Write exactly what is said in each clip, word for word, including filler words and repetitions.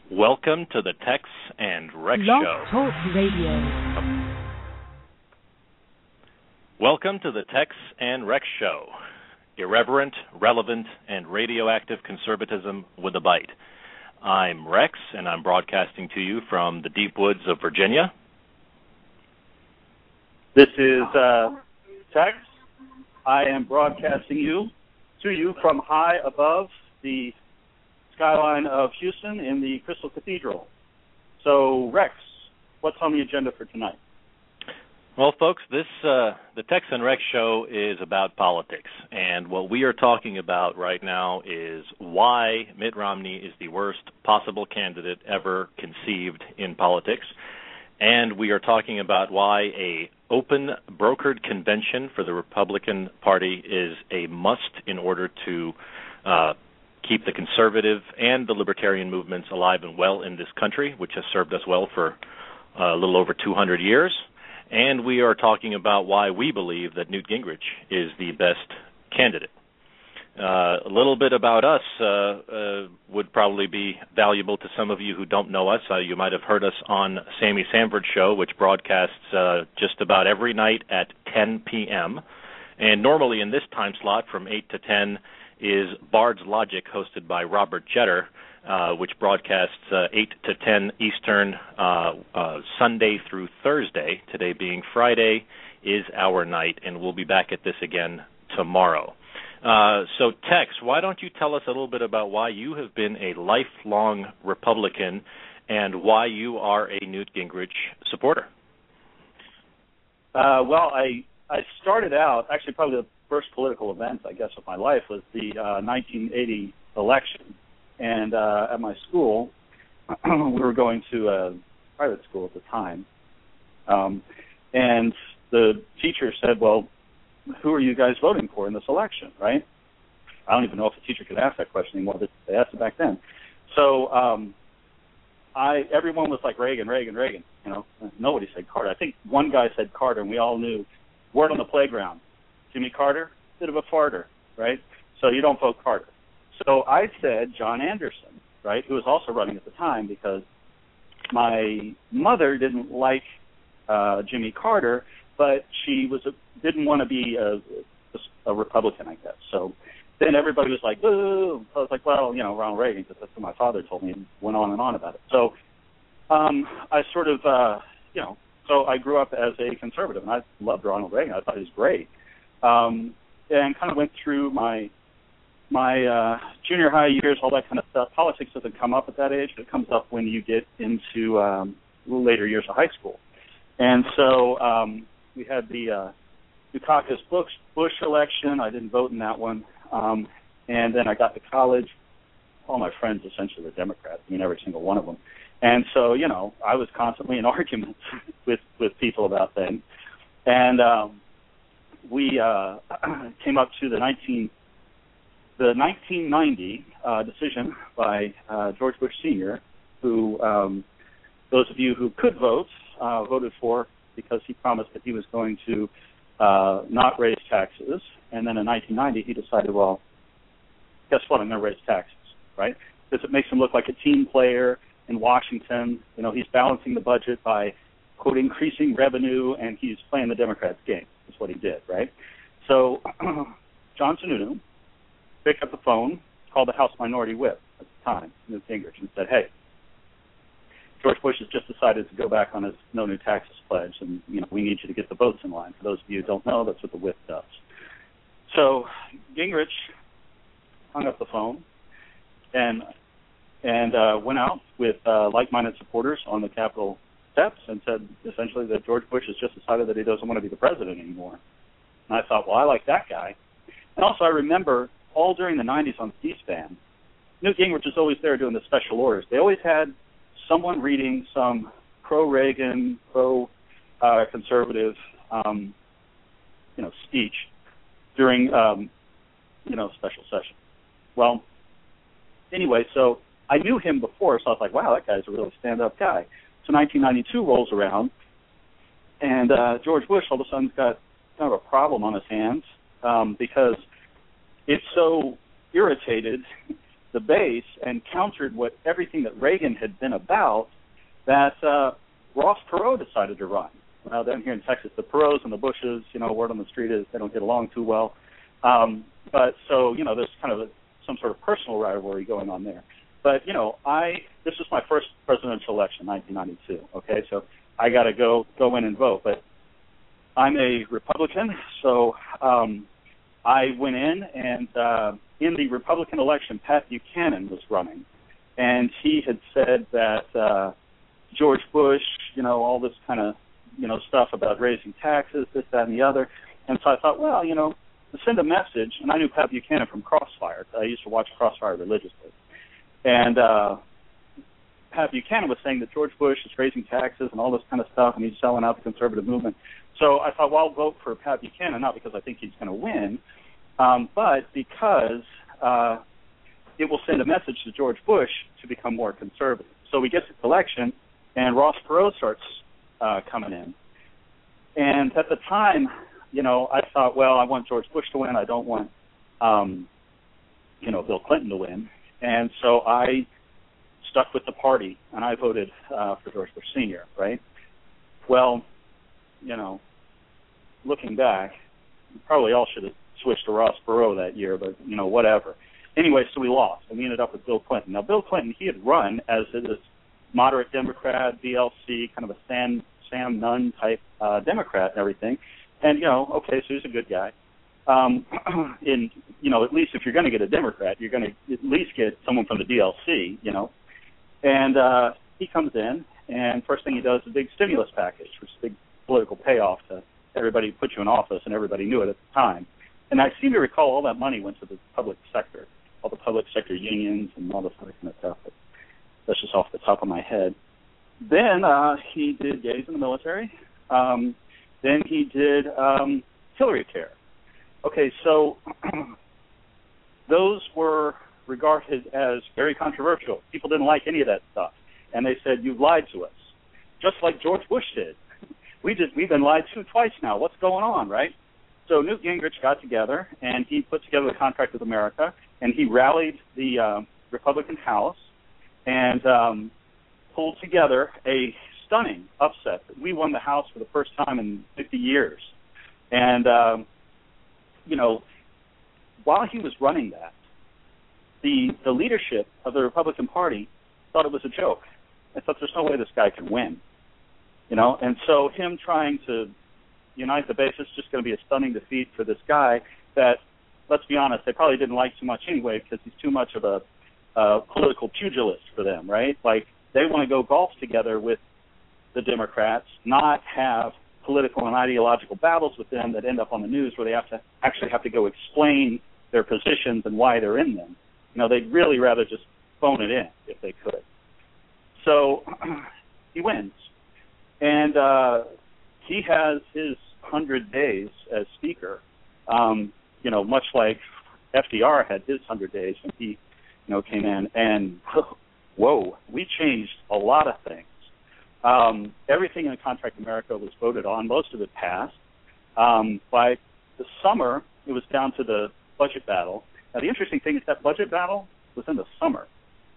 Welcome to the Tex and Rex Blog Show. Talk Radio. Welcome to the Tex and Rex Show. Irreverent, relevant, and radioactive conservatism with a bite. I'm Rex, and I'm broadcasting to you from the deep woods of Virginia. This is uh, Tex. I am broadcasting you to you from high above the skyline of Houston in the Crystal Cathedral. So, Rex, what's on the agenda for tonight? Well, folks, this uh, the Tex and Rex Show is about politics, and what we are talking about right now is why Mitt Romney is the worst possible candidate ever conceived in politics, and we are talking about why a open brokered convention for the Republican Party is a must in order to uh, keep the conservative and the libertarian movements alive and well in this country, which has served us well for uh, a little over two hundred years. And we are talking about why we believe that Newt Gingrich is the best candidate. Uh, a little bit about us uh, uh, would probably be valuable to some of you who don't know us. Uh, you might have heard us on Sammy Sanford's show, which broadcasts uh, just about every night at ten p.m. And normally in this time slot from eight to ten is Bard's Logic, hosted by Robert Jetter, uh, which broadcasts uh, eight to ten Eastern, uh, uh, Sunday through Thursday. Today being Friday is our night, and we'll be back at this again tomorrow. Uh, so, Tex, why don't you tell us a little bit about why you have been a lifelong Republican and why you are a Newt Gingrich supporter? Uh, well, I I started out, actually probably the first political event, I guess, of my life was the uh, nineteen eighty election. And uh, at my school, we were going to a private school at the time, um, and the teacher said, well, who are you guys voting for in this election, right? I don't even know if the teacher could ask that question anymore, but they asked it back then. So um, I, everyone was like, Reagan, Reagan, Reagan. You know, nobody said Carter. I think one guy said Carter, and we all knew, word on the playground, Jimmy Carter, bit of a farter, right? So you don't vote Carter. So I said John Anderson, right, who was also running at the time, because my mother didn't like uh, Jimmy Carter, but she was a, didn't want to be a, a Republican, I guess. So then everybody was like, boo. I was like, well, you know, Ronald Reagan, because that's what my father told me, and went on and on about it. So um, I sort of, uh, you know, so I grew up as a conservative, and I loved Ronald Reagan. I thought he was great. Um, and kind of went through my my uh, junior high years, all that kind of stuff. Politics doesn't come up at that age, but it comes up when you get into um, later years of high school. And so um, we had the uh, Dukakis Bush, Bush election. I didn't vote in that one. Um, and then I got to college. All my friends essentially were Democrats. I mean, every single one of them. And so, you know, I was constantly in arguments with, with people about things. And um, we uh, came up to the nineteen the nineteen ninety uh, decision by uh, George Bush Senior, who um, those of you who could vote uh, voted for, because he promised that he was going to uh, not raise taxes. And then in nineteen ninety, he decided, well, guess what? I'm going to raise taxes, right? Because it makes him look like a team player in Washington. You know, he's balancing the budget by, quote, increasing revenue, and he's playing the Democrats' game. That's what he did, right? So John Sununu picked up the phone, called the House Minority Whip at the time, Newt Gingrich, and said, hey, George Bush has just decided to go back on his no new taxes pledge, and, you know, we need you to get the votes in line. For those of you who don't know, that's what the whip does. So Gingrich hung up the phone and and uh, went out with uh, like-minded supporters on the Capitol steps and said essentially that George Bush has just decided that he doesn't want to be the president anymore. And I thought, well, I like that guy. And also I remember all during the nineties on C-SPAN, Newt Gingrich was always there doing the special orders. They always had someone reading some pro-Reagan, pro-conservative, um, you know, speech during, um, you know, special session. Well, anyway, so I knew him before, so I was like, wow, that guy's a really stand-up guy. So nineteen ninety-two rolls around, and uh, George Bush all of a sudden's got kind of a problem on his hands um, because it's so irritated the base and countered what everything that Reagan had been about, that uh, Ross Perot decided to run. Now, down here in Texas, the Perots and the Bushes, you know, word on the street is they don't get along too well. Um, but so, you know, there's kind of a, some sort of personal rivalry going on there. But, you know, I this was my first presidential election, nineteen ninety-two, okay? So I got to go go in and vote. But I'm a Republican, so um, I went in, and uh, in the Republican election, Pat Buchanan was running. And he had said that uh, George Bush, you know, all this kind of, you know, stuff about raising taxes, this, that, and the other. And so I thought, well, you know, to send a message, and I knew Pat Buchanan from Crossfire. I used to watch Crossfire religiously. And uh, Pat Buchanan was saying that George Bush is raising taxes and all this kind of stuff, and he's selling out the conservative movement. So I thought, well, I'll vote for Pat Buchanan, not because I think he's going to win, um, but because uh, it will send a message to George Bush to become more conservative. So we get to the election, and Ross Perot starts uh, coming in. And at the time, you know, I thought, well, I want George Bush to win. I don't want, um, you know, Bill Clinton to win. And so I stuck with the party, and I voted uh, for George Bush Senior, right? Well, you know, looking back, we probably all should have switched to Ross Perot that year, but, you know, whatever. Anyway, so we lost, and we ended up with Bill Clinton. Now, Bill Clinton, he had run as this moderate Democrat, D L C, kind of a Sam, Sam Nunn-type uh, Democrat and everything. And, you know, okay, so he's a good guy. Um, in, you know, at least if you're going to get a Democrat, you're going to at least get someone from the D L C, you know. And uh, he comes in, and first thing he does is a big stimulus package, which is a big political payoff to everybody who put you in office, and everybody knew it at the time. And I seem to recall all that money went to the public sector, all the public sector unions and all this other kind of stuff. But that's just off the top of my head. Then uh, he did gays in the military. Um, then he did um, Hillary Care. Okay, so those were regarded as very controversial. People didn't like any of that stuff. And they said, you've lied to us, just like George Bush did. We just, we've been lied to twice now. What's going on, right? So Newt Gingrich got together, and he put together the Contract with America, and he rallied the uh, Republican House and um, pulled together a stunning upset. We won the House for the first time in fifty years. And, um, you know, while he was running that, the the leadership of the Republican Party thought it was a joke. I thought, there's no way this guy can win. You know, and so him trying to unite the base is just going to be a stunning defeat for this guy that, let's be honest, they probably didn't like too much anyway because he's too much of a uh, political pugilist for them, right? Like, they want to go golf together with the Democrats, not have political and ideological battles with them that end up on the news where they have to actually have to go explain their positions and why they're in them. You know, they'd really rather just phone it in if they could. So he wins. And uh, he has his hundred days as Speaker, um, you know, much like F D R had his hundred days when he, you know, came in. And, whoa, we changed a lot of things. Um, everything in the Contract America was voted on. Most of it passed. Um, by the summer, it was down to the budget battle. Now, the interesting thing is that budget battle was in the summer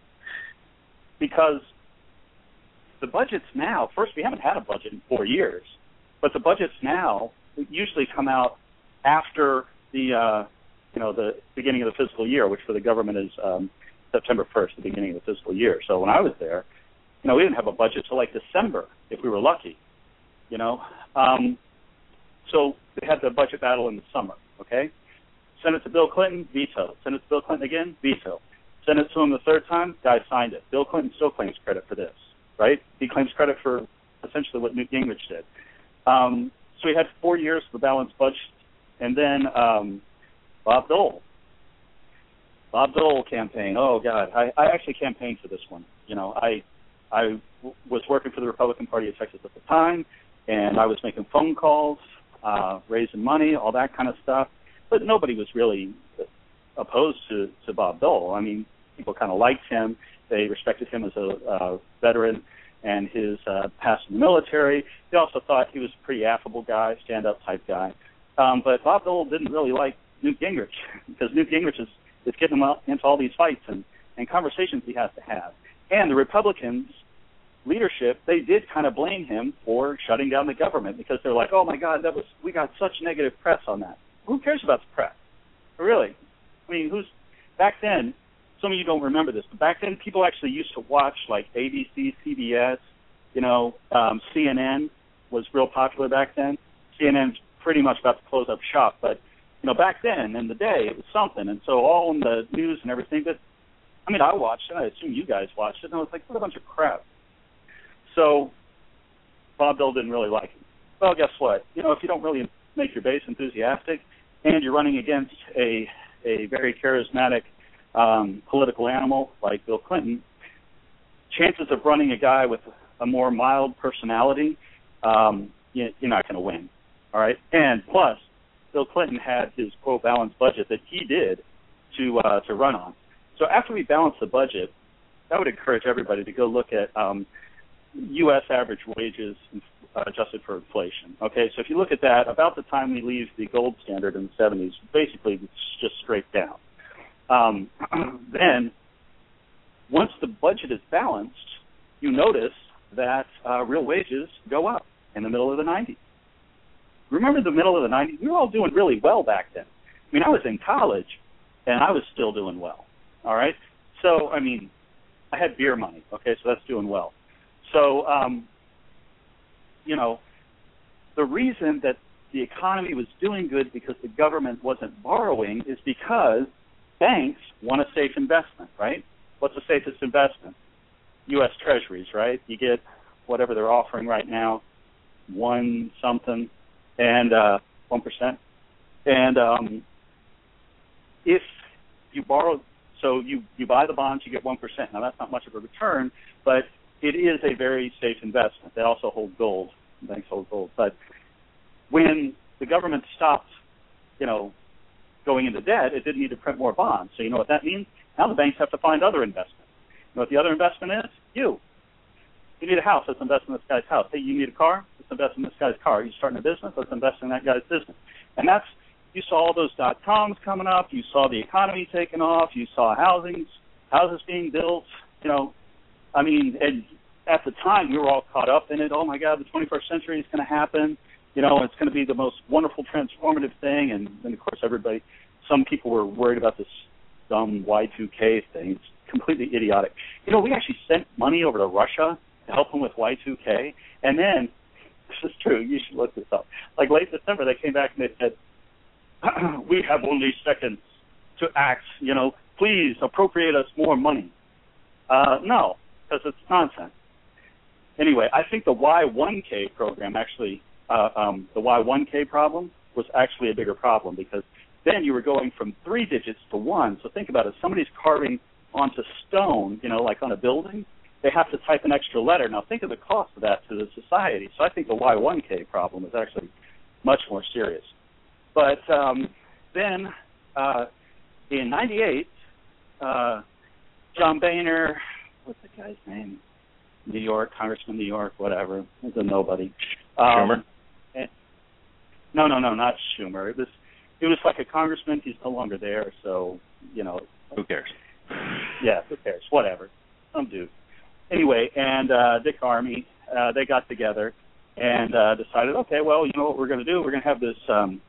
because the budgets now, first, we haven't had a budget in four years, but the budgets now usually come out after the, uh, you know, the beginning of the fiscal year, which for the government is um, September first, the beginning of the fiscal year. So when I was there, you know, we didn't have a budget till like December, if we were lucky, you know. Um, so they had the budget battle in the summer, okay? Send it to Bill Clinton, veto. Send it to Bill Clinton again, veto. Send it to him the third time, guy signed it. Bill Clinton still claims credit for this, right? He claims credit for essentially what Newt Gingrich did. Um, so we had four years of a balanced budget, and then um, Bob Dole. Bob Dole campaign. Oh, God. I, I actually campaigned for this one. You know, I I w- was working for the Republican Party of Texas at the time, and I was making phone calls, uh, raising money, all that kind of stuff. But nobody was really opposed to, to Bob Dole. I mean, people kind of liked him. They respected him as a uh, veteran and his uh, past in the military. They also thought he was a pretty affable guy, stand-up type guy. Um, but Bob Dole didn't really like Newt Gingrich because Newt Gingrich is, is getting him out into all these fights and, and conversations he has to have. And the Republicans leadership, they did kind of blame him for shutting down the government because they're like, oh my God, that was we got such negative press on that. Who cares about the press? Really? I mean, who's back then? Some of you don't remember this, but back then people actually used to watch like A B C, C B S, you know, um, C N N was real popular back then. C N N's pretty much about to close up shop, but you know, back then in the day it was something, and so all in the news and everything. But I mean, I watched it. I assume you guys watched it, and I was like, what a bunch of crap. So Bob Dole didn't really like him. Well, guess what? You know, if you don't really make your base enthusiastic, and you're running against a a very charismatic um, political animal like Bill Clinton, chances of running a guy with a more mild personality, um, you, you're not going to win. All right, and plus, Bill Clinton had his quote balanced budget that he did to uh, to run on. So after we balance the budget, I would encourage everybody to go look at um, U S average wages uh, adjusted for inflation. Okay, so if you look at that, about the time we leave the gold standard in the seventies, basically it's just straight down. Um, then, once the budget is balanced, you notice that uh, real wages go up in the middle of the nineties. Remember the middle of the nineties? We were all doing really well back then. I mean, I was in college, and I was still doing well, all right? So, I mean, I had beer money, okay, so that's doing well. So, um, you know, the reason that the economy was doing good because the government wasn't borrowing is because banks want a safe investment, right? What's the safest investment? U S Treasuries, right? You get whatever they're offering right now, one something, and uh, one percent. And um, if you borrow, so you, you buy the bonds, you get one percent. Now, that's not much of a return, but it is a very safe investment. They also hold gold. Banks hold gold. But when the government stopped, you know, going into debt, it didn't need to print more bonds. So you know what that means? Now the banks have to find other investments. You know what the other investment is? You. You need a house. Let's invest in this guy's house. Hey, you need a car? Let's invest in this guy's car. You're starting a business? Let's invest in that guy's business. And that's, you saw all those dot-coms coming up. You saw the economy taking off. You saw housing, houses being built. You know, I mean, and at the time, we were all caught up in it. Oh, my God, the twenty-first century is going to happen. You know, it's going to be the most wonderful, transformative thing. And then, of course, everybody, some people were worried about this dumb Y two K thing. It's completely idiotic. You know, we actually sent money over to Russia to help them with Y two K. And then, this is true, you should look this up. Like late December, they came back and they said, we have only seconds to act. You know, please appropriate us more money. Uh, no, because it's nonsense. Anyway, I think the Y one K program actually, uh, um, the Y one K problem was actually a bigger problem because then you were going from three digits to one. So think about it. Somebody's carving onto stone, you know, like on a building. They have to type an extra letter. Now think of the cost of that to the society. So I think the Y one K problem is actually much more serious. But um, then uh, in ninety-eight, uh, John Boehner, what's the guy's name? New York, Congressman New York, whatever. He's a nobody. Um, Schumer? And, no, no, no, not Schumer. It was, it was like a congressman. He's no longer there, so, you know. Who cares? Yeah, who cares? Whatever. Some dude. Anyway, and uh, Dick Armey, uh, they got together and uh, decided, okay, well, you know what we're going to do? We're going to have this um,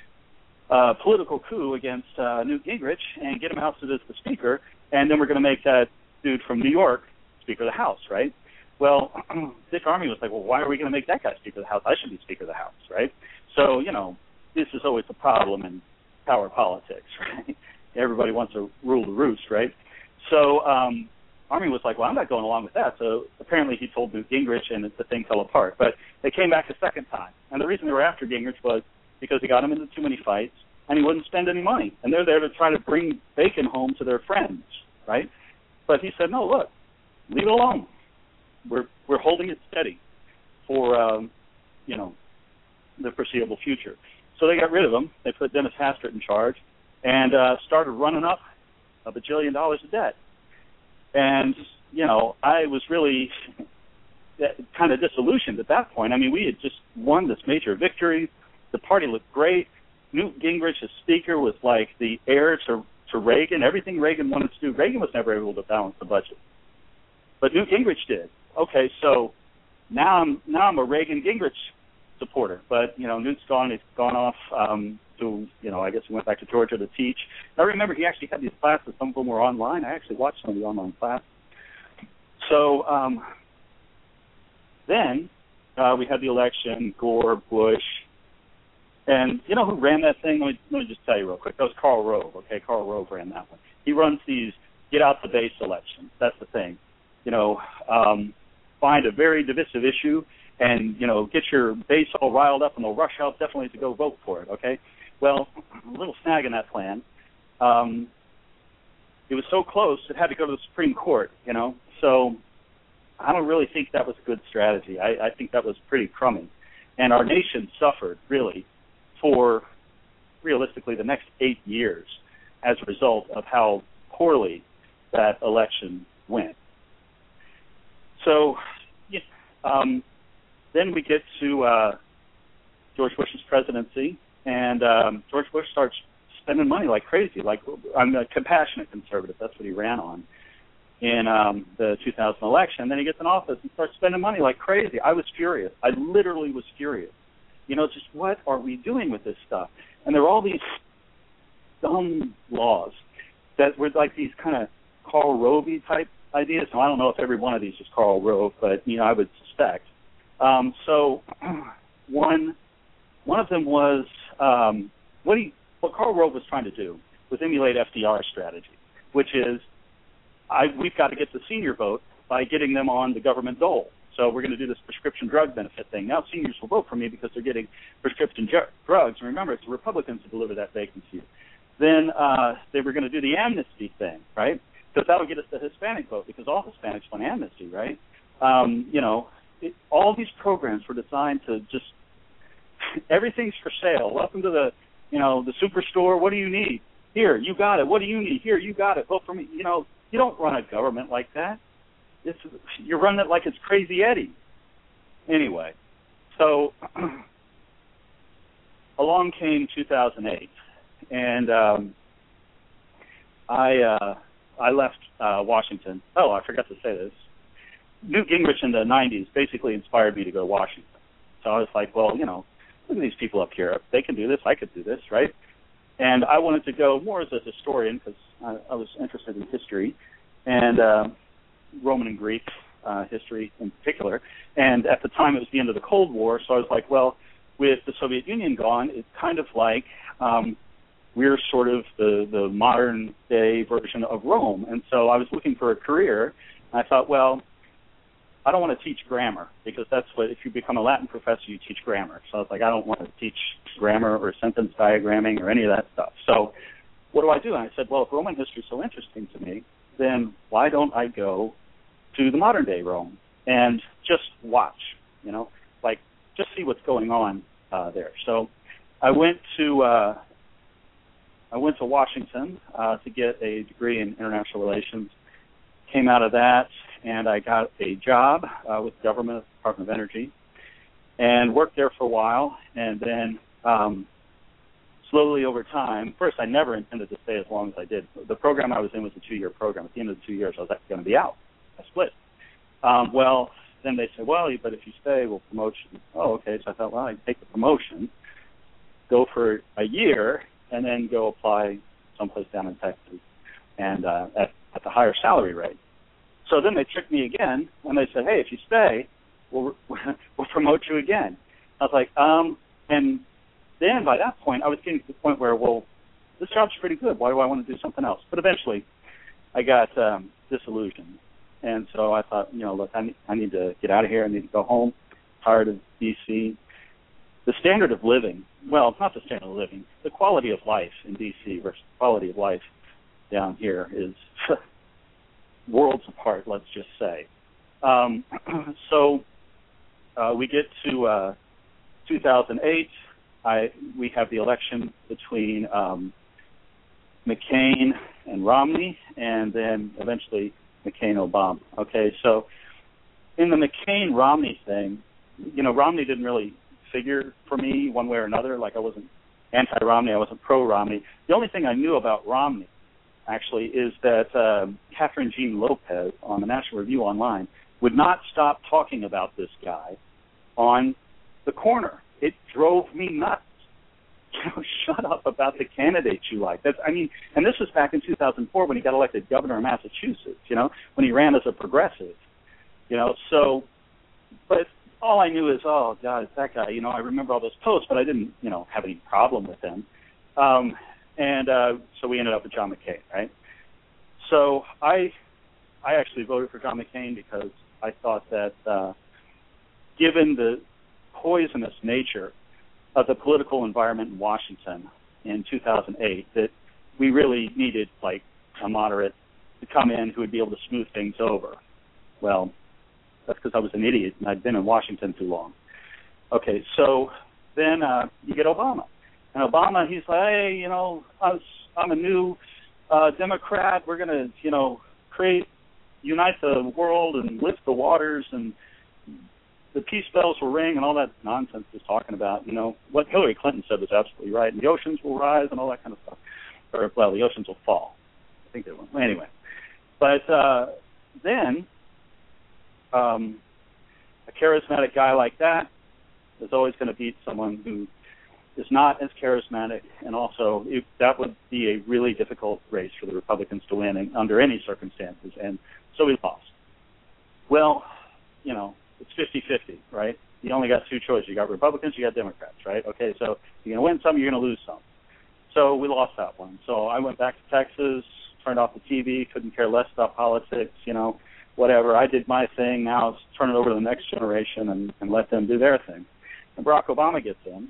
uh, political coup against uh, Newt Gingrich and get him ousted as the speaker, and then we're going to make that dude from New York Speaker of the House, right? Well, Dick Armey was like, well, why are we going to make that guy Speaker of the House? I should be Speaker of the House, right? So, you know, this is always a problem in power politics, right? Everybody wants to rule the roost, right? So um, Armey was like, well, I'm not going along with that. So apparently he told Newt Gingrich, and the thing fell apart. But they came back a second time. And the reason they were after Gingrich was because he got him into too many fights, and he wouldn't spend any money. And they're there to try to bring bacon home to their friends, right? But he said, no, look, leave it alone. We're we're holding it steady for, um, you know, the foreseeable future. So they got rid of him. They put Dennis Hastert in charge and uh, started running up a bajillion dollars of debt. And, you know, I was really kind of disillusioned at that point. I mean, we had just won this major victory. The party looked great. Newt Gingrich, as speaker, was like the heir to, to Reagan, everything Reagan wanted to do. Reagan was never able to balance the budget, but Newt Gingrich did. Okay, so now I'm now I'm a Reagan Gingrich supporter, but you know Newt's gone. He's gone off um, to you know I guess he went back to Georgia to teach. I remember he actually had these classes. Some of them were online. I actually watched some of the online classes. So um, then uh, we had the election, Gore, Bush, and you know who ran that thing? Let me, let me just tell you real quick. That was Karl Rove. Okay, Karl Rove ran that one. He runs these get out the base elections. That's the thing. You know, um, find a very divisive issue and, you know, get your base all riled up and they'll rush out definitely to go vote for it, okay? Well, a little snag in that plan. Um, it was so close, it had to go to the Supreme Court, you know? So I don't really think that was a good strategy. I, I think that was pretty crummy. And our nation suffered, really, for, realistically, the next eight years as a result of how poorly that election went. So, yeah, um, then we get to uh, George Bush's presidency, and um, George Bush starts spending money like crazy. Like, I'm a compassionate conservative. That's what he ran on in um, the two thousand election. Then he gets in office and starts spending money like crazy. I was furious. I literally was furious. You know, just what are we doing with this stuff? And there are all these dumb laws that were like these kind of Karl Rove type ideas. So I don't know if every one of these is Karl Rove, but you know I would suspect. Um, so one one of them was um, what he what Karl Rove was trying to do was emulate F D R's strategy, which is I we've got to get the senior vote by getting them on the government dole. So we're going to do this prescription drug benefit thing. Now seniors will vote for me because they're getting prescription ju- drugs. And remember, it's the Republicans who deliver that vacancy. Then uh, they were going to do the amnesty thing, right? Because that'll get us the Hispanic vote because all Hispanics want amnesty, right? Um, you know, it, all these programs were designed to just, everything's for sale. Welcome to the, you know, the superstore. What do you need? Here, you got it. What do you need? Here, you got it. Vote for me. You know, you don't run a government like that. It's, you're running it like it's Crazy Eddie. Anyway, so along came two thousand eight, and um, I uh, I left uh, Washington. Oh, I forgot to say this. Newt Gingrich in the nineties basically inspired me to go to Washington. So I was like, well, you know, look at these people up here. If they can do this, I could do this, right? And I wanted to go more as a historian because I, I was interested in history and uh, Roman and Greek uh, history in particular. And at the time, it was the end of the Cold War, so I was like, well, with the Soviet Union gone, it's kind of like um, we're sort of the, the modern-day version of Rome. And so I was looking for a career, and I thought, well, I don't want to teach grammar because that's what, if you become a Latin professor, you teach grammar. So I was like, I don't want to teach grammar or sentence diagramming or any of that stuff. So what do I do? And I said, well, if Roman history is so interesting to me, then why don't I go to the modern day Rome and just watch, you know, like just see what's going on uh, there. So I went to uh, I went to Washington uh, to get a degree in international relations. Came out of that, and I got a job uh, with the government, Department of Energy, and worked there for a while. And then um, slowly over time, first I never intended to stay as long as I did. The program I was in was a two-year program. At the end of the two years, I was going to be out. I split. Um, well, then they said, well, but if you stay, we'll promote you. Oh, okay. So I thought, well, I'd take the promotion, go for a year, and then go apply someplace down in Texas and uh, at, at the higher salary rate. So then they tricked me again, and they said, hey, if you stay, we'll, we'll promote you again. I was like, um, and then by that point, I was getting to the point where, well, this job's pretty good. Why do I want to do something else? But eventually, I got um, disillusioned. And so I thought, you know, look, I need, I need to get out of here. I need to go home. Tired of D C. The standard of living, well, not the standard of living, the quality of life in D C versus the quality of life down here is worlds apart, let's just say. Um, so uh, we get to uh, two thousand eight. I, we have the election between um, McCain and Romney, and then eventually McCain-Obama. Okay, so in the McCain-Romney thing, you know, Romney didn't really figure for me one way or another. Like I wasn't anti-Romney, I wasn't pro-Romney. The only thing I knew about Romney actually, is that um, Catherine Jean Lopez on the National Review Online would not stop talking about this guy on the corner. It drove me nuts. You know, shut up about the candidates you like. That's, I mean, and this was back in two thousand four when he got elected governor of Massachusetts, you know, when he ran as a progressive. You know, so, but all I knew is, oh, God, it's that guy. You know, I remember all those posts, but I didn't, you know, have any problem with him. Um, and uh, so we ended up with John McCain, right? So I I actually voted for John McCain because I thought that uh, given the poisonous nature of the political environment in Washington in two thousand eight, that we really needed, like, a moderate to come in who would be able to smooth things over. Well, that's because I was an idiot and I'd been in Washington too long. Okay, so then uh, you get Obama. And Obama, he's like, hey, you know, I was, I'm a new uh, Democrat. We're going to, you know, create, unite the world and lift the waters, and the peace bells will ring, and all that nonsense he's talking about. You know, what Hillary Clinton said was absolutely right. And the oceans will rise and all that kind of stuff. Or, well, the oceans will fall. I think they will. Anyway. But uh, then um, a charismatic guy like that is always going to beat someone who is not as charismatic, and also it, that would be a really difficult race for the Republicans to win in, under any circumstances, and so we lost. Well, you know, it's fifty-fifty, right? You only got two choices. You got Republicans, you got Democrats, right? Okay, so you're going to win some, you're going to lose some. So we lost that one. So I went back to Texas, turned off the T V, couldn't care less about politics, you know, whatever. I did my thing. Now it's turn it over to the next generation and, and let them do their thing. And Barack Obama gets in,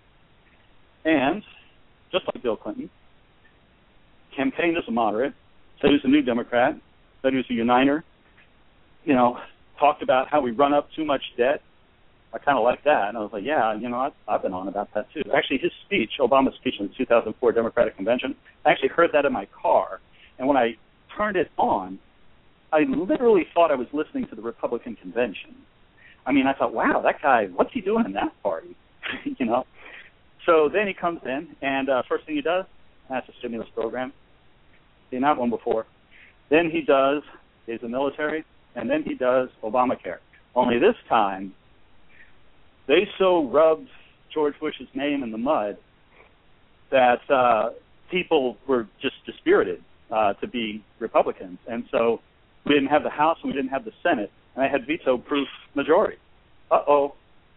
and just like Bill Clinton, campaigned as a moderate, said he was a new Democrat, said he was a uniter, you know, talked about how we run up too much debt. I kind of like that. And I was like, yeah, you know, I've, I've been on about that too. Actually, his speech, Obama's speech in the two thousand four Democratic Convention, I actually heard that in my car. And when I turned it on, I literally thought I was listening to the Republican convention. I mean, I thought, wow, that guy, what's he doing in that party? You know? So then he comes in, and uh, first thing he does, that's a stimulus program. Seen that one before. Then he does, he's the military, and then he does Obamacare. Only this time, they so rubbed George Bush's name in the mud that uh, people were just dispirited uh, to be Republicans. And so we didn't have the House and we didn't have the Senate, and I had veto-proof majority. Uh-oh.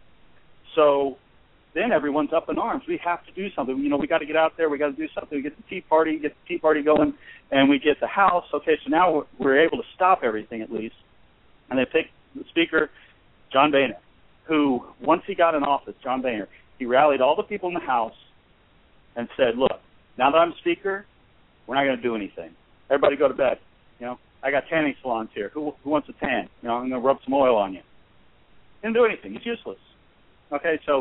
So then everyone's up in arms. We have to do something. You know, we got to get out there. We got to do something. We get the Tea Party, get the Tea Party going, and we get the House. Okay, so now we're, we're able to stop everything at least. And they pick the Speaker, John Boehner, who, once he got in office, John Boehner, he rallied all the people in the House and said, look, now that I'm Speaker, we're not going to do anything. Everybody go to bed. You know, I got tanning salons here. Who, who wants a tan? You know, I'm going to rub some oil on you. Didn't do anything. He's useless. Okay, so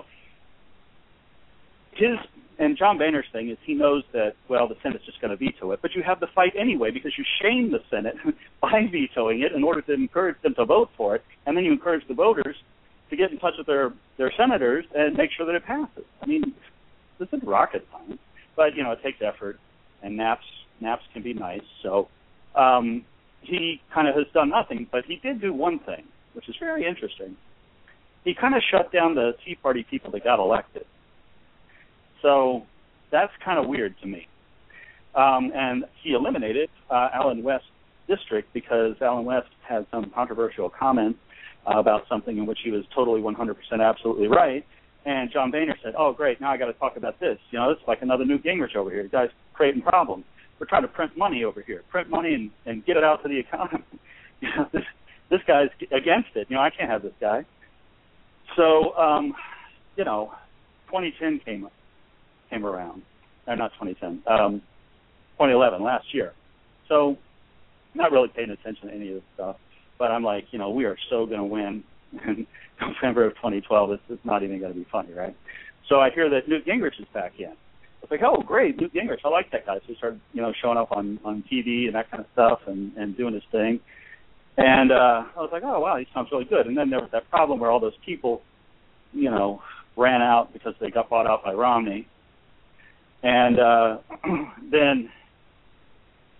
his, and John Boehner's thing is he knows that, well, the Senate's just going to veto it, but you have the fight anyway because you shame the Senate by vetoing it in order to encourage them to vote for it, and then you encourage the voters to get in touch with their, their senators and make sure that it passes. I mean, this isn't rocket science, but, you know, it takes effort, and naps naps can be nice. So um, he kind of has done nothing, but he did do one thing, which is very interesting. He kind of shut down the Tea Party people that got elected. So that's kind of weird to me. Um, and he eliminated uh, Allen West's district because Allen West had some controversial comments uh, about something in which he was totally one hundred percent absolutely right. And John Boehner said, oh, great, now I got to talk about this. You know, it's like another Newt Gingrich over here. The guy's creating problems. We're trying to print money over here. Print money and, and get it out to the economy. You know, this, this guy's against it. You know, I can't have this guy. So, um, you know, twenty ten came came around. Or not twenty ten, um, twenty eleven, last year. So, not really paying attention to any of this stuff. But I'm like, you know, we are so going to win in November of twenty twelve. It's, it's not even going to be funny, right? So I hear that Newt Gingrich is back in. It's like, oh, great, Newt Gingrich. I like that guy. So he started, you know, showing up on, on T V and that kind of stuff and, and doing his thing. And uh, I was like, oh, wow, he sounds really good. And then there was that problem where all those people, you know, ran out because they got bought out by Romney. And uh, then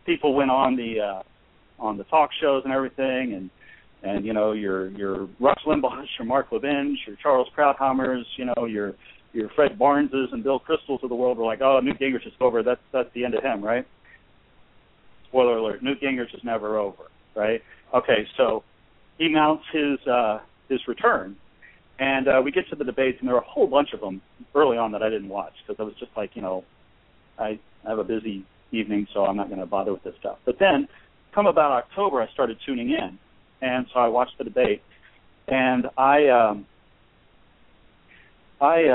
people went on the uh, on the talk shows and everything, and and you know your your Rush Limbaughs, your Mark Levin, your Charles Krauthammers, you know your your Fred Barneses and Bill Kristols of the world were like, oh, Newt Gingrich is over. That's that's the end of him, right? Spoiler alert: Newt Gingrich is never over, right? Okay, so he mounts his uh, his return, and uh, we get to the debates, and there are a whole bunch of them early on that I didn't watch because I was just like, you know, I have a busy evening, so I'm not going to bother with this stuff. But then, come about October, I started tuning in, and so I watched the debate, and I, um, I,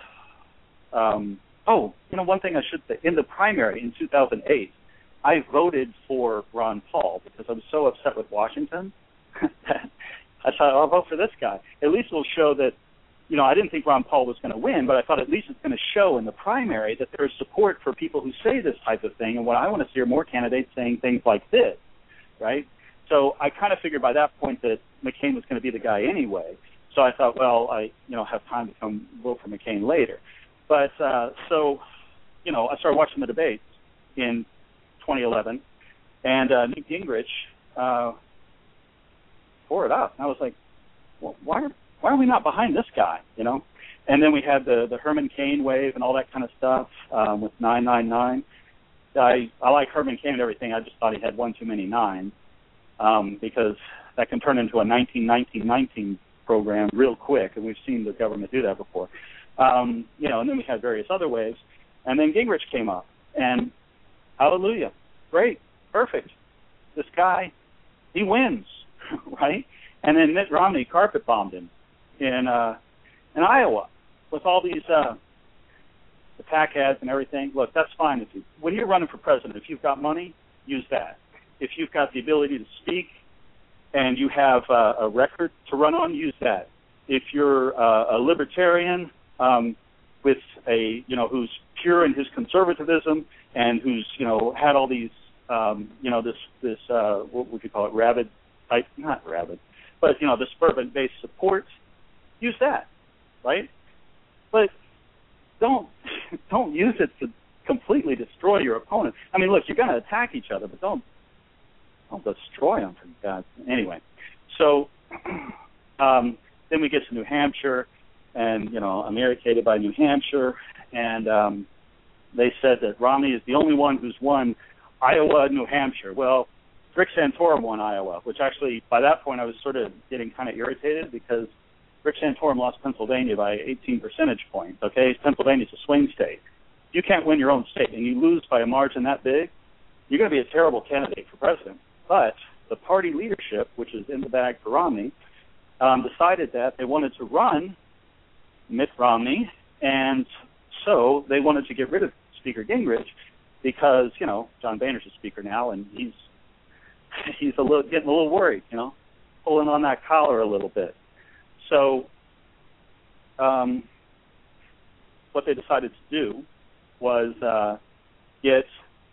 uh, um, oh, you know, one thing I should say, in the primary in two thousand eight, I voted for Ron Paul because I was so upset with Washington that I thought, oh, I'll vote for this guy. At least it'll show that, you know, I didn't think Ron Paul was going to win, but I thought at least it's going to show in the primary that there's support for people who say this type of thing, and what I want to see are more candidates saying things like this, right? So I kind of figured by that point that McCain was going to be the guy anyway. So I thought, well, I, you know, have time to come vote for McCain later. But uh, so, you know, I started watching the debates in twenty eleven, and uh, Newt Gingrich uh, tore it up. And I was like, well, why are why are we not behind this guy, you know? And then we had the, the Herman Cain wave and all that kind of stuff um, with nine nine nine. I, I like Herman Cain and everything. I just thought he had one too many nines um, because that can turn into a nineteen nineteen nineteen program real quick, and we've seen the government do that before. Um, you know, and then we had various other waves. And then Gingrich came up, and hallelujah, great, perfect. This guy, he wins, right? And then Mitt Romney carpet bombed him in uh, in Iowa with all these uh, the PAC ads and everything. Look, that's fine. If you, when you're running for president, if you've got money, use that. If you've got the ability to speak and you have uh, a record to run on, use that. If you're uh, a libertarian um, with a, you know, who's pure in his conservatism and who's, you know, had all these, um, you know, this, this uh, what would you call it, rabid type, not rabid, but, you know, the suburban-based support, use that, right? But don't don't use it to completely destroy your opponent. I mean, look, you're going to attack each other, but don't don't destroy them, for God's sake. Anyway, so um, then we get to New Hampshire, and, you know, I'm irritated by New Hampshire, and um, they said that Romney is the only one who's won Iowa, New Hampshire. Well, Rick Santorum won Iowa, which actually, by that point, I was sort of getting kind of irritated because Rick Santorum lost Pennsylvania by eighteen percentage points, okay? Pennsylvania's a swing state. If you can't win your own state and you lose by a margin that big, you're going to be a terrible candidate for president. But the party leadership, which is in the bag for Romney, um, decided that they wanted to run Mitt Romney, and so they wanted to get rid of Speaker Gingrich because, you know, John Boehner's a speaker now, and he's he's a little getting a little worried, you know, pulling on that collar a little bit. So um, what they decided to do was uh, get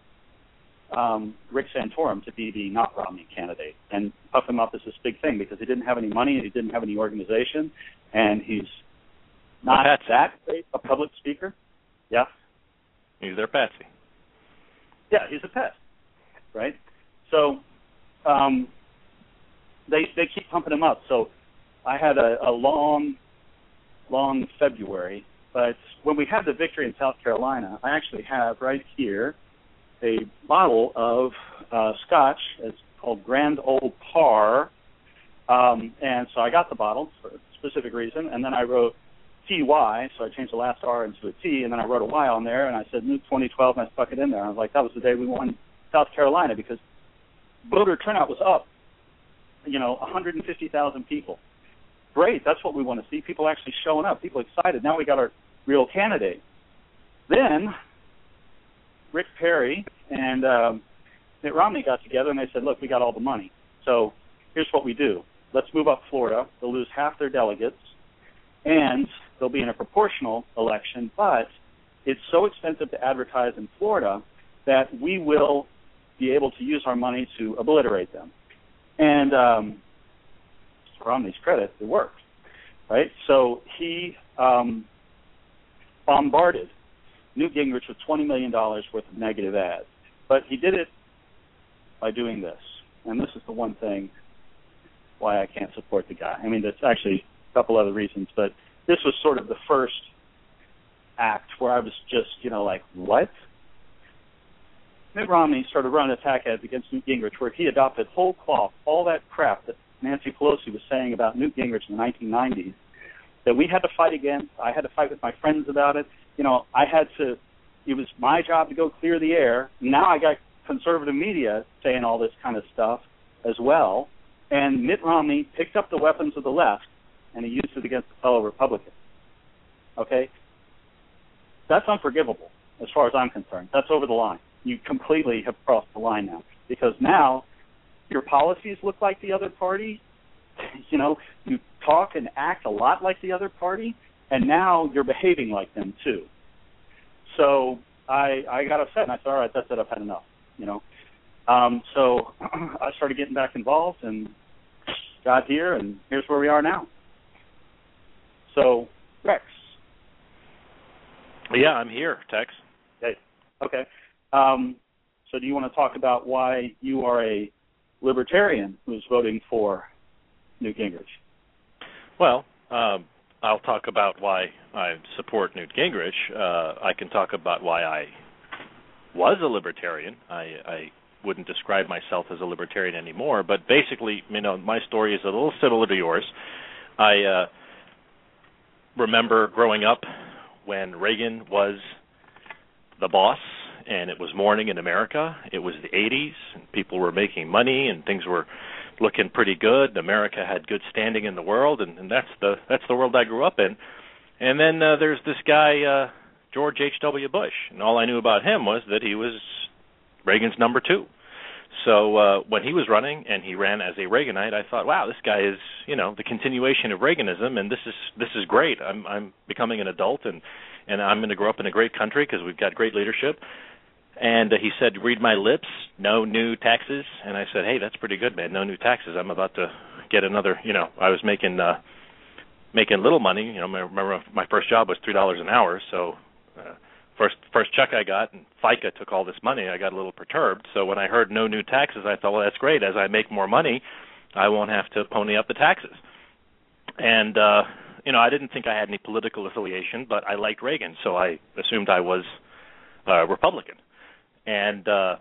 um, Rick Santorum to be the not Romney candidate and puff him up as this big thing because he didn't have any money and he didn't have any organization, and he's not Patsy. that great a public speaker. Yeah. He's their patsy. Yeah, he's a pest, right? So um, they they keep pumping him up. So I had a, a long, long February, but when we had the victory in South Carolina, I actually have right here a bottle of uh, scotch. It's called Grand Old Par, um, and so I got the bottle for a specific reason, and then I wrote T Y, so I changed the last R into a T, and then I wrote a Y on there, and I said New twenty twelve, and I stuck it in there. I was like, that was the day we won South Carolina because voter turnout was up, you know, one hundred fifty thousand people. Great, that's what we want to see, people actually showing up, people excited. Now we got our real candidate. Then Rick Perry and um, Mitt Romney got together, and they said, look, we got all the money, so here's what we do. Let's move up Florida. They'll lose half their delegates, and they'll be in a proportional election, but it's so expensive to advertise in Florida that we will be able to use our money to obliterate them. And um, to Romney's credit, it worked, right? So he um, bombarded Newt Gingrich with twenty million dollars worth of negative ads. But he did it by doing this. And this is the one thing why I can't support the guy. I mean, there's actually a couple other reasons, but this was sort of the first act where I was just, you know, like, what? Mitt Romney started running attack ads against Newt Gingrich where he adopted whole cloth all that crap that Nancy Pelosi was saying about Newt Gingrich in the nineteen nineties that we had to fight against. I had to fight with my friends about it. You know, I had to, it was my job to go clear the air. Now I got conservative media saying all this kind of stuff as well. And Mitt Romney picked up the weapons of the left and he used it against a fellow Republican. Okay? That's unforgivable as far as I'm concerned. That's over the line. You completely have crossed the line now because now your policies look like the other party. You know, you talk and act a lot like the other party, and now you're behaving like them too. So I I got upset, and I said, all right, that's it, I've had enough, you know. Um, so I started getting back involved and got here, and here's where we are now. So, Rex. Yeah, I'm here, Tex. Okay. Okay. Um, so do you want to talk about why you are a libertarian who's voting for Newt Gingrich? Well, um, I'll talk about why I support Newt Gingrich. Uh, I can talk about why I was a libertarian. I, I wouldn't describe myself as a libertarian anymore, but basically, you know, my story is a little similar to yours. I uh, remember growing up when Reagan was the boss, and it was morning in America. It was the eighties, and people were making money, and things were looking pretty good. America had good standing in the world, and, and that's the that's the world I grew up in. And then uh, there's this guy, uh, George H W. Bush, and all I knew about him was that he was Reagan's number two. So uh, when he was running and he ran as a Reaganite, I thought, wow, this guy is, you know, the continuation of Reaganism, and this is this is great. I'm I'm becoming an adult, and and I'm going to grow up in a great country because we've got great leadership. And uh, he said, read my lips, no new taxes. And I said, hey, that's pretty good, man, no new taxes. I'm about to get another, you know, I was making uh, making little money. You know, I remember my first job was three dollars an hour, so uh, first first check I got, and FICA took all this money, I got a little perturbed. So when I heard no new taxes, I thought, well, that's great. As I make more money, I won't have to pony up the taxes. And, uh, you know, I didn't think I had any political affiliation, but I liked Reagan, so I assumed I was uh, Republican. And uh,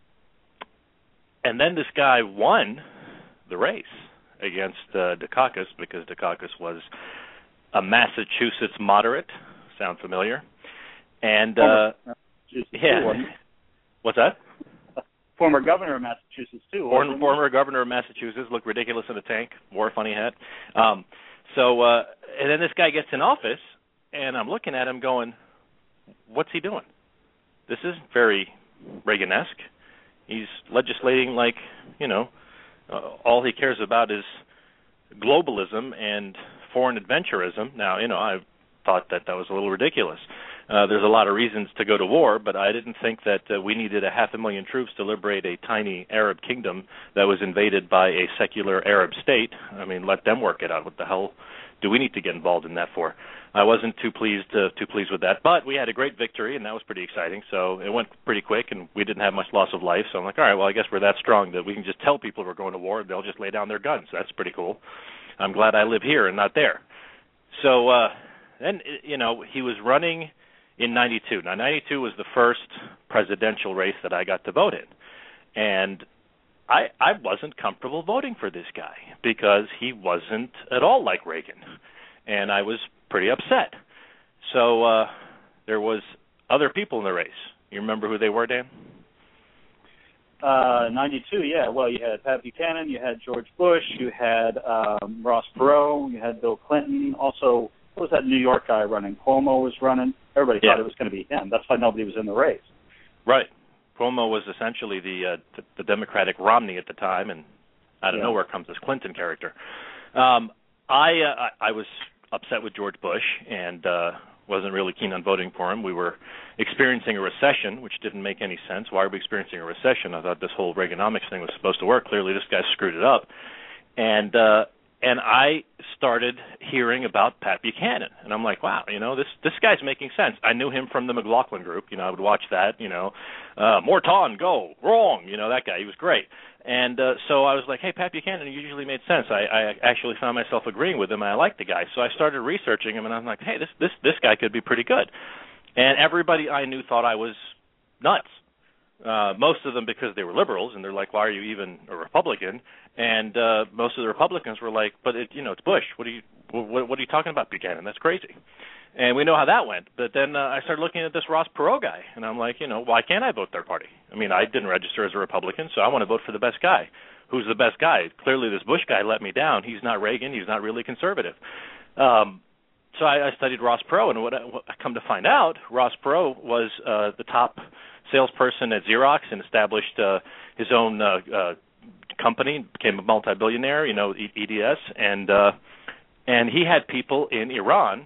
and then this guy won the race against uh, Dukakis because Dukakis was a Massachusetts moderate. Sound familiar? And uh, yeah, what's that? Former governor of Massachusetts too. Former, former governor of Massachusetts, looked ridiculous in a tank, wore a funny hat. Um, so uh, and then this guy gets in office, and I'm looking at him going, "What's he doing? This isn't very Reagan-esque. He's legislating like, you know, uh, all he cares about is globalism and foreign adventurism." Now, you know, I thought that that was a little ridiculous. Uh, there's a lot of reasons to go to war, but I didn't think that uh, we needed a half a million troops to liberate a tiny Arab kingdom that was invaded by a secular Arab state. I mean, let them work it out. What the hell do we need to get involved in that for? I wasn't too pleased uh, too pleased with that, but we had a great victory, and that was pretty exciting. So it went pretty quick, and we didn't have much loss of life. So I'm like, all right, well, I guess we're that strong that we can just tell people we're going to war, and they'll just lay down their guns. That's pretty cool. I'm glad I live here and not there. So uh, then, you know, he was running in ninety-two. Now, ninety-two was the first presidential race that I got to vote in, and I I wasn't comfortable voting for this guy because he wasn't at all like Reagan, and I was pretty upset. So uh, there was other people in the race. You remember who they were, Dan? Uh, ninety-two, yeah. Well, you had Pat Buchanan, you had George Bush, you had um, Ross Perot, you had Bill Clinton. Also, what was that New York guy running? Cuomo was running. Everybody yeah. thought it was going to be him. That's why nobody was in the race. Right. Cuomo was essentially the uh, the, the Democratic Romney at the time, and out of yeah. nowhere comes this Clinton character. Um, I, uh, I I was upset with George Bush and uh, wasn't really keen on voting for him. We were experiencing a recession, which didn't make any sense. Why are we experiencing a recession? I thought this whole Reaganomics thing was supposed to work. Clearly, this guy screwed it up. And uh, and I started hearing about Pat Buchanan, and I'm like, wow, you know, this this guy's making sense. I knew him from the McLaughlin Group. You know, I would watch that. You know, uh, Morton, go wrong. You know, that guy. He was great. And uh, so I was like, hey, Pat Buchanan usually made sense. I, I actually found myself agreeing with him, and I liked the guy. So I started researching him, and I'm like, hey, this this this guy could be pretty good. And everybody I knew thought I was nuts. Uh, most of them because they were liberals, and they're like, why are you even a Republican? And uh, most of the Republicans were like, but it, you know, it's Bush. What are you what, what are you talking about, Buchanan? That's crazy. And we know how that went. But then uh, I started looking at this Ross Perot guy, and I'm like, you know, why can't I vote third party? I mean, I didn't register as a Republican, so I want to vote for the best guy. Who's the best guy? Clearly this Bush guy let me down. He's not Reagan. He's not really conservative. Um, so I, I studied Ross Perot, and what I, what I come to find out, Ross Perot was uh, the top salesperson at Xerox and established uh, his own uh, uh, company, became a multi-billionaire, you know, E D S, and uh, and he had people in Iran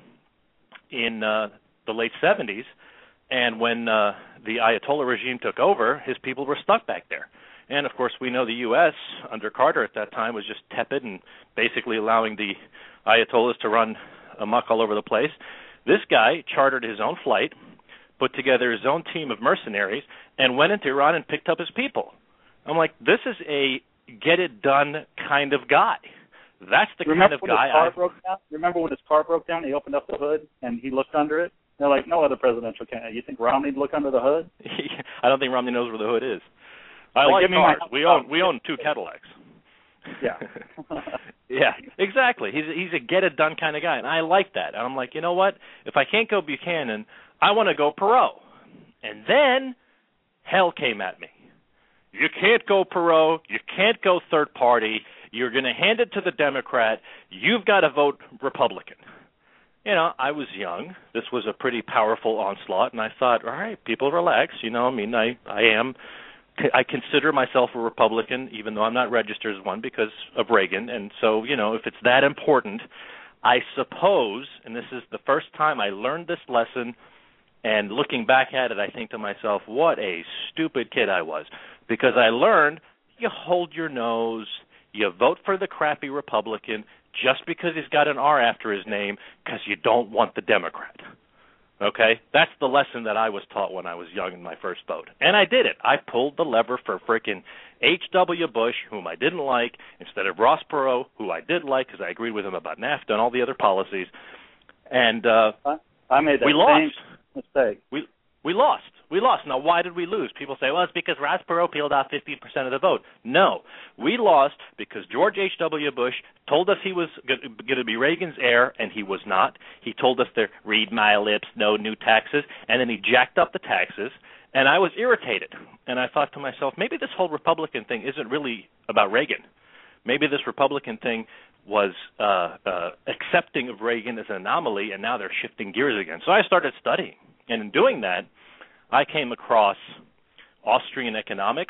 in uh, the late seventies, and when uh, the Ayatollah regime took over, his people were stuck back there. And, of course, we know the U S under Carter at that time was just tepid and basically allowing the Ayatollahs to run amok all over the place. This guy chartered his own flight, put together his own team of mercenaries, and went into Iran and picked up his people. I'm like, this is a get-it-done kind of guy. That's the Remember kind of when guy his car I... broke down? Remember when his car broke down, he opened up the hood, and he looked under it? They're like, no other presidential candidate. You think Romney'd look under the hood? I don't think Romney knows where the hood is. I like, like give me cars. my- We own we own two Cadillacs. Yeah. Yeah, exactly. He's a, he's a get-it-done kind of guy, and I like that. And I'm like, you know what? If I can't go Buchanan, I want to go Perot. And then hell came at me. You can't go Perot. You can't go third party. You're going to hand it to the Democrat. You've got to vote Republican. You know, I was young. This was a pretty powerful onslaught, and I thought, all right, people relax. You know, I mean, I, I am, I consider myself a Republican, even though I'm not registered as one because of Reagan. And so, you know, if it's that important, I suppose, and this is the first time I learned this lesson, and looking back at it, I think to myself, what a stupid kid I was. Because I learned you hold your nose, you vote for the crappy Republican just because he's got an R after his name because you don't want the Democrat. Okay? That's the lesson that I was taught when I was young in my first vote. And I did it. I pulled the lever for frickin' H W Bush, whom I didn't like, instead of Ross Perot, who I did like because I agreed with him about NAFTA and all the other policies. And uh, I made that we same lost. mistake. We we lost. We lost. Now, why did we lose? People say, well, it's because Ross Perot peeled off fifty percent of the vote. No. We lost because George H W. Bush told us he was going to be Reagan's heir, and he was not. He told us to read my lips, no new taxes, and then he jacked up the taxes, and I was irritated. And I thought to myself, maybe this whole Republican thing isn't really about Reagan. Maybe this Republican thing was uh, uh, accepting of Reagan as an anomaly, and now they're shifting gears again. So I started studying, and in doing that, I came across Austrian economics.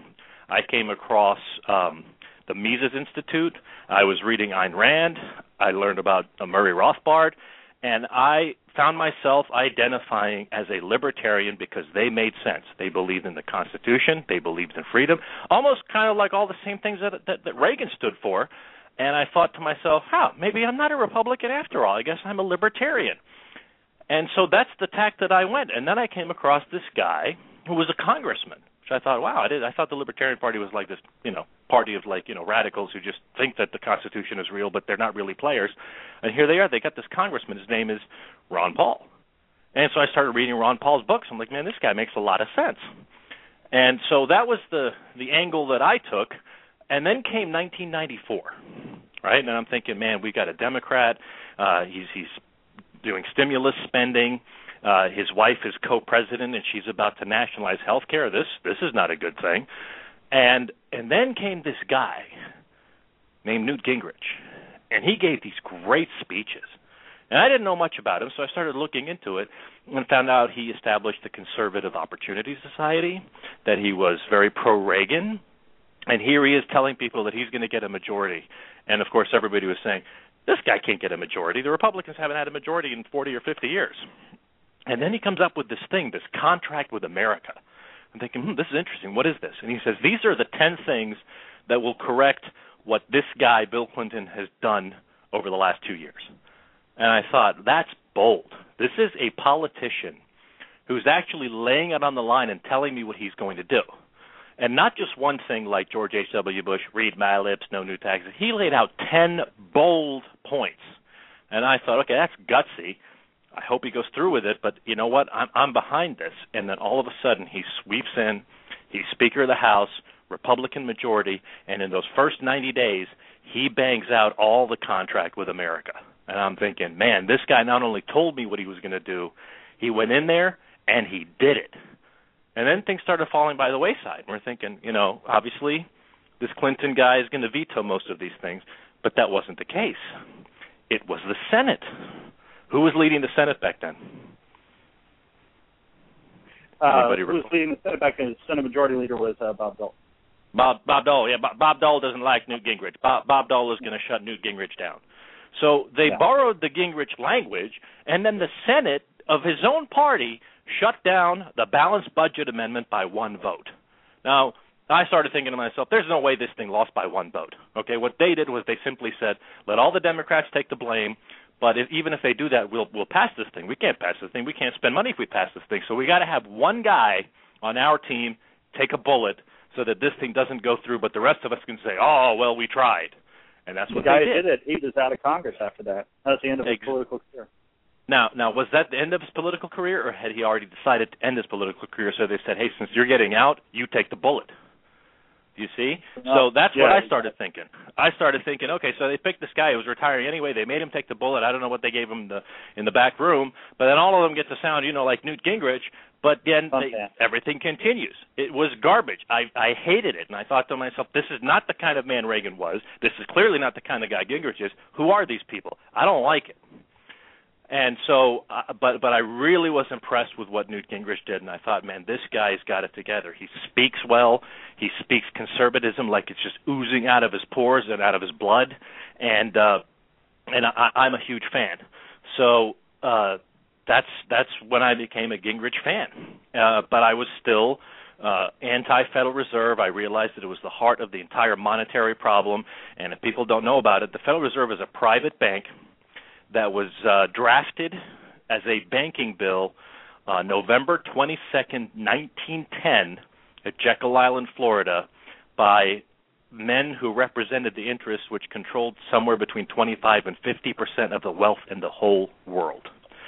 I came across um, the Mises Institute. I was reading Ayn Rand. I learned about uh, Murray Rothbard. And I found myself identifying as a libertarian because they made sense. They believed in the Constitution. They believed in freedom, almost kind of like all the same things that, that, that Reagan stood for. And I thought to myself, huh, maybe I'm not a Republican after all. I guess I'm a libertarian. And so that's the tack that I went. And then I came across this guy who was a congressman, which I thought, wow, I did. I thought the Libertarian Party was like this, you know, party of like, you know, radicals who just think that the Constitution is real, but they're not really players. And here they are. They got this congressman. His name is Ron Paul. And so I started reading Ron Paul's books. I'm like, man, this guy makes a lot of sense. And so that was the, the angle that I took. And then came nineteen ninety-four, right? And I'm thinking, man, we got a Democrat. Uh, he's he's doing stimulus spending. Uh, his wife is co-president, and she's about to nationalize health care. This this is not a good thing. And and then came this guy named Newt Gingrich, and he gave these great speeches. And I didn't know much about him, so I started looking into it and found out he established the Conservative Opportunity Society, that he was very pro-Reagan, and here he is telling people that he's going to get a majority. And, of course, everybody was saying, this guy can't get a majority. The Republicans haven't had a majority in forty or fifty years. And then he comes up with this thing, this contract with America. I'm thinking, hmm, this is interesting. What is this? And he says, these are the ten things that will correct what this guy, Bill Clinton, has done over the last two years. And I thought, that's bold. This is a politician who's actually laying it on the line and telling me what he's going to do. And not just one thing like George H W. Bush, read my lips, no new taxes. He laid out ten bold points. And I thought, okay, that's gutsy. I hope he goes through with it, but you know what? I'm, I'm behind this. And then all of a sudden he sweeps in, he's Speaker of the House, Republican majority, and in those first ninety days, he bangs out all the contract with America. And I'm thinking, man, this guy not only told me what he was going to do, he went in there and he did it. And then things started falling by the wayside. We're thinking, you know, obviously this Clinton guy is going to veto most of these things, but that wasn't the case. It was the Senate. Who was leading the Senate back then? Uh, who was leading the Senate back then? The Senate Majority Leader was uh, Bob Dole. Bob Bob Dole, yeah. Bob, Bob Dole doesn't like Newt Gingrich. Bob, Bob Dole is going to shut Newt Gingrich down. So they yeah. borrowed the Gingrich language, and then the Senate of his own party shut down the balanced budget amendment by one vote. Now, I started thinking to myself, there's no way this thing lost by one vote. Okay, what they did was they simply said, let all the Democrats take the blame, but if, even if they do that, we'll we'll pass this thing. We can't pass this thing. We can't spend money if we pass this thing. So we got to have one guy on our team take a bullet so that this thing doesn't go through, but the rest of us can say, oh, well, we tried. And that's what the guy they did. did it. He was out of Congress after that. That's the end of his Ex- political career. Now, now, was that the end of his political career, or had he already decided to end his political career? So they said, hey, since you're getting out, you take the bullet. You see? So that's yeah, what I started thinking. I started thinking, okay, so they picked this guy who was retiring anyway. They made him take the bullet. I don't know what they gave him the, in the back room. But then all of them get to sound, you know, like Newt Gingrich. But then they, everything continues. It was garbage. I, I hated it. And I thought to myself, this is not the kind of man Reagan was. This is clearly not the kind of guy Gingrich is. Who are these people? I don't like it. And so, uh, but but I really was impressed with what Newt Gingrich did, and I thought, man, this guy's got it together. He speaks well. He speaks conservatism like it's just oozing out of his pores and out of his blood, and uh, and I, I'm a huge fan. So uh, that's that's when I became a Gingrich fan. Uh, but I was still uh, anti-Federal Reserve. I realized that it was the heart of the entire monetary problem, and if people don't know about it, the Federal Reserve is a private bank that was uh, drafted as a banking bill uh, November twenty-second, nineteen ten, at Jekyll Island, Florida, by men who represented the interests which controlled somewhere between twenty-five and fifty percent of the wealth in the whole world.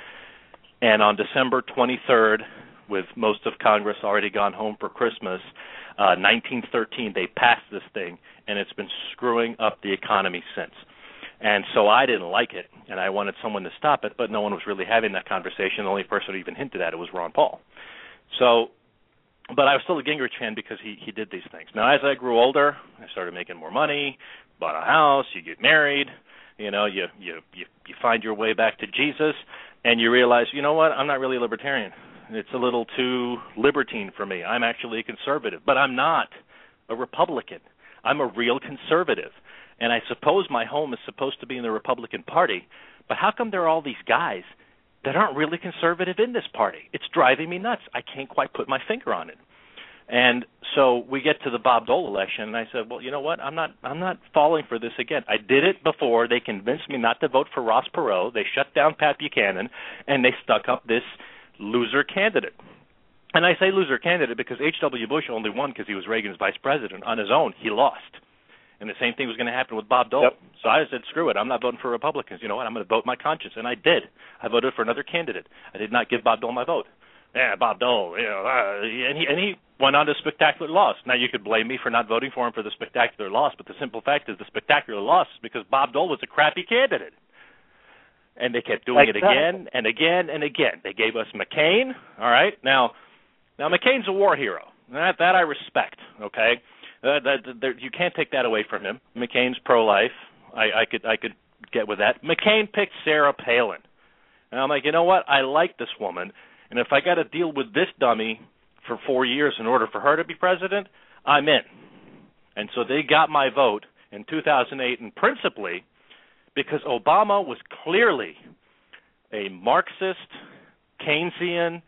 And on December twenty-third, with most of Congress already gone home for Christmas, uh, nineteen thirteen, they passed this thing, and it's been screwing up the economy since. And so I didn't like it, and I wanted someone to stop it, but no one was really having that conversation. The only person who even hinted at it was Ron Paul. So, but I was still a Gingrich fan because he, he did these things. Now, as I grew older, I started making more money, bought a house, you get married, you know, you, you, you, you find your way back to Jesus, and you realize, you know what, I'm not really a libertarian. It's a little too libertine for me. I'm actually a conservative, but I'm not a Republican. I'm a real conservative. And I suppose my home is supposed to be in the Republican Party, but how come there are all these guys that aren't really conservative in this party? It's driving me nuts. I can't quite put my finger on it. And so we get to the Bob Dole election, and I said, well, you know what? I'm not I'm not falling for this again. I did it before. They convinced me not to vote for Ross Perot. They shut down Pat Buchanan, and they stuck up this loser candidate. And I say loser candidate because H W. Bush only won because he was Reagan's vice president. On his own, he lost. And the same thing was going to happen with Bob Dole. Yep. So I said, screw it. I'm not voting for Republicans. You know what? I'm going to vote my conscience. And I did. I voted for another candidate. I did not give Bob Dole my vote. Yeah, Bob Dole. You know, uh, and, he, and he went on to spectacular loss. Now, you could blame me for not voting for him for the spectacular loss, but the simple fact is the spectacular loss is because Bob Dole was a crappy candidate. And they kept doing exactly. it again and again and again. They gave us McCain. All right? Now, now McCain's a war hero. That, that I respect, okay? Uh, that, that, you can't take that away from him. McCain's pro-life. I, I could I could get with that. McCain picked Sarah Palin. And I'm like, you know what? I like this woman. And if I got to deal with this dummy for four years in order for her to be president, I'm in. And so they got my vote in two thousand eight, and principally because Obama was clearly a Marxist, Keynesian,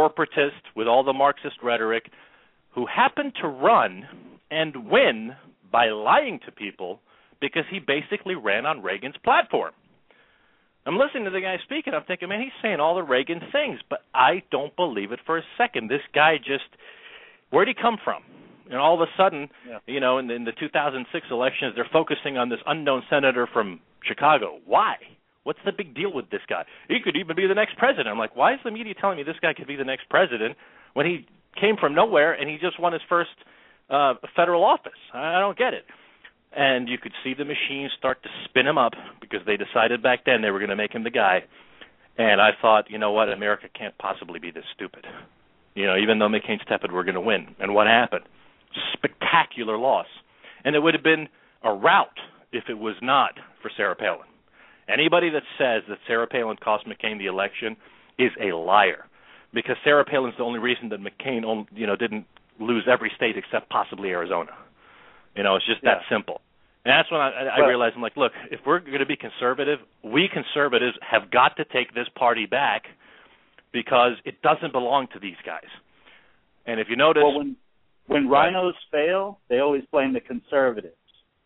corporatist with all the Marxist rhetoric who happened to run and win by lying to people because he basically ran on Reagan's platform. I'm listening to the guy speak, and I'm thinking, man, he's saying all the Reagan things, but I don't believe it for a second. This guy just, where'd he come from? And all of a sudden, yeah. you know, in the, in the two thousand six elections, they're focusing on this unknown senator from Chicago. Why? What's the big deal with this guy? He could even be the next president. I'm like, why is the media telling me this guy could be the next president when he came from nowhere and he just won his first uh, federal office? I don't get it. And you could see the machine start to spin him up because they decided back then they were going to make him the guy. And I thought, you know what, America can't possibly be this stupid. You know, even though McCain's tepid, we're going to win. And what happened? Spectacular loss. And it would have been a rout if it was not for Sarah Palin. Anybody that says that Sarah Palin cost McCain the election is a liar, because Sarah Palin's the only reason that McCain, only, you know, didn't lose every state except possibly Arizona. You know, it's just yeah. that simple. And that's when I, I well, realized, I'm like, look, if we're going to be conservative, we conservatives have got to take this party back because it doesn't belong to these guys. And if you notice... Well, when, when rhinos fail, they always blame the conservatives.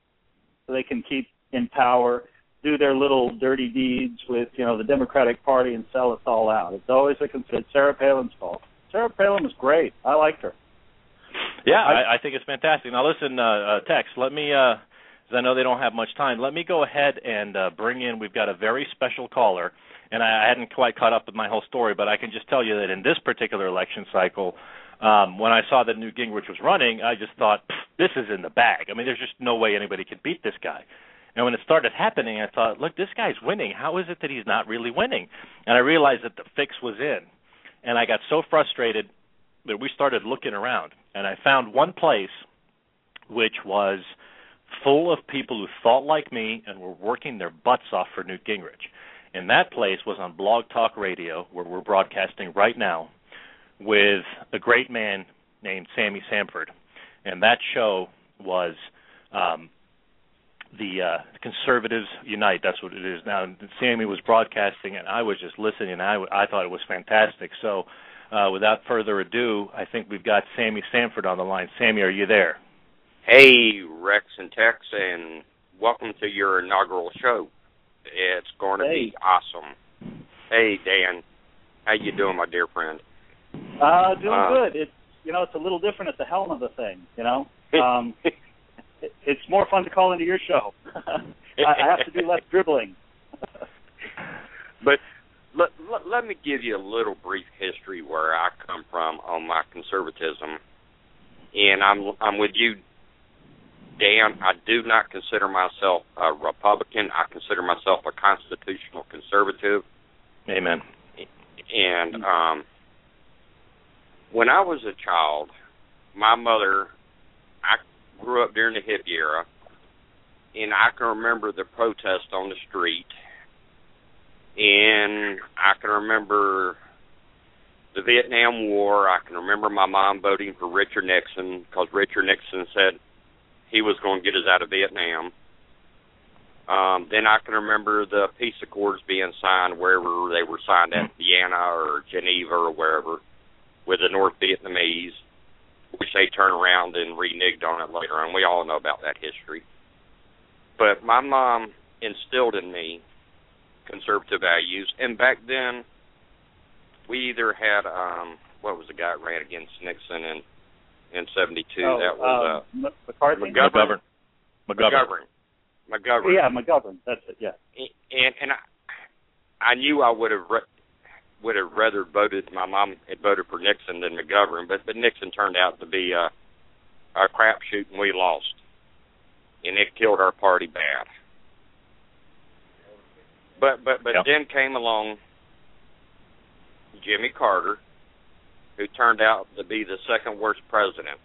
So they can keep in power, do their little dirty deeds with, you know, the Democratic Party and sell us all out. It's always a it's Sarah Palin's fault. Sarah Palin was great. I liked her. Yeah, I, I think it's fantastic. Now, listen, uh, uh, Tex, let me, because uh, I know they don't have much time, let me go ahead and uh, bring in, we've got a very special caller, and I, I hadn't quite caught up with my whole story, but I can just tell you that in this particular election cycle, um, when I saw that Newt Gingrich was running, I just thought, this is in the bag. I mean, there's just no way anybody could beat this guy. And when it started happening, I thought, look, this guy's winning. How is it that he's not really winning? And I realized that the fix was in. And I got so frustrated that we started looking around. And I found one place which was full of people who thought like me and were working their butts off for Newt Gingrich. And that place was on Blog Talk Radio, where we're broadcasting right now, with a great man named Sammy Samford. And that show was... Um, The uh, Conservatives Unite, that's what it is now. And Sammy was broadcasting, and I was just listening, and I, I thought it was fantastic. So uh, without further ado, I think we've got Sammy Samford on the line. Sammy, are you there? Hey, Rex and Tex, and welcome to your inaugural show. It's going to hey. be awesome. Hey, Dan. How you doing, my dear friend? Uh, doing uh, good. It's, you know, it's a little different at the helm of the thing, you know. Um It's more fun to call into your show. I have to do less dribbling. But let, let, let me give you a little brief history where I come from on my conservatism. And I'm I'm with you, Dan. I do not consider myself a Republican. I consider myself a constitutional conservative. Amen. And um, when I was a child, my mother... I grew up during the hippie era, and I can remember the protest on the street, and I can remember the Vietnam War. I can remember my mom voting for Richard Nixon because Richard Nixon said he was going to get us out of Vietnam. Um, then I can remember the peace accords being signed wherever they were signed at, Vienna or Geneva or wherever, with the North Vietnamese, which they turn around and reneged on it later on. We all know about that history. But my mom instilled in me conservative values, and back then we either had, um, what was the guy that ran against Nixon in in seventy-two? Oh, that was um, uh, McCarthy? McGovern. McGovern. McGovern. McGovern. Yeah, McGovern. That's it. Yeah. And and I, I knew I would have. Re- would have rather voted, my mom had voted for Nixon than McGovern, but, but Nixon turned out to be a, a crapshoot, and we lost. And it killed our party bad. But but but yep. Then came along Jimmy Carter, who turned out to be the second worst president.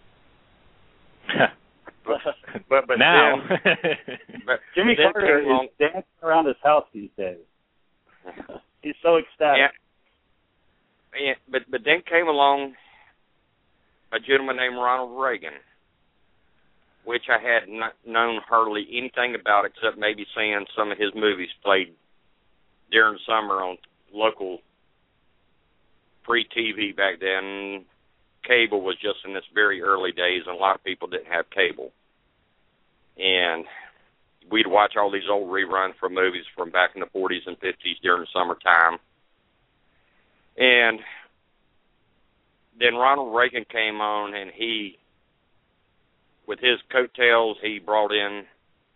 but, but but now then, but Jimmy then Carter is along, dancing around his house these days. He's so ecstatic. And, And, but but then came along a gentleman named Ronald Reagan, which I had not known hardly anything about except maybe seeing some of his movies played during summer on local free T V back then. Cable was just in its very early days, and a lot of people didn't have cable. and we'd watch all these old reruns from movies from back in the forties and fifties during the summertime. And then Ronald Reagan came on, and he, with his coattails, he brought in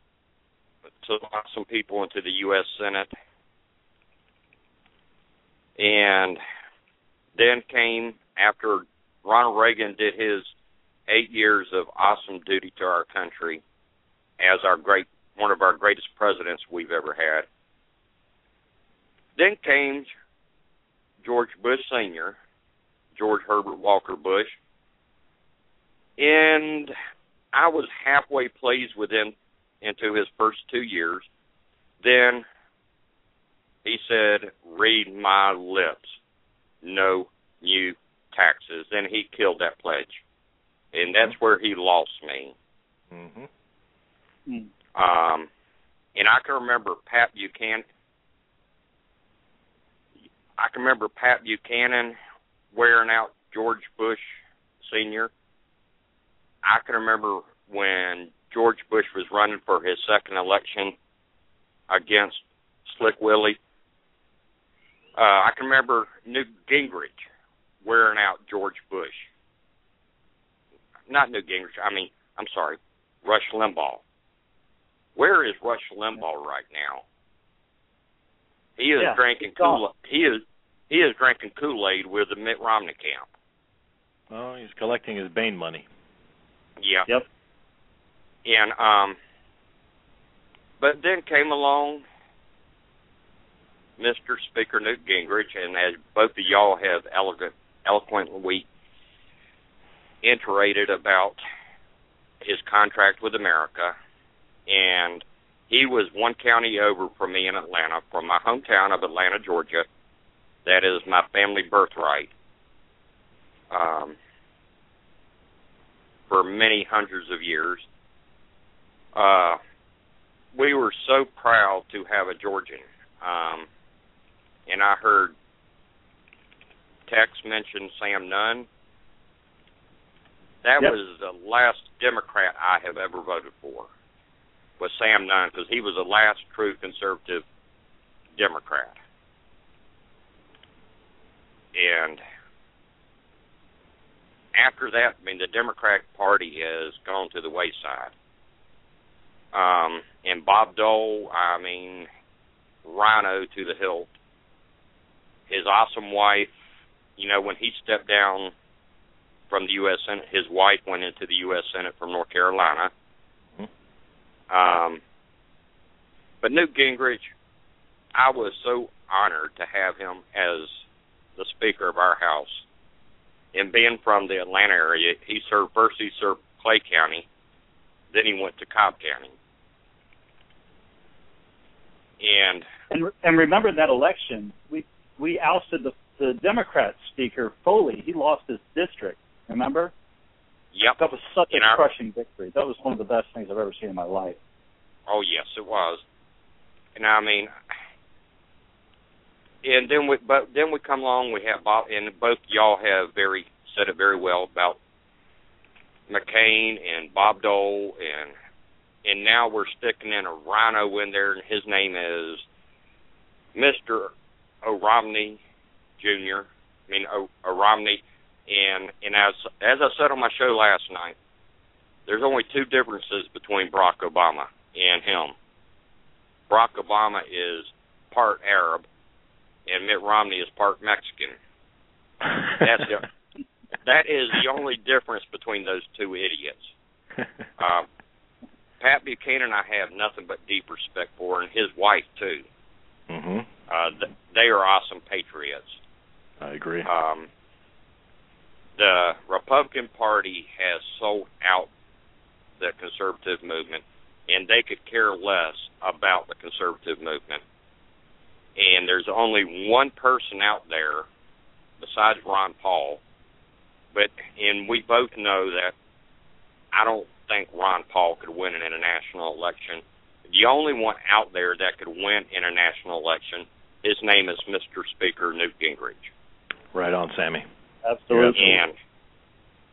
some people into the U S Senate. And then came, after Ronald Reagan did his eight years of awesome duty to our country as our great, one of our greatest presidents we've ever had. Then came George Bush Senior, George Herbert Walker Bush, and I was halfway pleased with him into his first two years. Then he said, "Read my lips, no new taxes." Then he killed that pledge, and that's where he lost me. Mm-hmm. Um, and I can remember Pat Buchanan. I can remember Pat Buchanan wearing out George Bush Senior I can remember when George Bush was running for his second election against Slick Willie. Uh, I can remember Newt Gingrich wearing out George Bush. Not Newt Gingrich, I mean, I'm sorry, Rush Limbaugh. Where is Rush Limbaugh right now? He is yeah, drinking Kool he is he is drinking Kool-Aid with the Mitt Romney camp. Oh, he's collecting his Bain money. Yeah. Yep. And um, but then came along Mister Speaker Newt Gingrich, and as both of y'all have elegant, eloquently iterated about his contract with America, and he was one county over from me in Atlanta, from my hometown of Atlanta, Georgia. That is my family birthright. Um, for many hundreds of years. Uh, we were so proud to have a Georgian. Um, and I heard Tex mention Sam Nunn. That yep. was the last Democrat I have ever voted for, was Sam Nunn, because he was the last true conservative Democrat. And after that, I mean, the Democratic Party has gone to the wayside. Um, and Bob Dole, I mean, rhino to the hilt. His awesome wife, you know, when he stepped down from the U S Senate, his wife went into the U S Senate from North Carolina. Um, but Newt Gingrich, I was so honored to have him as the Speaker of our House. And being from the Atlanta area, he served, first he served Clay County, then he went to Cobb County. And and, and remember that election, we we ousted the, the Democrat Speaker, Foley. He lost his district, remember? Yep. That was such in a our, crushing victory. That was one of the best things I've ever seen in my life. Oh, yes, it was. And I mean, and then we, but then we come along, we have Bob, and both y'all have very said it very well about McCain and Bob Dole, and and now we're sticking in a rhino in there, and his name is Mister O'Romney Junior I mean, o- O'Romney, and and as as I said on my show last night, there's only two differences between Barack Obama and him. Barack Obama is part Arab, and Mitt Romney is part Mexican. That's the, that is the only difference between those two idiots. Uh, Pat Buchanan, I have nothing but deep respect for, and his wife too. Mm-hmm. Uh, th- they are awesome patriots. I agree. Um, the Republican Party has sold out the conservative movement, and they could care less about the conservative movement. And there's only one person out there besides Ron Paul, but and we both know that I don't think Ron Paul could win in a national election. The only one out there that could win in a national election, his name is Mister Speaker Newt Gingrich. Right on, Sammy. Absolutely. And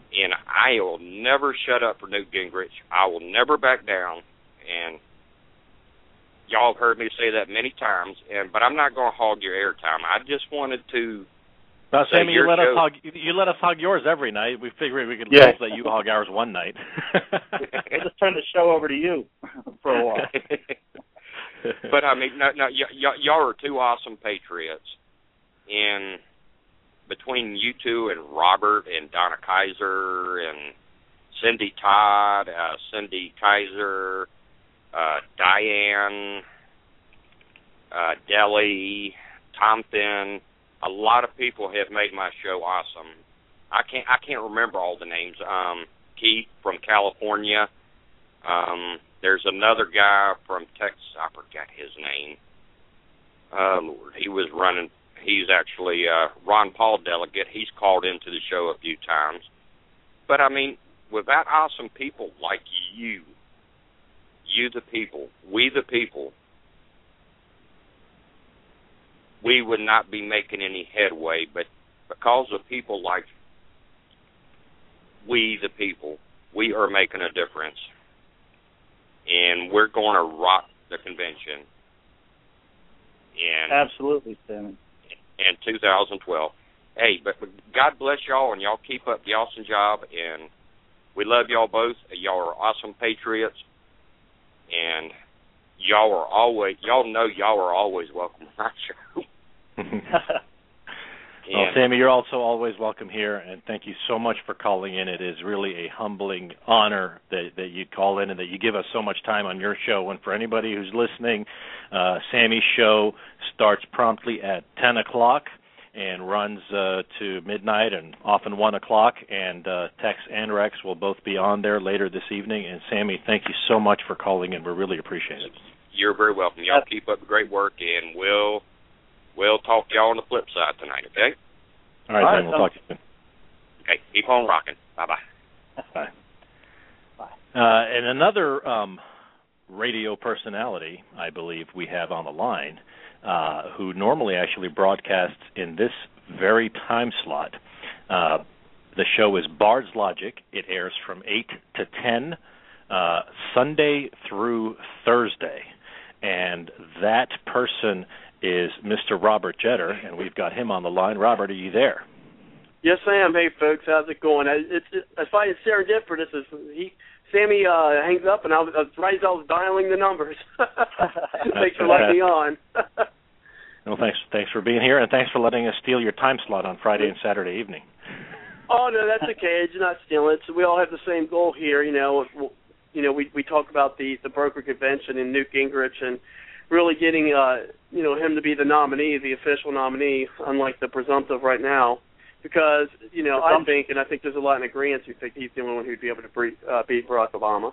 and I will never shut up for Newt Gingrich. I will never back down, and y'all have heard me say that many times, and but I'm not going to hog your airtime. I just wanted to. Well, Sammy, you let show. us hog you let us hog yours every night. We figured we could yeah. let you hog ours one night. We'll just turn the show over to you for a while. But I mean, no, no, y- y- y'all are two awesome patriots, and between you two and Robert and Donna Kaiser and Cindy Todd, uh, Cindy Kaiser, uh, Diane, uh, Deli, Tom Finn, a lot of people have made my show awesome. I can't I can't remember all the names. Um, Keith from California. Um, there's another guy from Texas. I forgot his name. Uh, Lord, he was running. He's actually uh, Ron Paul delegate. He's called into the show a few times. But I mean, without awesome people like you, you the people, we the people, we would not be making any headway. But because of people like we the people, we are making a difference. And we're going to rock the convention. And absolutely, Sammy. In two thousand twelve. Hey, but, but God bless y'all, and y'all keep up the awesome job. And we love y'all both. Y'all are awesome patriots. And y'all are always, y'all know y'all are always welcome on our show. Well, Sammy, you're also always welcome here, and thank you so much for calling in. It is really a humbling honor that, that you call in and that you give us so much time on your show. And for anybody who's listening, uh, Sammy's show starts promptly at ten o'clock and runs uh, to midnight and often one o'clock, and uh, Tex and Rex will both be on there later this evening. And, Sammy, thank you so much for calling in. We really appreciate it. You're very welcome. Y'all keep up the great work, and we'll... We'll talk to y'all on the flip side tonight, okay? All right, All right then. We'll talk to you soon. Okay, keep on rocking. Bye-bye. Bye. Bye. Uh, and another um, radio personality, I believe, we have on the line, uh, who normally actually broadcasts in this very time slot. Uh, the show is Bard's Logic. It airs from eight to ten, uh, Sunday through Thursday. And that person is Mister Robert Jeter, and we've got him on the line. Robert, are you there? Yes, I am. Hey, folks, how's it going? I, it's, it, I find it serendipitous. Is he, Sammy uh, hangs up, and I was, I was right as I was dialing the numbers. Thanks for letting me on. Well, thanks, thanks for being here, and thanks for letting us steal your time slot on Friday and Saturday evening. Oh no, that's okay. It's not stealing. So we all have the same goal here. You know, you know, we we talk about the the broker convention and Newt Gingrich and really getting, uh, you know, him to be the nominee, the official nominee, unlike the presumptive right now, because, you know, I think, and I think there's a lot in agreement who think he's the only one who'd be able to beat, uh, beat Barack Obama.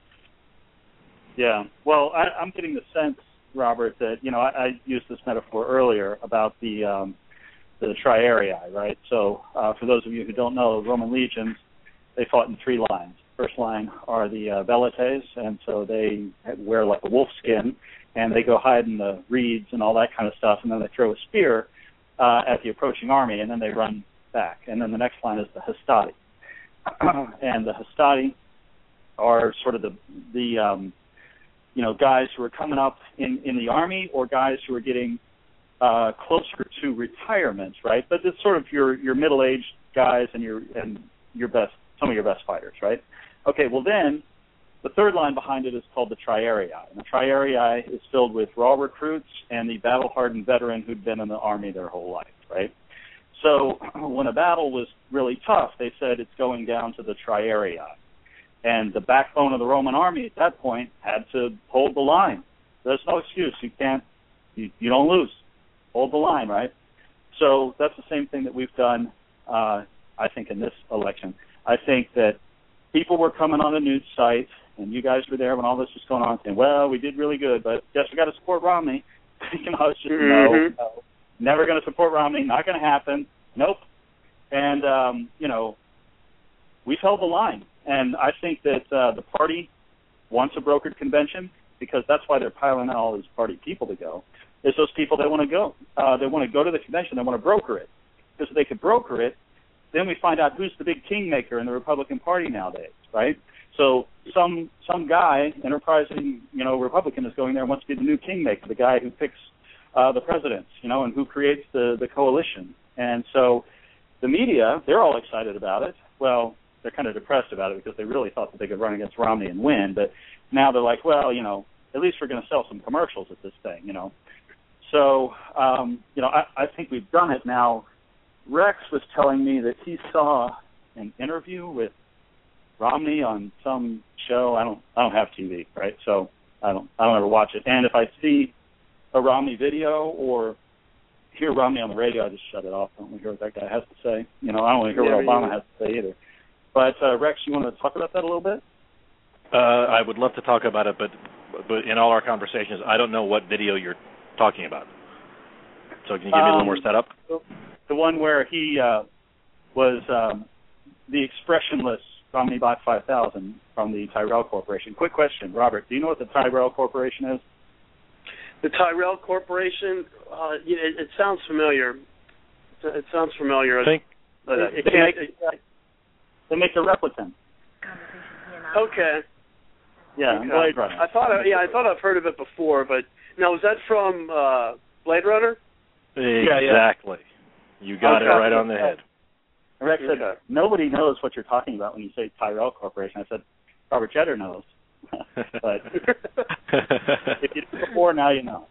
Yeah. Well, I, I'm getting the sense, Robert, that, you know, I, I used this metaphor earlier about the um, the triarii, right? So uh, for those of you who don't know, Roman legions, they fought in three lines. First line are the uh, velites, and so they wear like a wolf skin, and they go hide in the reeds and all that kind of stuff, and then they throw a spear uh, at the approaching army, and then they run back. And then the next line is the hastati. And the hastati are sort of the, the um, you know, guys who are coming up in, in the army or guys who are getting uh, closer to retirement, right? But it's sort of your, your middle-aged guys and your and your best, some of your best fighters, right? Okay, well then, the third line behind it is called the triarii. And the triarii is filled with raw recruits and the battle-hardened veteran who'd been in the army their whole life, right? So when a battle was really tough, they said it's going down to the triarii. And the backbone of the Roman army at that point had to hold the line. There's no excuse. You can't, you, you don't lose. Hold the line, right? So that's the same thing that we've done, uh, I think, in this election. I think that people were coming on the news site, and you guys were there when all this was going on, saying, well, we did really good, but guess we got to support Romney. you know, it's just, mm-hmm. no, no, never going to support Romney, not going to happen, nope. And, um, you know, we've held the line. And I think that uh, the party wants a brokered convention because that's why they're piling out all these party people to go, is those people that want to go. Uh, they want to go to the convention. They want to broker it. Because if they could broker it, then we find out who's the big kingmaker in the Republican Party nowadays, right? So some some guy, enterprising, you know, Republican is going there and wants to be the new kingmaker, the guy who picks uh, the presidents, you know, and who creates the, the coalition. And so the media, they're all excited about it. Well, they're kind of depressed about it because they really thought that they could run against Romney and win. But now they're like, well, you know, at least we're going to sell some commercials at this thing, you know. So, um, you know, I, I think we've done it now. Rex was telling me that he saw an interview with Romney on some show. I don't, I don't have T V, right? So I don't, I don't ever watch it. And if I see a Romney video or hear Romney on the radio, I just shut it off. I don't want to hear what that guy has to say. You know, I don't want to hear yeah, what Obama yeah. has to say either. But uh, Rex, you want to talk about that a little bit? Uh, I would love to talk about it, but but in all our conversations, I don't know what video you're talking about. So can you give me um, a little more setup? The one where he uh, was um, the expressionless Romney Bot five thousand from the Tyrell Corporation. Quick question, Robert, do you know what the Tyrell Corporation is? The Tyrell Corporation, uh, it, it sounds familiar. It sounds familiar. I think but it, it they, can't, make, it, they make the replicant. Okay. Yeah, okay. Blade Runner. I thought, I, yeah, I thought I've heard of it before, but now is that from uh, Blade Runner? Exactly. You got okay. it right on the head. Rex said, okay. Nobody knows what you're talking about when you say Tyrell Corporation. I said, Robert Jetter knows. But if you did before, now you know.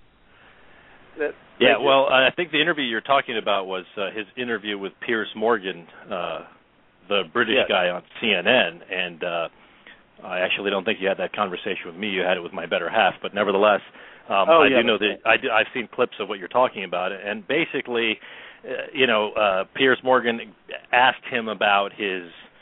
That, yeah, well, I think the interview you're talking about was uh, his interview with Piers Morgan, uh, the British yes. guy on C N N, and uh, I actually don't think you had that conversation with me. You had it with my better half, but nevertheless, um, oh, I yeah, do know that I do, I've seen clips of what you're talking about, and basically, uh, you know, uh, Piers Morgan asked him about his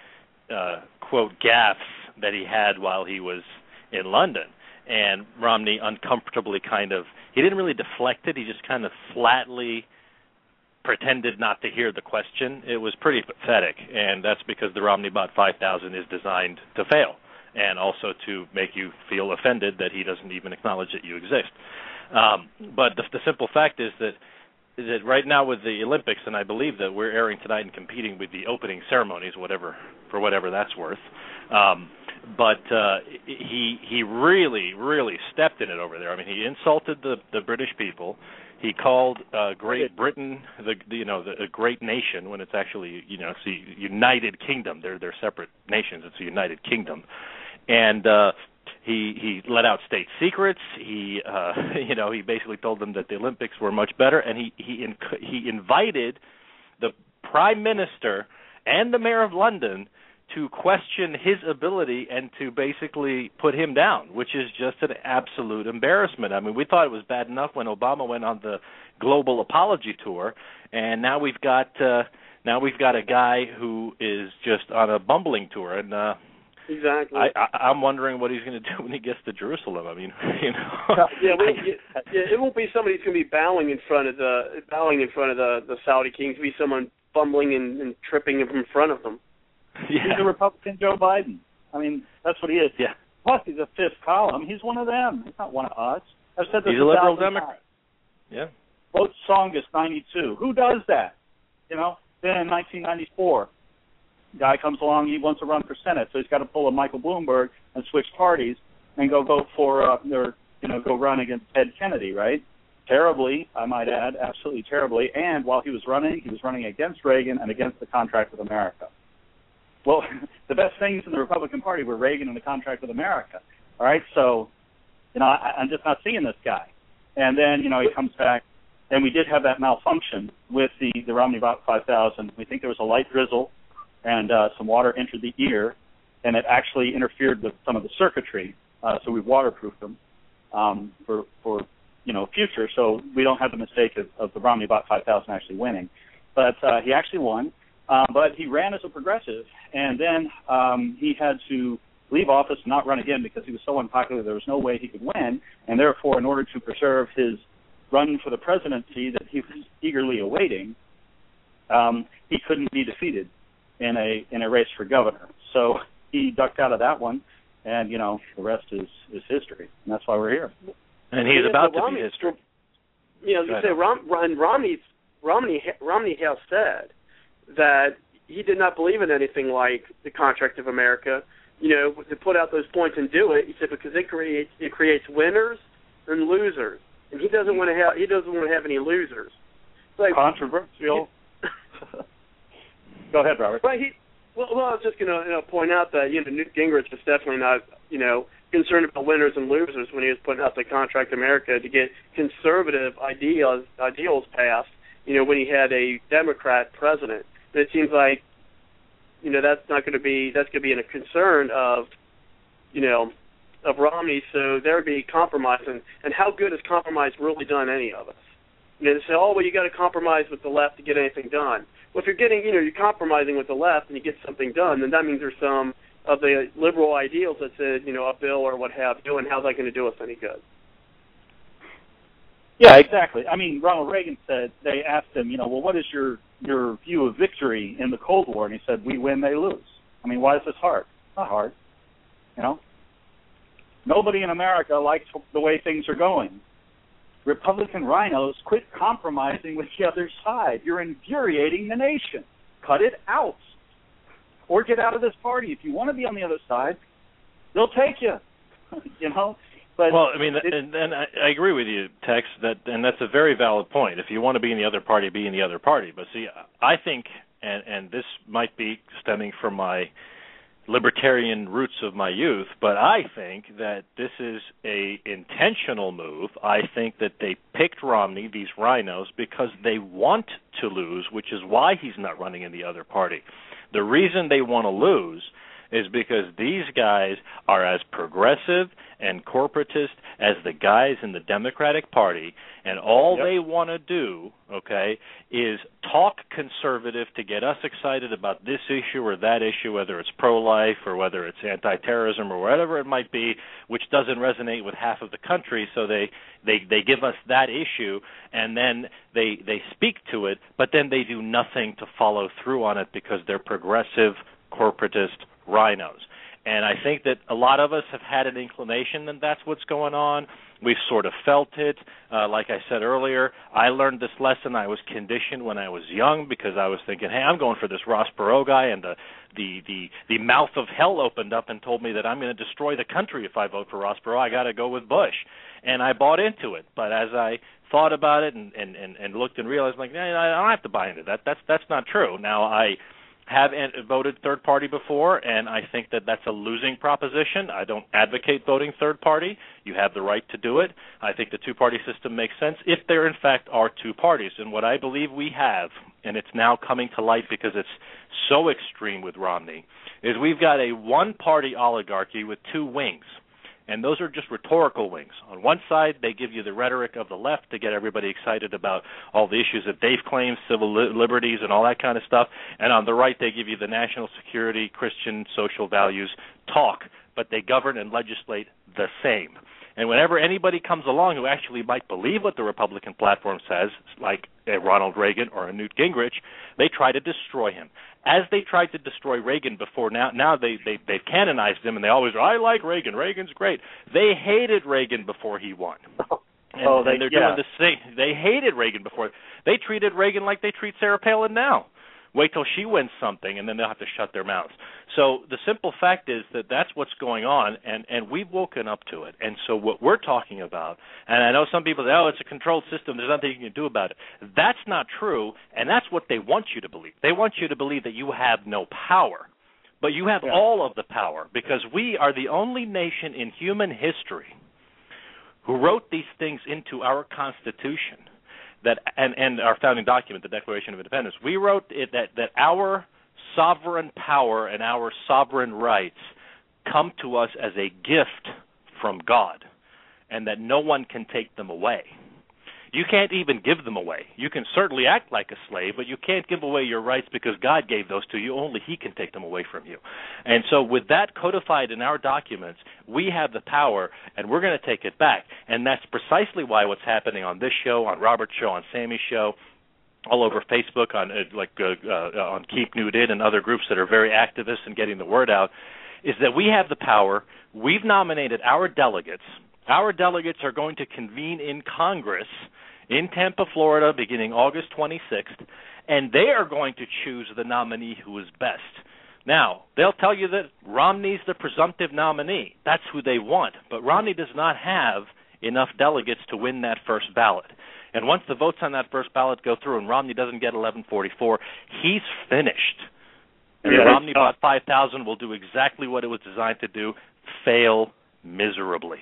uh, quote gaffes that he had while he was in London, and Romney uncomfortably kind of he didn't really deflect it. He just kind of flatly pretended not to hear the question. It was pretty pathetic, and that's because the Romney Bot five thousand is designed to fail and also to make you feel offended that he doesn't even acknowledge that you exist. Um, but the, the simple fact is that that right now with the Olympics, and I believe that we're airing tonight and competing with the opening ceremonies, whatever for whatever that's worth. Um, but uh, he he really really stepped in it over there. I mean, he insulted the, the British people. He called uh, Great Britain the, the you know the a great nation when it's actually you know it's the United Kingdom. They're they're separate nations. It's a United Kingdom, and uh, he he let out state secrets. He uh, you know he basically told them that the Olympics were much better, and he he inc- he invited the Prime Minister and the Mayor of London to question his ability and to basically put him down, which is just an absolute embarrassment. I mean, we thought it was bad enough when Obama went on the global apology tour, and now we've got uh, now we've got a guy who is just on a bumbling tour, and uh, exactly. I, I, I'm wondering what he's going to do when he gets to Jerusalem. I mean, you know, yeah, well, yeah, it won't be somebody who's going to be bowing in front of the bowing in front of the, the Saudi kings. It'll be someone bumbling and, and tripping in front of them. Yeah. He's a Republican Joe Biden. I mean, that's what he is. Yeah. Plus, he's a fifth column. He's one of them. He's not one of us. I've said this he's a liberal Democrat. Times. Yeah. Vote Songus ninety-two. Who does that? You know. Then in nineteen ninety-four, guy comes along. He wants to run for Senate, so he's got to pull a Michael Bloomberg and switch parties and go vote for uh, or you know go run against Ted Kennedy. Right. Terribly, I might add, absolutely terribly. And while he was running, he was running against Reagan and against the Contract with America. Well, the best things in the Republican Party were Reagan and the Contract with America. All right, so, you know, I, I'm just not seeing this guy. And then, you know, he comes back, and we did have that malfunction with the, the Romney Bot five thousand. We think there was a light drizzle, and uh, some water entered the ear, and it actually interfered with some of the circuitry. Uh, so we waterproofed them um, for, for, you know, future, so we don't have the mistake of, of the Romney Bot five thousand actually winning. But uh, he actually won. Um, but he ran as a progressive, and then um, he had to leave office and not run again because he was so unpopular there was no way he could win, and therefore, in order to preserve his run for the presidency that he was eagerly awaiting, um, he couldn't be defeated in a in a race for governor. So he ducked out of that one, and, you know, the rest is, is history, and that's why we're here. And he's about to Romney, be history. You know, you say Rom, Rom, Romney, Romney, Romney has said that he did not believe in anything like the Contract of America. You know, to put out those points and do it, he said because it creates it creates winners and losers, and he doesn't want to have he doesn't want to have any losers. Like, controversial. Go ahead, Robert. Right. He, well, well, I was just going to you know, point out that you know Newt Gingrich was definitely not you know concerned about winners and losers when he was putting out the Contract of America to get conservative ideas ideals passed. You know, when he had a Democrat president, and it seems like you know that's not going to be that's going to be in a concern of you know of Romney. So there would be compromise, and, and how good has compromise really done any of us? You know, they say, oh well, you got to compromise with the left to get anything done. Well, if you're getting, you know, you're compromising with the left and you get something done, then that means there's some of the liberal ideals that said, you know, a bill or what have you, and how's that going to do us any good? Yeah, exactly. I mean, Ronald Reagan said, they asked him, you know, well, what is your, your view of victory in the Cold War? And he said, we win, they lose. I mean, why is this hard? It's not hard. You know? Nobody in America likes the way things are going. Republican rhinos, quit compromising with the other side. You're infuriating the nation. Cut it out. Or get out of this party. If you want to be on the other side, they'll take you. you know? But well, I mean, it, and, and I, I agree with you, Tex, that, and that's a very valid point. If you want to be in the other party, be in the other party. But see, I think, and, and this might be stemming from my libertarian roots of my youth, but I think that this is a intentional move. I think that they picked Romney, these rhinos, because they want to lose, which is why he's not running in the other party. The reason they want to lose is because these guys are as progressive and corporatist as the guys in the Democratic Party, and all yep. they want to do, okay, is talk conservative to get us excited about this issue or that issue, whether it's pro-life or whether it's anti-terrorism or whatever it might be, which doesn't resonate with half of the country, so they, they, they give us that issue, and then they, they speak to it, but then they do nothing to follow through on it because they're progressive, corporatist rhinos. And I think that a lot of us have had an inclination that that's what's going on. We've sort of felt it. Uh, like I said earlier, I learned this lesson. I was conditioned when I was young because I was thinking, hey, I'm going for this Ross Perot guy, and the the the, the mouth of hell opened up and told me that I'm going to destroy the country if I vote for Ross Perot. I got to go with Bush. And I bought into it. But as I thought about it and, and, and, and looked and realized, like, nah, I don't have to buy into that. That's, that's not true. Now, I have voted third party before, and I think that that's a losing proposition. I don't advocate voting third party. You have the right to do it. I think the two-party system makes sense if there, in fact, are two parties. And what I believe we have, and it's now coming to light because it's so extreme with Romney, is we've got a one-party oligarchy with two wings. And those are just rhetorical wings. On one side, they give you the rhetoric of the left to get everybody excited about all the issues that they've claimed, civil li- liberties and all that kind of stuff. And on the right, they give you the national security, Christian, social values talk, but they govern and legislate the same. And whenever anybody comes along who actually might believe what the Republican platform says, like a Ronald Reagan or a Newt Gingrich, they try to destroy him. As they tried to destroy Reagan before, now now they, they, they've canonized him, and they always, I like Reagan, Reagan's great. They hated Reagan before he won. And, oh, they, and they're yeah. doing the same. They hated Reagan before. They treated Reagan like they treat Sarah Palin now. Wait till she wins something, and then they'll have to shut their mouths. So the simple fact is that that's what's going on, and, and we've woken up to it. And so what we're talking about, and I know some people say, oh, it's a controlled system, there's nothing you can do about it. That's not true, and that's what they want you to believe. They want you to believe that you have no power. But you have yeah. all of the power, because we are the only nation in human history who wrote these things into our Constitution. That and, and our founding document, the Declaration of Independence, we wrote it that, that our sovereign power and our sovereign rights come to us as a gift from God, and that no one can take them away. You can't even give them away. You can certainly act like a slave, but you can't give away your rights because God gave those to you. Only He can take them away from you. And so with that codified in our documents, we have the power, and we're going to take it back. And that's precisely why what's happening on this show, on Robert's show, on Sammy's show, all over Facebook, on uh, like uh, uh, on Keep Newt In and other groups that are very activist in getting the word out, is that we have the power. We've nominated our delegates. Our delegates are going to convene in Congress, in Tampa, Florida, beginning August twenty-sixth, and they are going to choose the nominee who is best. Now, they'll tell you that Romney's the presumptive nominee. That's who they want. But Romney does not have enough delegates to win that first ballot. And once the votes on that first ballot go through and Romney doesn't get eleven forty-four, he's finished. And yeah, the Romney bought five thousand will do exactly what it was designed to do, fail miserably.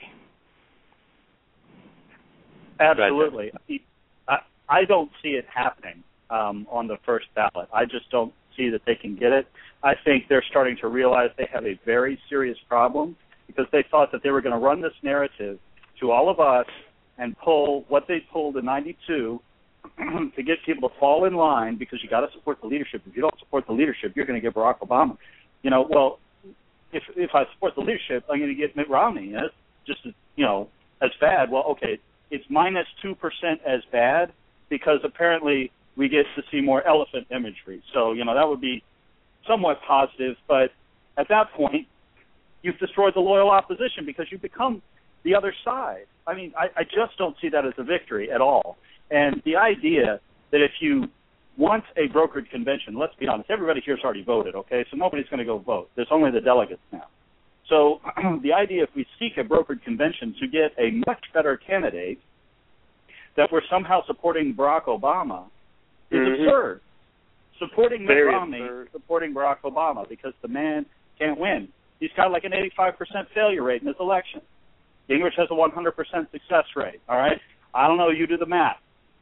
Absolutely. I, I don't see it happening um, on the first ballot. I just don't see that they can get it. I think they're starting to realize they have a very serious problem because they thought that they were going to run this narrative to all of us and pull what they pulled in ninety-two to get people to fall in line because you got to support the leadership. If you don't support the leadership, you're going to get Barack Obama. You know, well, if if I support the leadership, I'm going to get Mitt Romney. That's just, you know, as bad. Well, okay, it's minus two percent as bad because apparently we get to see more elephant imagery. So, you know, that would be somewhat positive. But at that point, you've destroyed the loyal opposition because you become the other side. I mean, I, I just don't see that as a victory at all. And the idea that if you want a brokered convention, let's be honest, everybody here's already voted, okay? So nobody's going to go vote. There's only the delegates now. So the idea if we seek a brokered convention to get a much better candidate, that we're somehow supporting Barack Obama is mm-hmm. absurd. Supporting Mitt Romney, supporting Barack Obama because the man can't win. He's got like an eighty-five percent failure rate in this election. Gingrich has a one hundred percent success rate, all right? I don't know. You do the math.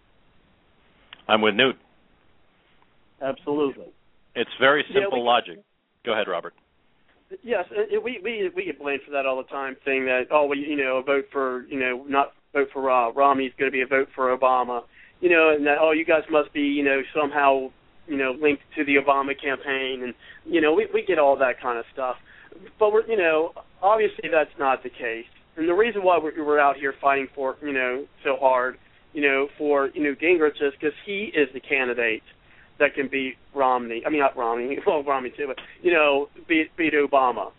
I'm with Newt. Absolutely. It's very simple yeah, we, logic. Go ahead, Robert. Yes, it, we we we get blamed for that all the time, saying that oh, well, you know, a vote for you know not vote for uh, Romney is going to be a vote for Obama, you know, and that oh, you guys must be you know somehow you know linked to the Obama campaign, and you know we we get all that kind of stuff, but we're you know obviously that's not the case, and the reason why we're, we're out here fighting for you know so hard, you know for you know Gingrich is because he is the candidate that can beat Romney. I mean, not Romney, well, Romney too, but, you know, beat, beat Obama.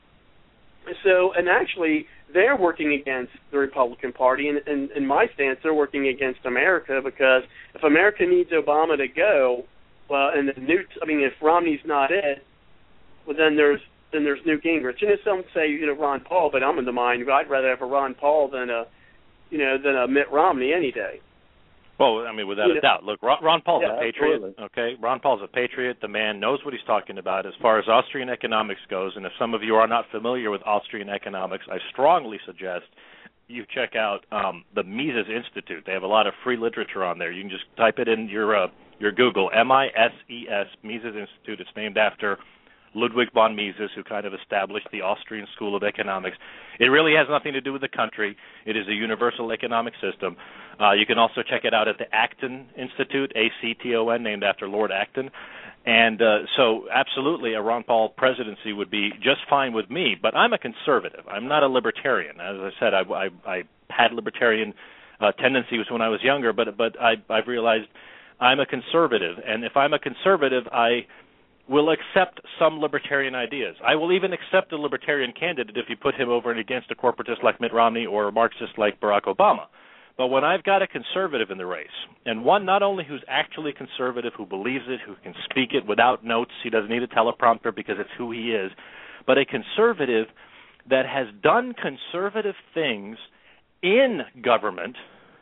So, and actually, they're working against the Republican Party, and in my stance, they're working against America, because if America needs Obama to go, well, and the Newt, I mean, if Romney's not it, well, then there's then there's Newt Gingrich. And some say, you know, Ron Paul, but I'm in the mind, I'd rather have a Ron Paul than a, you know, than a Mitt Romney any day. Well, I mean, without you a know, doubt. Look, Ron, Ron Paul's yeah, a patriot, absolutely. okay? Ron Paul's a patriot. The man knows what he's talking about as far as Austrian economics goes, and if some of you are not familiar with Austrian economics, I strongly suggest you check out um, the Mises Institute. They have a lot of free literature on there. You can just type it in your uh, your Google, M I S E S, Mises Institute. It's named after Ludwig von Mises, who kind of established the Austrian School of Economics. It really has nothing to do with the country. It is a universal economic system. Uh, you can also check it out at the Acton Institute, A C T O N, named after Lord Acton. And uh, so absolutely a Ron Paul presidency would be just fine with me, but I'm a conservative. I'm not a libertarian. As I said, I, I, I had libertarian uh, tendencies when I was younger, but, but I, I've realized I'm a conservative. And if I'm a conservative, I will accept some libertarian ideas. I will even accept a libertarian candidate if you put him over and against a corporatist like Mitt Romney or a Marxist like Barack Obama. But when I've got a conservative in the race, and one not only who's actually conservative, who believes it, who can speak it without notes, he doesn't need a teleprompter because it's who he is, but a conservative that has done conservative things in government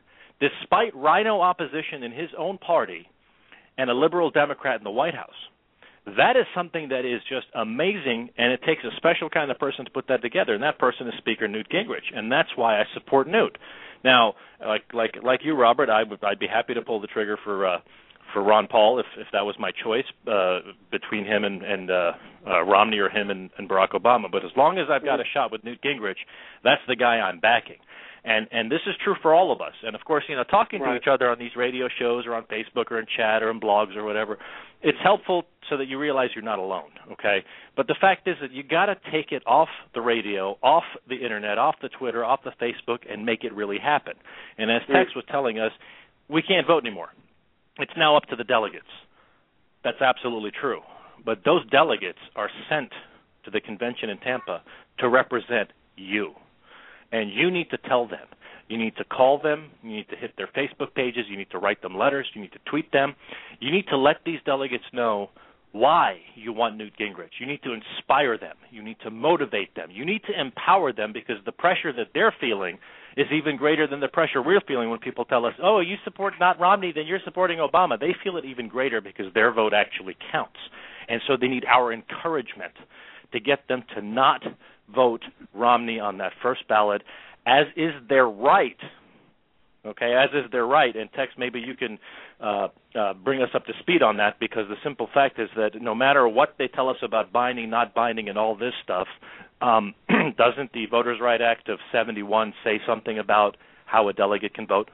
despite rhino opposition in his own party and a liberal Democrat in the White House. That is something that is just amazing, and it takes a special kind of person to put that together, and that person is Speaker Newt Gingrich, and that's why I support Newt. Now, like like like you, Robert, I would I'd be happy to pull the trigger for uh, for Ron Paul if, if that was my choice uh, between him and, and uh, uh, Romney or him and, and Barack Obama. But as long as I've got a shot with Newt Gingrich, that's the guy I'm backing. And and this is true for all of us. And, of course, you know, talking right. to each other on these radio shows or on Facebook or in chat or in blogs or whatever, it's helpful so that you realize you're not alone, okay? But the fact is that you got to take it off the radio, off the Internet, off the Twitter, off the Facebook, and make it really happen. And as Tex was telling us, we can't vote anymore. It's now up to the delegates. That's absolutely true. But those delegates are sent to the convention in Tampa to represent you. And you need to tell them, You need to call them. You need to hit their Facebook pages. You need to write them letters. You need to tweet them. You need to let these delegates know why you want Newt Gingrich. You need to inspire them. You need to motivate them. You need to empower them, because the pressure that they're feeling is even greater than the pressure we're feeling when people tell us, oh, you support not Romney, then you're supporting Obama. They feel it even greater because their vote actually counts. And so they need our encouragement to get them to not vote Romney on that first ballot, as is their right. Okay, as is their right. And Tex, maybe you can uh, uh, bring us up to speed on that, because the simple fact is that no matter what they tell us about binding, not binding, and all this stuff, um, doesn't the Voters' Right Act of seventy-one say something about how a delegate can vote?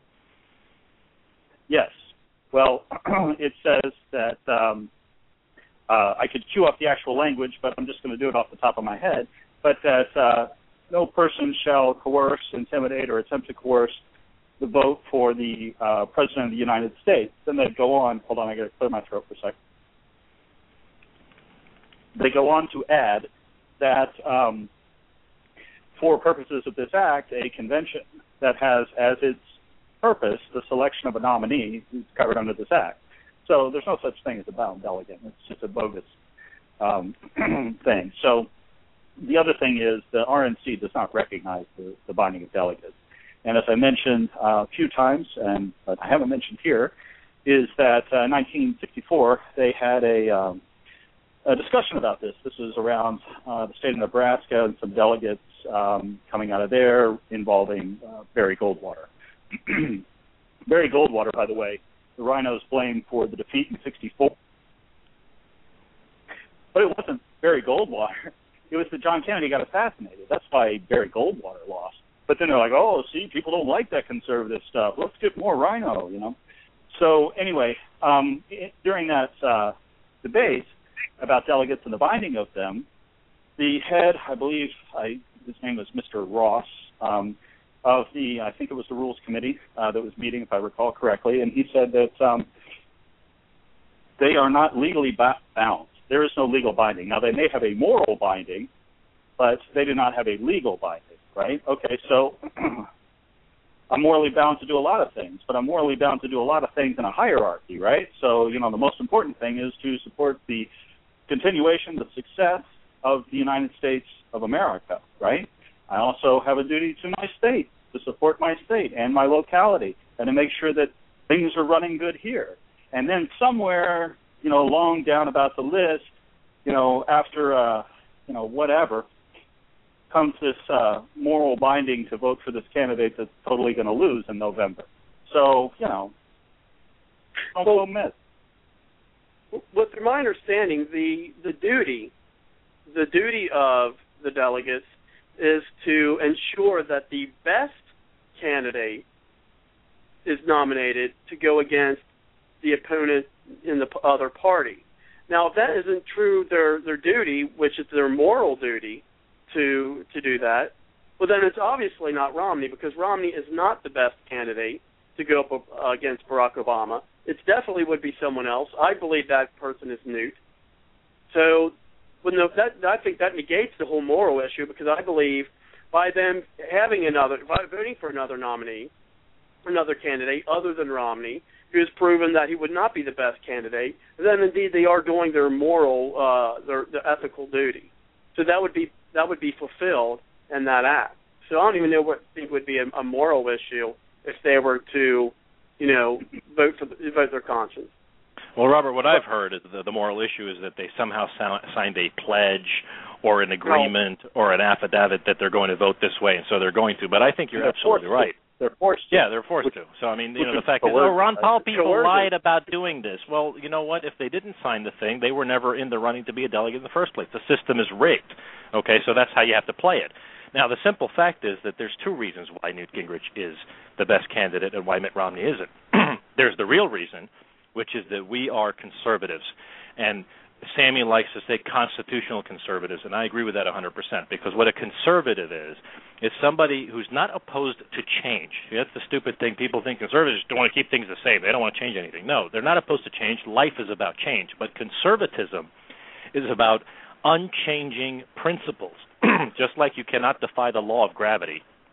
Yes. Well, it says that um, uh, I could cue up the actual language, but I'm just going to do it off the top of my head, but that uh, no person shall coerce, intimidate, or attempt to coerce the vote for the uh, President of the United States. Then they go on, hold on, I got to clear my throat for a second. They go on to add that um, for purposes of this act, a convention that has as its purpose the selection of a nominee is covered under this act. So there's no such thing as a bound delegate. It's just a bogus um, thing. So the other thing is the R N C does not recognize the, the binding of delegates. And as I mentioned uh, a few times, and but I haven't mentioned here, is that uh, in nineteen sixty-four they had a, um, a discussion about this. This was around uh, the state of Nebraska and some delegates um, coming out of there involving uh, Barry Goldwater. Barry Goldwater, by the way, the Rhinos blamed for the defeat in sixty-four. But it wasn't Barry Goldwater. It was that John Kennedy got assassinated. That's why Barry Goldwater lost. But then they're like, oh, see, people don't like that conservative stuff. Let's get more Rhino, you know. So anyway, um, it, during that uh, debate about delegates and the binding of them, the head, I believe, I, his name was Mister Ross, um, of the, I think it was the Rules Committee uh, that was meeting, if I recall correctly, and he said that um, they are not legally ba- bound. There is no legal binding. Now, they may have a moral binding, but they do not have a legal binding. Right? Okay, so I'm morally bound to do a lot of things, but I'm morally bound to do a lot of things in a hierarchy, right? So, you know, the most important thing is to support the continuation, the success of the United States of America, right? I also have a duty to my state, to support my state and my locality, and to make sure that things are running good here. And then somewhere, you know, along down about the list, you know, after, uh, you know, whatever, comes this uh, moral binding to vote for this candidate that's totally going to lose in November. So, you know, don't well, miss. Well, from my understanding, the, the duty, the duty of the delegates is to ensure that the best candidate is nominated to go against the opponent in the other party. Now, if that isn't true their their duty, which is their moral duty, to to do that, well, then it's obviously not Romney, because Romney is not the best candidate to go up uh, against Barack Obama. It definitely would be someone else. I believe that person is Newt. So when the, that, I think that negates the whole moral issue, because I believe by them having another, by voting for another nominee, another candidate other than Romney, who has proven that he would not be the best candidate, then indeed they are doing their moral, uh, their, their ethical duty. So that would be that would be fulfilled in that act. So I don't even know what I think would be a, a moral issue if they were to, you know, vote for the, vote their conscience. Well, Robert, what I've heard is the, the moral issue is that they somehow sound, signed a pledge or an agreement no. or an affidavit that they're going to vote this way, and so they're going to. But I think you're they're absolutely right. To. They're forced to. Yeah, they're forced which, to. So, I mean, you know, the fact is, oh, Ron Paul people coercion. lied about doing this. Well, you know what? If they didn't sign the thing, they were never in the running to be a delegate in the first place. The system is rigged. Okay, so that's how you have to play it. Now, the simple fact is that there's two reasons why Newt Gingrich is the best candidate and why Mitt Romney isn't. There's the real reason, which is that we are conservatives. And Sammy likes to say constitutional conservatives, and I agree with that one hundred percent, because what a conservative is, is somebody who's not opposed to change. That's the stupid thing. People think conservatives don't want to keep things the same. They don't want to change anything. No, they're not opposed to change. Life is about change. But conservatism is about unchanging principles. Just like you cannot defy the law of gravity,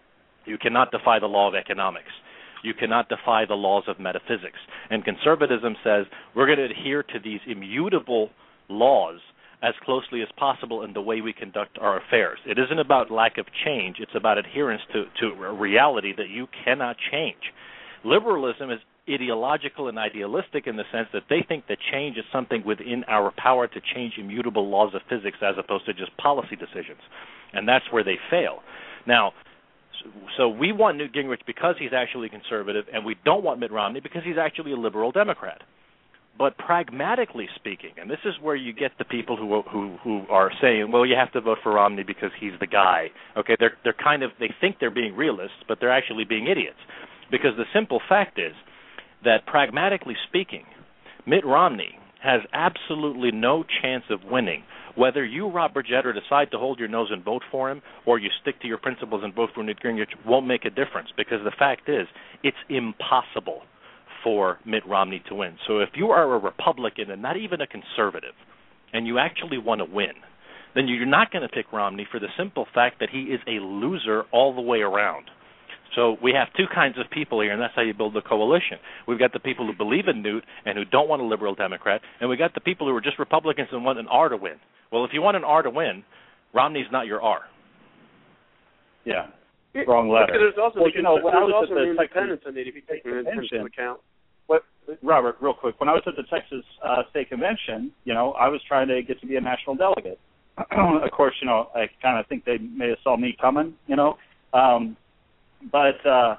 You cannot defy the law of economics. You cannot defy the laws of metaphysics. And conservatism says we're going to adhere to these immutable laws as closely as possible in the way we conduct our affairs. It isn't about lack of change. It's about adherence to, to a reality that you cannot change. Liberalism is ideological and idealistic in the sense that they think that change is something within our power to change immutable laws of physics as opposed to just policy decisions. And that's where they fail. Now, so we want Newt Gingrich because he's actually conservative, and we don't want Mitt Romney because he's actually a liberal Democrat. But pragmatically speaking, and this is where you get the people who who who are saying, well, you have to vote for Romney because he's the guy. Okay, they're they're kind of they think they're being realists, but they're actually being idiots. Because the simple fact is that pragmatically speaking, Mitt Romney has absolutely no chance of winning. Whether you, Robert Jeter, decide to hold your nose and vote for him or you stick to your principles and vote for Newt Gingrich won't make a difference, because the fact is it's impossible for Mitt Romney to win. So if you are a Republican and not even a conservative and you actually want to win, then you're not going to pick Romney for the simple fact that he is a loser all the way around. So we have two kinds of people here, and that's how you build a coalition. We've got the people who believe in Newt and who don't want a liberal Democrat, and we've got the people who are just Republicans and want an R to win. Well, if you want an R to win, Romney's not your R. Yeah, wrong letter. There's also, well, you know, when I was also at the independence in it if you take it into account. What, Robert, real quick, when I was at the Texas uh, State Convention, you know, I was trying to get to be a national delegate. Of course, you know, I kind of think they may have saw me coming, you know. Um, But uh,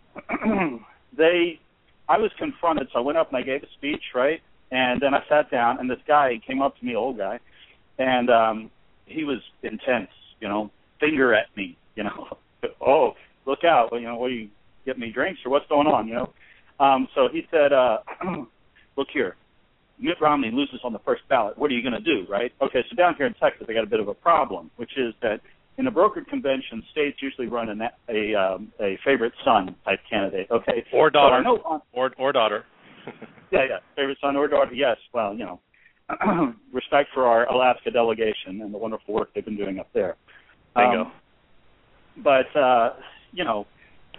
they, I was confronted, so I went up and I gave a speech, right? And then I sat down, and this guy came up to me, old guy, and um, he was intense, you know, finger at me, you know. Oh, look out, you know, what, are you getting me drinks or what's going on, you know? Um, so he said, uh, look here, Mitt Romney loses on the first ballot. What are you going to do, right? Okay, so down here in Texas, I got a bit of a problem, which is that in a brokered convention, states usually run a a, um, a favorite son type candidate. Okay, or daughter, so know, or or daughter. yeah, yeah, favorite son or daughter. Yes, well, you know, respect for our Alaska delegation and the wonderful work they've been doing up there. Bingo. Um, but uh, you know,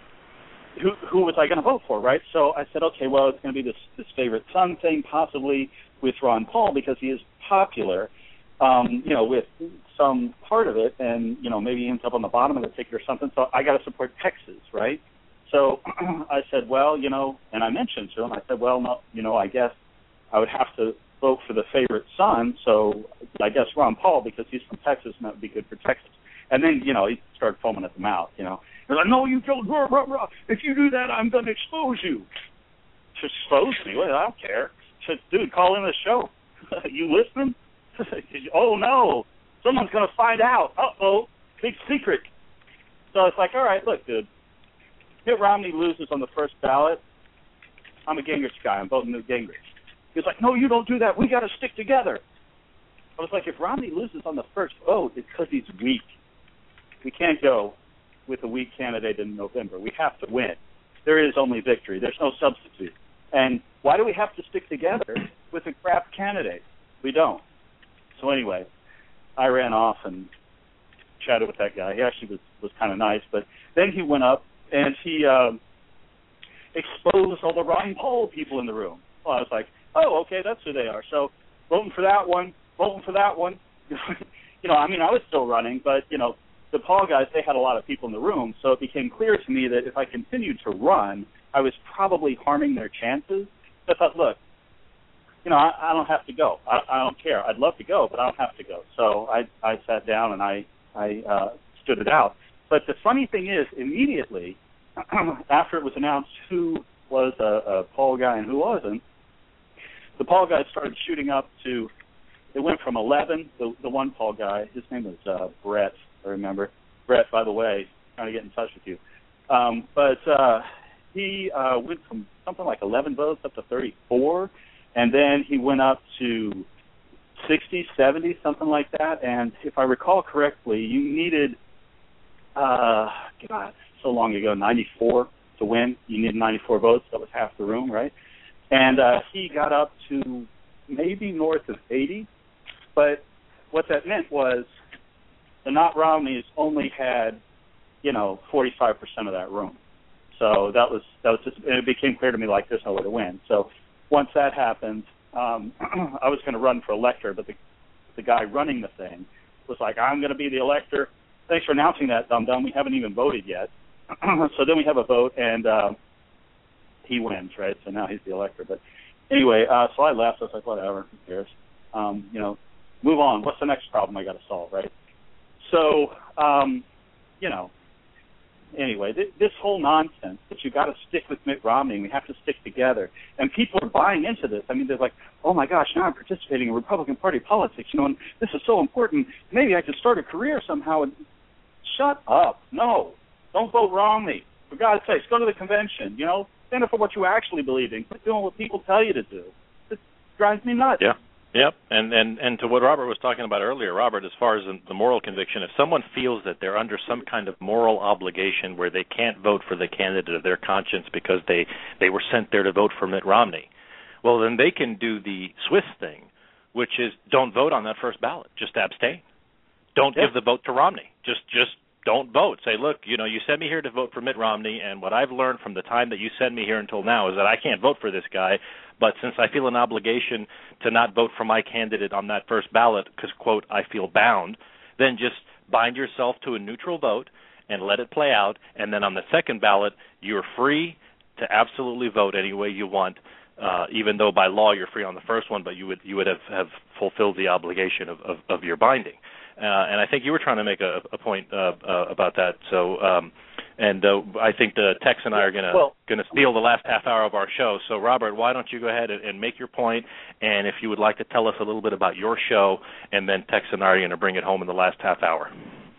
who who was I going to vote for, right? So I said, okay, well, it's going to be this this favorite son thing, possibly with Ron Paul because he is popular. Um, you know, with some part of it, and, you know, maybe he ends up on the bottom of the ticket or something, so I got to support Texas, right? So I said, well, you know, and I mentioned to him, I said, well, no, you know, I guess I would have to vote for the favorite son, so I guess Ron Paul, because he's from Texas, and that would be good for Texas. And then, you know, he started foaming at the mouth, you know. He's like, no, you don't, rah, rah, rah. If you do that, I'm going to expose you. Just expose me? Well, I don't care. I said, dude, call in the show. You listening? Oh, no, someone's going to find out. Uh-oh, big secret. So it's like, all right, look, dude, Mitt Romney loses on the first ballot. I'm a Gingrich guy. I'm voting Newt Gingrich. He was like, no, you don't do that. We got to stick together. I was like, if Romney loses on the first vote, it's because he's weak. We can't go with a weak candidate in November. We have to win. There is only victory. There's no substitute. And why do we have to stick together with a crap candidate? We don't. So anyway, I ran off and chatted with that guy. He actually was, was kind of nice. But then he went up and he um, exposed all the Ron Paul people in the room. Well, I was like, oh, okay, that's who they are. So voting for that one, voting for that one. You know, I mean, I was still running, but, you know, the Paul guys, they had a lot of people in the room. So it became clear to me that if I continued to run, I was probably harming their chances. So I thought, look, you know, I, I don't have to go. I, I don't care. I'd love to go, but I don't have to go. So I, I sat down and I, I uh, stood it out. But the funny thing is, immediately after it was announced who was a, a Paul guy and who wasn't, the Paul guys started shooting up to, it went from eleven, the, the one Paul guy, his name was uh, Brett, I remember. Brett, by the way, trying to get in touch with you. Um, but uh, he uh, went from something like eleven votes up to thirty-four. And then he went up to sixty, seventy, something like that. And if I recall correctly, you needed, uh, God, so long ago, ninety-four to win. You needed ninety-four votes. That was half the room, right? And uh, he got up to maybe north of eighty. But what that meant was the Not Romneys only had you know, forty-five percent of that room. So that was that was just, and it became clear to me like there's no way to win. So once that happened, um, I was going to run for elector, but the the guy running the thing was like, I'm going to be the elector. Thanks for announcing that, dum dum. We haven't even voted yet. So then we have a vote, and uh, he wins, right? So now he's the elector. But anyway, uh, so I left. I was like, whatever, who cares? Um, you know, move on. What's the next problem I got to solve, right? So, um, you know. Anyway, th- this whole nonsense that you got to stick with Mitt Romney, we have to stick together, and people are buying into this. I mean, they're like, "Oh my gosh, now I'm participating in Republican Party politics, you know, and this is so important. Maybe I could start a career somehow." And shut up! No, don't vote Romney. For God's sakes, go to the convention. You know, stand up for what you actually believe in. Quit doing what people tell you to do. This drives me nuts. Yeah. Yep, and, and and to what Robert was talking about earlier, Robert, as far as the moral conviction, if someone feels that they're under some kind of moral obligation where they can't vote for the candidate of their conscience because they, they were sent there to vote for Mitt Romney, well, then they can do the Swiss thing, which is don't vote on that first ballot. Just abstain. Don't yep. give the vote to Romney. Just just don't vote. Say, look, you know, you sent me here to vote for Mitt Romney, and what I've learned from the time that you sent me here until now is that I can't vote for this guy. But since I feel an obligation to not vote for my candidate on that first ballot because, quote, I feel bound, then just bind yourself to a neutral vote and let it play out. And then on the second ballot, you're free to absolutely vote any way you want, uh, even though by law you're free on the first one, but you would you would have, have fulfilled the obligation of, of, of your binding. Uh, and I think you were trying to make a, a point uh, uh, about that. So, um, and uh, I think the Tex and I are going to well, going to steal the last half hour of our show. So, Robert, why don't you go ahead and, and make your point? And if you would like to tell us a little bit about your show, and then Tex and I are going to bring it home in the last half hour.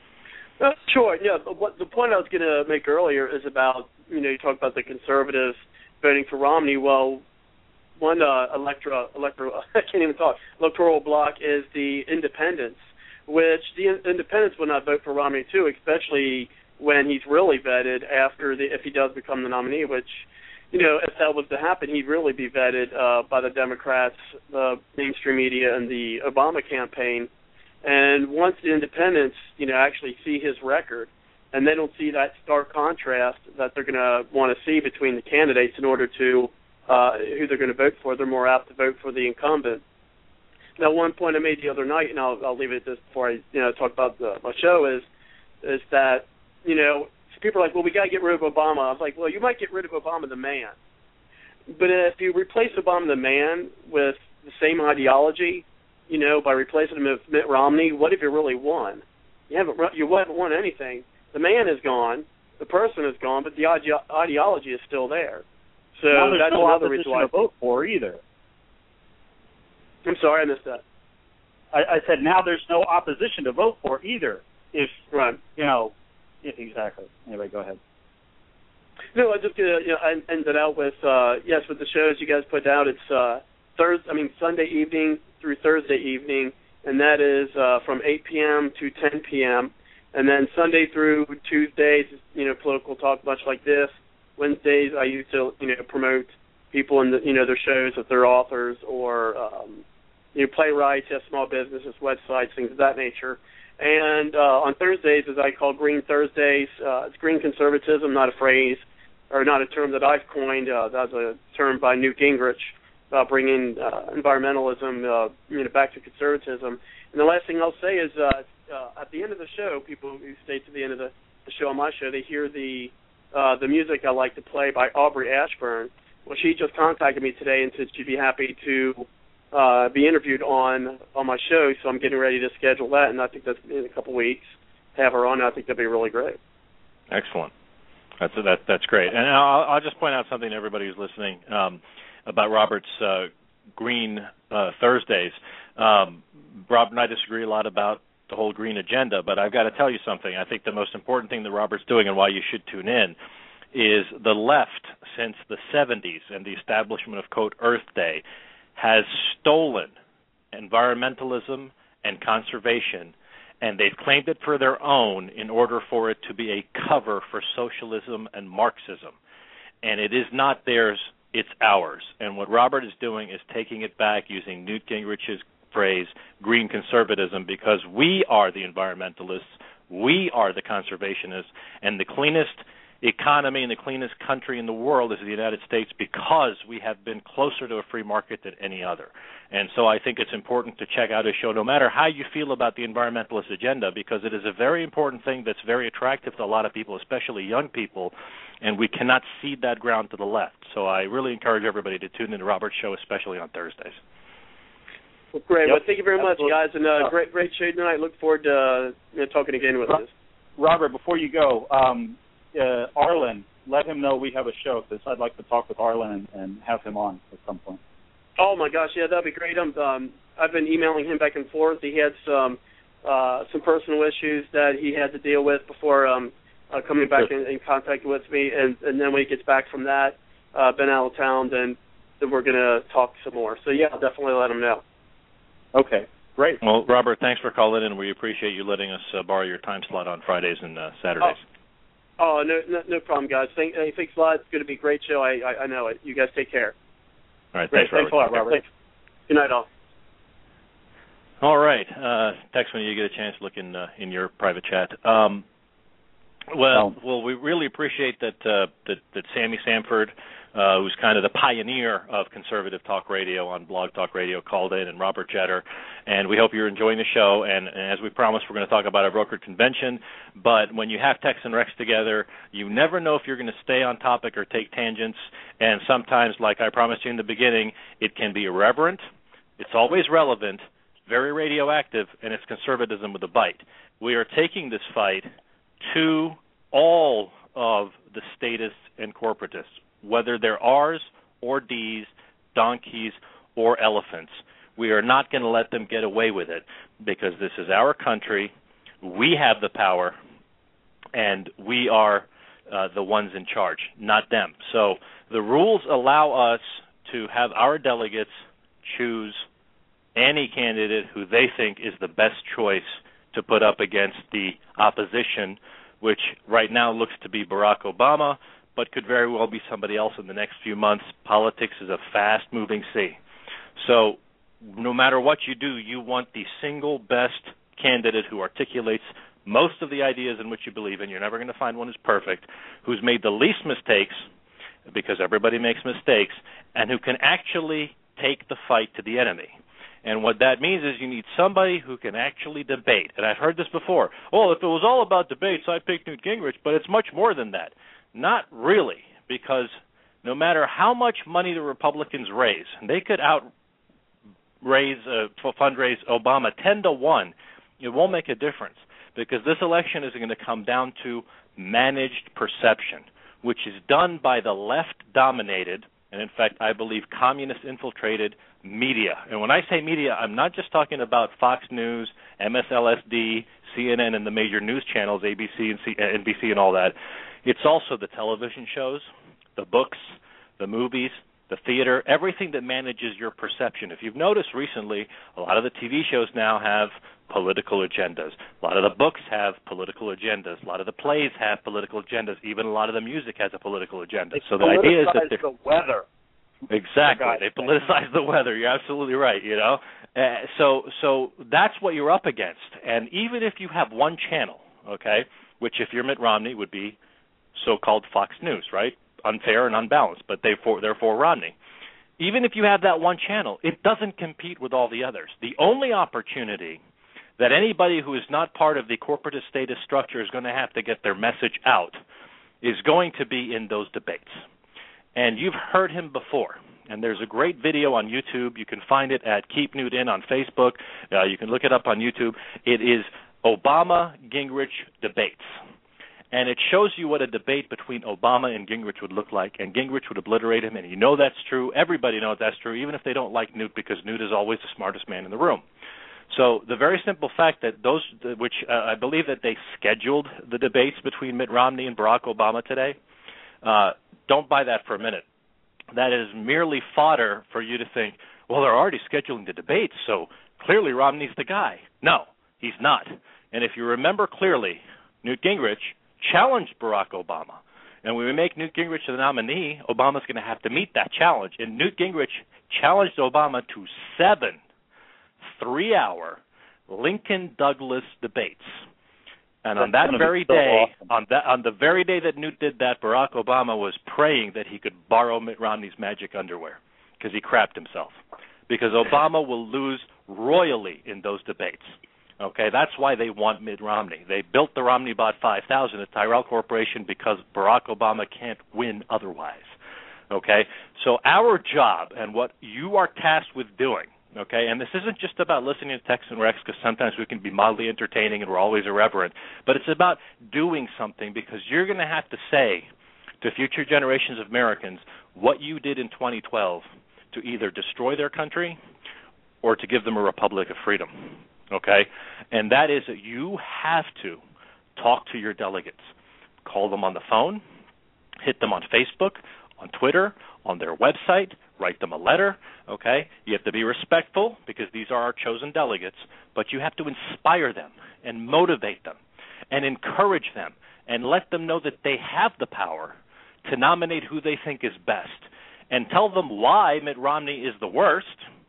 Uh, sure. Yeah. What the point I was going to make earlier is about, you know, you talked about the conservatives voting for Romney. Well, one uh, electoral electoral I can't even talk electoral block is the independents, which the independents will not vote for Romney too, especially when he's really vetted after the if he does become the nominee. Which, you know, if that was to happen, he'd really be vetted uh, by the Democrats, the mainstream media, and the Obama campaign. And once the independents, you know, actually see his record, and they don't see that stark contrast that they're going to want to see between the candidates in order to uh, who they're going to vote for, they're more apt to vote for the incumbent. Now, one point I made the other night, and I'll, I'll leave it at this before I, you know, talk about the, my show, is is that, you know, people are like, well, we got to get rid of Obama. I was like, well, you might get rid of Obama the man, but if you replace Obama the man with the same ideology, you know, by replacing him with Mitt Romney, what have you really won? You haven't you haven't won anything. The man is gone, the person is gone, but the ide- ideology is still there. So now that's no another reason why to vote for either. I'm sorry, I missed that. I, I said now there's no opposition to vote for either. If right, you know, if, exactly. Anyway, go ahead. No, I just uh, you know, I ended out with uh, yes, with the shows you guys put out. It's uh, Thursday, I mean Sunday evening through Thursday evening, and that is uh, from eight p.m. to ten p.m. And then Sunday through Tuesdays, you know, political talk, much like this. Wednesdays, I used to, you know, promote people in the, you know, their shows if they're authors or, um, you know, playwrights, have small businesses, websites, things of that nature. And uh, on Thursdays, as I call Green Thursdays, uh, it's green conservatism, not a phrase or not a term that I've coined. Uh, that's a term by Newt Gingrich about bringing uh, environmentalism, uh, you know, back to conservatism. And the last thing I'll say is, uh, uh, at the end of the show, people who stay to the end of the, the show on my show, they hear the uh, the music I like to play by Aubrey Ashburn. Well, she just contacted me today and said she'd be happy to uh, be interviewed on on my show. So I'm getting ready to schedule that, and I think that's in a couple weeks. Have her on. I think that'd be really great. Excellent. That's that, that's great. And I'll, I'll just point out something to everybody who's listening um, about Robert's uh, Green uh, Thursdays. Um, Rob and I disagree a lot about the whole green agenda, but I've got to tell you something. I think the most important thing that Robert's doing and why you should tune in is the left, since the seventies and the establishment of, quote, Earth Day, has stolen environmentalism and conservation, and they've claimed it for their own in order for it to be a cover for socialism and Marxism. And it is not theirs, it's ours. And what Robert is doing is taking it back using Newt Gingrich's phrase, green conservatism, because we are the environmentalists, We are the conservationists, and the cleanest economy and the cleanest country in the world is the United States because we have been closer to a free market than any other. And so I think it's important to check out his show, no matter how you feel about the environmentalist agenda, because it is a very important thing that's very attractive to a lot of people, especially young people, and we cannot cede that ground to the left. So I really encourage everybody to tune into Robert's show, especially on Thursdays. Well, great. Yep. Well, thank you very Absolutely. much, guys, and uh, great, great show tonight. Look forward to uh, you know, talking again with us. Robert, before you go, um, uh, Arlen, let him know we have a show, because I'd like to talk with Arlen and, and have him on at some point. Oh my gosh, yeah, that'd be great. I'm, um, I've been emailing him back and forth. He had some uh, some personal issues that he had to deal with before um, uh, coming back in, in contact with me, and, and then when he gets back from that, uh, been out of town, then then we're gonna talk some more. So yeah, I'll definitely let him know. Okay, great. Well, Robert, thanks for calling in. We appreciate you letting us uh, borrow your time slot on Fridays and uh, Saturdays. Oh, oh no, no, no problem, guys. Thank, hey, thanks a lot. It's going to be a great show. I, I, I know it. You guys take care. All right, Great. thanks, Robert. Thanks a lot, Robert. Thanks. Good night, all. All right, uh, text when you get a chance. Look in uh, in your private chat. Um, well, well, we really appreciate that uh, that, that Sammy Sanford, uh, who's kind of the pioneer of conservative talk radio on Blog Talk Radio, called in, and Robert Jetter. And we hope you're enjoying the show. And, and as we promised, we're going to talk about our brokered convention. But when you have Tex and Rex together, you never know if you're going to stay on topic or take tangents. And sometimes, like I promised you in the beginning, it can be irreverent. It's always relevant, very radioactive, and it's conservatism with a bite. We are taking this fight to all of the statists and corporatists, whether they're R's or D's, donkeys or elephants. We are not going to let them get away with it, because this is our country. We have the power, and we are uh, the ones in charge, not them. So the rules allow us to have our delegates choose any candidate who they think is the best choice to put up against the opposition, which right now looks to be Barack Obama, but could very well be somebody else in the next few months. Politics is a fast-moving sea. So no matter what you do, you want the single best candidate who articulates most of the ideas in which you believe in. You're never going to find one who's perfect, who's made the least mistakes, because everybody makes mistakes, and who can actually take the fight to the enemy. And what that means is you need somebody who can actually debate. And I've heard this before. Well, if it was all about debates, I'd pick Newt Gingrich, but it's much more than that. Not really, because no matter how much money the Republicans raise, they could out raise uh, fundraise Obama ten to one. It won't make a difference, because this election is going to come down to managed perception, which is done by the left-dominated, and in fact, I believe communist-infiltrated media. And when I say media, I'm not just talking about Fox News, M S L S D, C N N, and the major news channels, A B C and C- N B C and all that. It's also the television shows, the books, the movies, the theater, everything that manages your perception. If you've noticed recently, a lot of the T V shows now have political agendas. A lot of the books have political agendas. A lot of the plays have political agendas. Even a lot of the music has a political agenda. They so the idea is that they're the weather. Exactly. They politicize the weather. You're absolutely right, you know. Uh, so so that's what you're up against. And even if you have one channel, okay, which if you're Mitt Romney would be so-called Fox News, right? Unfair and unbalanced, but they for, they're for Romney. Even if you have that one channel, it doesn't compete with all the others. The only opportunity that anybody who is not part of the corporatist statist structure is going to have to get their message out is going to be in those debates. And you've heard him before, and there's a great video on YouTube. You can find it at Keep Newt In on Facebook. Uh, you can look it up on YouTube. It is Obama-Gingrich debates. And it shows you what a debate between Obama and Gingrich would look like, and Gingrich would obliterate him, and you know that's true. Everybody knows that's true, even if they don't like Newt, because Newt is always the smartest man in the room. So the very simple fact that those, which uh, I believe that they scheduled the debates between Mitt Romney and Barack Obama today, uh, don't buy that for a minute. That is merely fodder for you to think, well, they're already scheduling the debates, so clearly Romney's the guy. No, he's not. And if you remember clearly, Newt Gingrich challenged Barack Obama. And when we make Newt Gingrich the nominee, Obama's going to have to meet that challenge. And Newt Gingrich challenged Obama to seven three-hour Lincoln Douglas debates. And That's on that very so day, awesome. on that on the very day that Newt did that, Barack Obama was praying that he could borrow Mitt Romney's magic underwear because he crapped himself. Because Obama will lose royally in those debates. Okay, that's why they want Mitt Romney. They built the Romney Bot five thousand at Tyrell Corporation because Barack Obama can't win otherwise. Okay, so our job and what you are tasked with doing, okay, and this isn't just about listening to Tex and Rex because sometimes we can be mildly entertaining and we're always irreverent, but it's about doing something because you're going to have to say to future generations of Americans what you did in twenty twelve to either destroy their country or to give them a republic of freedom, okay? And that is that you have to talk to your delegates. Call them on the phone, hit them on Facebook, on Twitter, on their website, write them a letter, okay? You have to be respectful because these are our chosen delegates, but you have to inspire them and motivate them and encourage them and let them know that they have the power to nominate who they think is best and tell them why Mitt Romney is the worst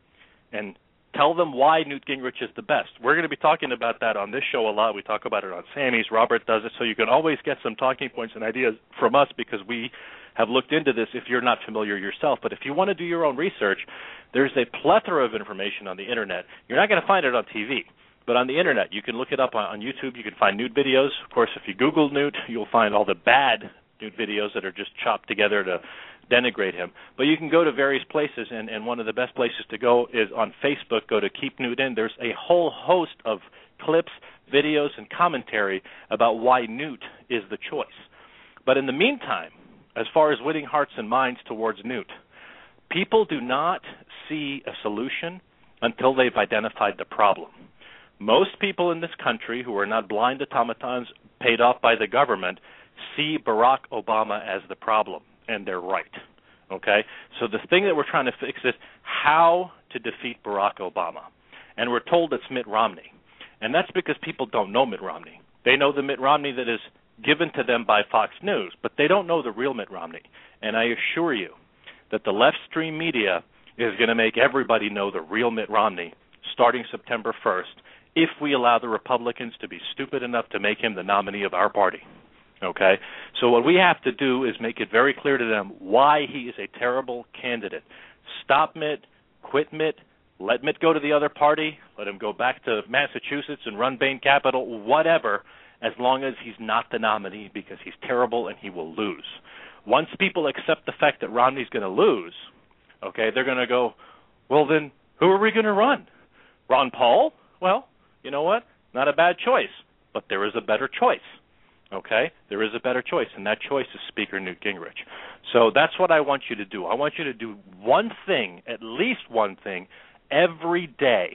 and tell them why Newt Gingrich is the best. We're going to be talking about that on this show a lot. We talk about it on Sammy's. Robert does it, so you can always get some talking points and ideas from us because we have looked into this if you're not familiar yourself. But if you want to do your own research, there's a plethora of information on the Internet. You're not going to find it on T V, but on the Internet. You can look it up on, on YouTube. You can find Newt videos. Of course, if you Google Newt, you'll find all the bad Newt videos that are just chopped together to denigrate him. But you can go to various places, and, and one of the best places to go is on Facebook. Go to Keep Newt In. There's a whole host of clips, videos, and commentary about why Newt is the choice. But in the meantime, as far as winning hearts and minds towards Newt, people do not see a solution until they've identified the problem. Most people in this country who are not blind automatons paid off by the government see Barack Obama as the problem, and they're right. Okay? So the thing that we're trying to fix is how to defeat Barack Obama. And we're told it's Mitt Romney. And that's because people don't know Mitt Romney. They know the Mitt Romney that is given to them by Fox News, but they don't know the real Mitt Romney. And I assure you that the left-stream media is going to make everybody know the real Mitt Romney starting September first if we allow the Republicans to be stupid enough to make him the nominee of our party. Okay? So what we have to do is make it very clear to them why he is a terrible candidate. Stop Mitt, quit Mitt, let Mitt go to the other party, let him go back to Massachusetts and run Bain Capital, whatever, as long as he's not the nominee because he's terrible and he will lose. Once people accept the fact that Romney's going to lose, okay, they're going to go, well, then who are we going to run? Ron Paul? Well, you know what? Not a bad choice, but there is a better choice. Okay? There is a better choice, and that choice is Speaker Newt Gingrich. So that's what I want you to do. I want you to do one thing, at least one thing, every day,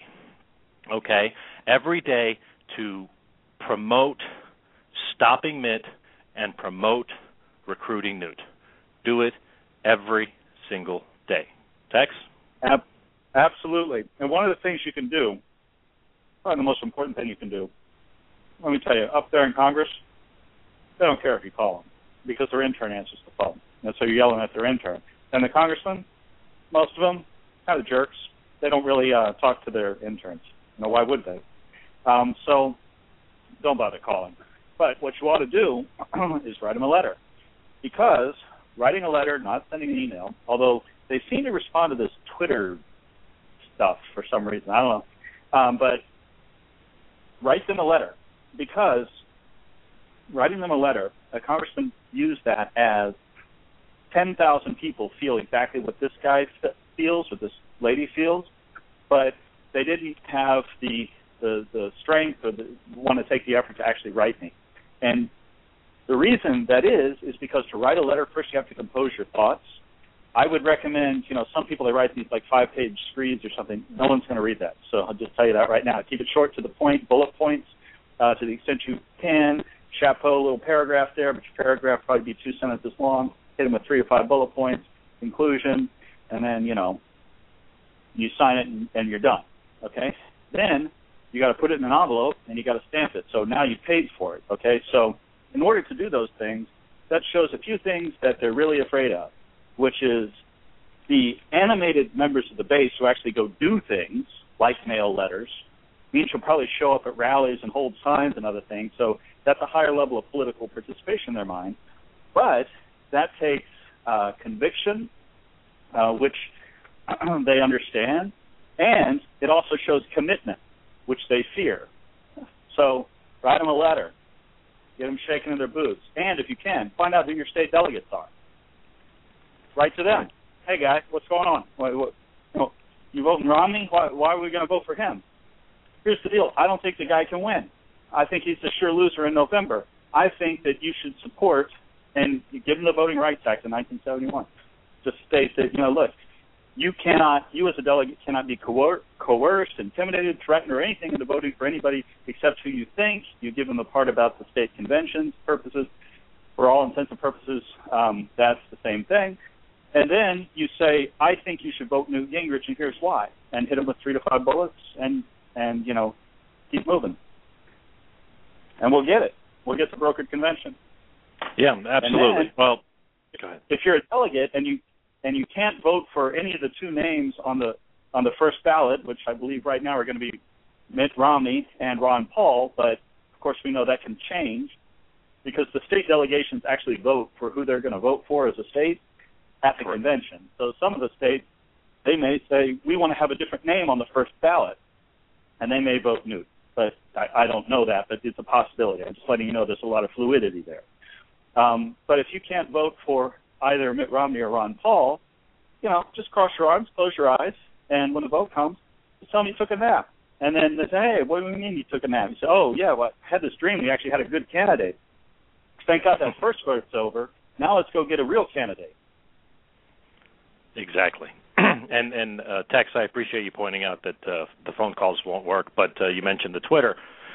okay, every day to promote stopping Mitt and promote recruiting Newt. Do it every single day. Tex? Ab- absolutely. And one of the things you can do, probably the most important thing you can do, let me tell you, up there in Congress, they don't care if you call them because their intern answers the phone. And so you're yelling at their intern. And the congressmen, most of them, kind of jerks. They don't really uh, talk to their interns. You know, why would they? Um, so don't bother calling. But what you ought to do is write them a letter. Because writing a letter, not sending an email, although they seem to respond to this Twitter stuff for some reason. I don't know. Um, but write them a letter. Because writing them a letter, a congressman used that as ten thousand people feel exactly what this guy feels, what this lady feels, but they didn't have the the, the strength or the want to take the effort to actually write me. And the reason that is is because to write a letter, first you have to compose your thoughts. I would recommend, you know, some people, they write these like five-page screeds or something. No one's going to read that, so I'll just tell you that right now. Keep it short, to the point, bullet points uh, to the extent you can. Chapeau, little paragraph there, but your paragraph probably be two sentences long. Hit them with three or five bullet points, conclusion, and then, you know, you sign it and, and you're done, okay? Then you got to put it in an envelope and you got to stamp it. So now you paid for it, okay? So in order to do those things, that shows a few things that they're really afraid of, which is the animated members of the base who actually go do things, like mail letters, means you'll probably show up at rallies and hold signs and other things. So That's a higher level of political participation in their mind. But that takes uh, conviction, uh, which they understand, and it also shows commitment, which they fear. So write them a letter. Get them shaking in their boots. And if you can, find out who your state delegates are. Write to them. Hey, guy, what's going on? What, what, you, know, you voting Romney? Why, why are we going to vote for him? Here's the deal. I don't think the guy can win. I think he's a sure loser in November. I think that you should support, and give him the Voting Rights Act in nineteen seventy-one. Just state that, you know, look, you cannot, you as a delegate cannot be coer- coerced, intimidated, threatened, or anything into voting for anybody except who you think. You give them the part about the state convention's purposes. For all intents and purposes, um, that's the same thing. And then you say, I think you should vote Newt Gingrich, and here's why. And hit them with three to five bullets, and, and you know, keep moving. And we'll get it. We'll get the brokered convention. Yeah, absolutely. Then, well, go ahead. If you're a delegate and you and you can't vote for any of the two names on the on the first ballot, which I believe right now are going to be Mitt Romney and Ron Paul, but of course we know that can change because the state delegations actually vote for who they're going to vote for as a state at the Correct. convention. So some of the states, they may say, we want to have a different name on the first ballot, and they may vote Newt. But I, I don't know that, but it's a possibility. I'm just letting you know there's a lot of fluidity there. Um, but if you can't vote for either Mitt Romney or Ron Paul, you know, just cross your arms, close your eyes, and when the vote comes, just tell them you took a nap. And then they say, hey, what do you mean you took a nap? You say, oh, yeah, well, I had this dream. We actually had a good candidate. Thank God that first vote's over. Now let's go get a real candidate. Exactly. and and uh, Tex, I appreciate you pointing out that uh, the phone calls won't work, but uh, you mentioned the Twitter.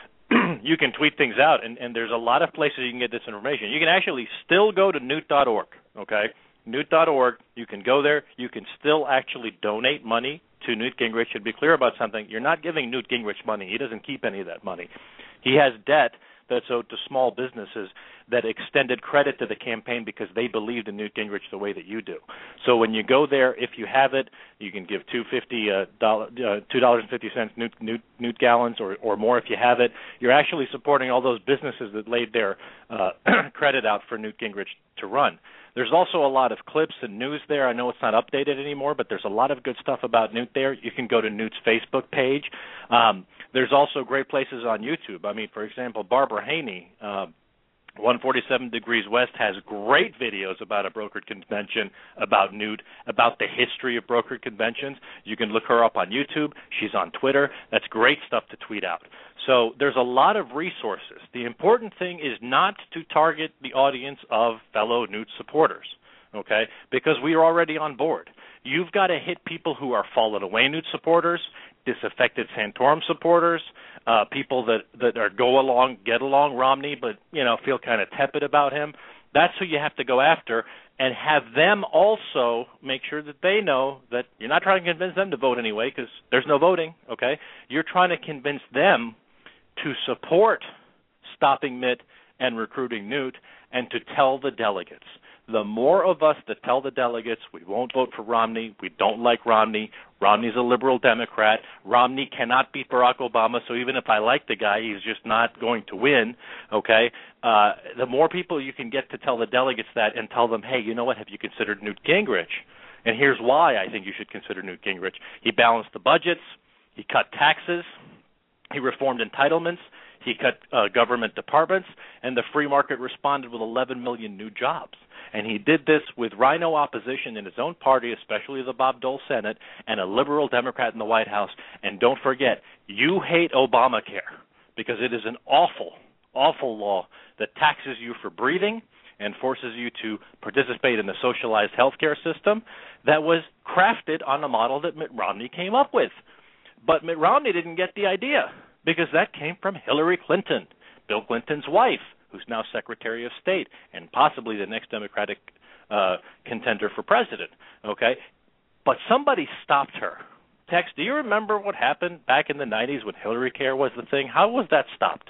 You can tweet things out, and, and there's a lot of places you can get this information. You can actually still go to newt dot org, okay? newt dot org. You can go there. You can still actually donate money to Newt Gingrich. And be clear about something. You're not giving Newt Gingrich money. He doesn't keep any of that money. He has debt that's owed to small businesses that extended credit to the campaign because they believed in Newt Gingrich the way that you do. So when you go there, if you have it, you can give two fifty uh, dollar, uh, two dollars and fifty cents Newt, Newt, Newt gallons or, or more if you have it. You're actually supporting all those businesses that laid their uh, credit out for Newt Gingrich to run. There's also a lot of clips and news there. I know it's not updated anymore, but there's a lot of good stuff about Newt there. You can go to Newt's Facebook page. Um, there's also great places on YouTube. I mean, for example, Barbara Haney, uh, one forty-seven Degrees West, has great videos about a brokered convention, about Newt, about the history of brokered conventions. You can look her up on YouTube. She's on Twitter. That's great stuff to tweet out. So there's a lot of resources. The important thing is not to target the audience of fellow Newt supporters, okay, because we are already on board. You've got to hit people who are fallen away Newt supporters, disaffected Santorum supporters, uh, people that, that are go along, get along Romney, but, you know, feel kind of tepid about him. That's who you have to go after and have them also make sure that they know that you're not trying to convince them to vote anyway because there's no voting, okay? You're trying to convince them to support stopping Mitt and recruiting Newt and to tell the delegates. The more of us that tell the delegates we won't vote for Romney, we don't like Romney, Romney's a liberal Democrat, Romney cannot beat Barack Obama, so even if I like the guy, he's just not going to win, okay? Uh, the more people you can get to tell the delegates that and tell them, hey, you know what, have you considered Newt Gingrich? And here's why I think you should consider Newt Gingrich. He balanced the budgets, he cut taxes, he reformed entitlements, he cut uh, government departments, and the free market responded with eleven million new jobs. And he did this with rhino opposition in his own party, especially the Bob Dole Senate, and a liberal Democrat in the White House. And don't forget, you hate Obamacare because it is an awful, awful law that taxes you for breathing and forces you to participate in the socialized health care system that was crafted on a model that Mitt Romney came up with. But Mitt Romney didn't get the idea because that came from Hillary Clinton, Bill Clinton's wife, who's now Secretary of State and possibly the next Democratic uh, contender for president, okay? But somebody stopped her. Tex, do you remember what happened back in the nineties when Hillary Care was the thing? How was that stopped?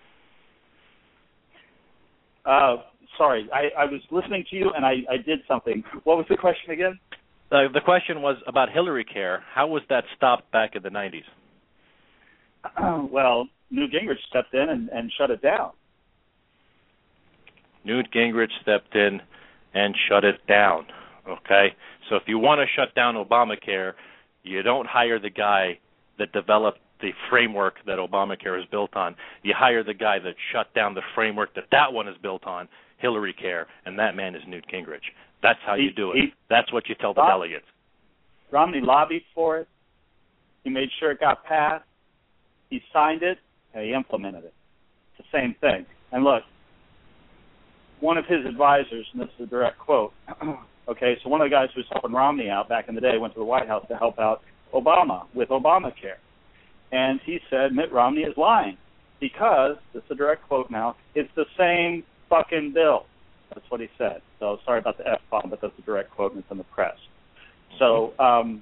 Uh, sorry, I, I was listening to you and I, I did something. What was the question again? Uh, the question was about Hillary Care. How was that stopped back in the nineties? Uh, well, Newt Gingrich stepped in and, and shut it down. Newt Gingrich stepped in and shut it down, okay? So if you want to shut down Obamacare, you don't hire the guy that developed the framework that Obamacare is built on. You hire the guy that shut down the framework that that one is built on, Hillary Care, and that man is Newt Gingrich. That's how you do it. He, That's what you tell the Rom- delegates. Romney lobbied for it. He made sure it got passed. He signed it, and he implemented it. It's the same thing. And look, one of his advisors, and this is a direct quote, okay, so one of the guys who was helping Romney out back in the day went to the White House to help out Obama with Obamacare. And he said Mitt Romney is lying because, this is a direct quote now, it's the same fucking bill. That's what he said. So sorry about the F-bomb, but that's a direct quote and it's in the press. So, um,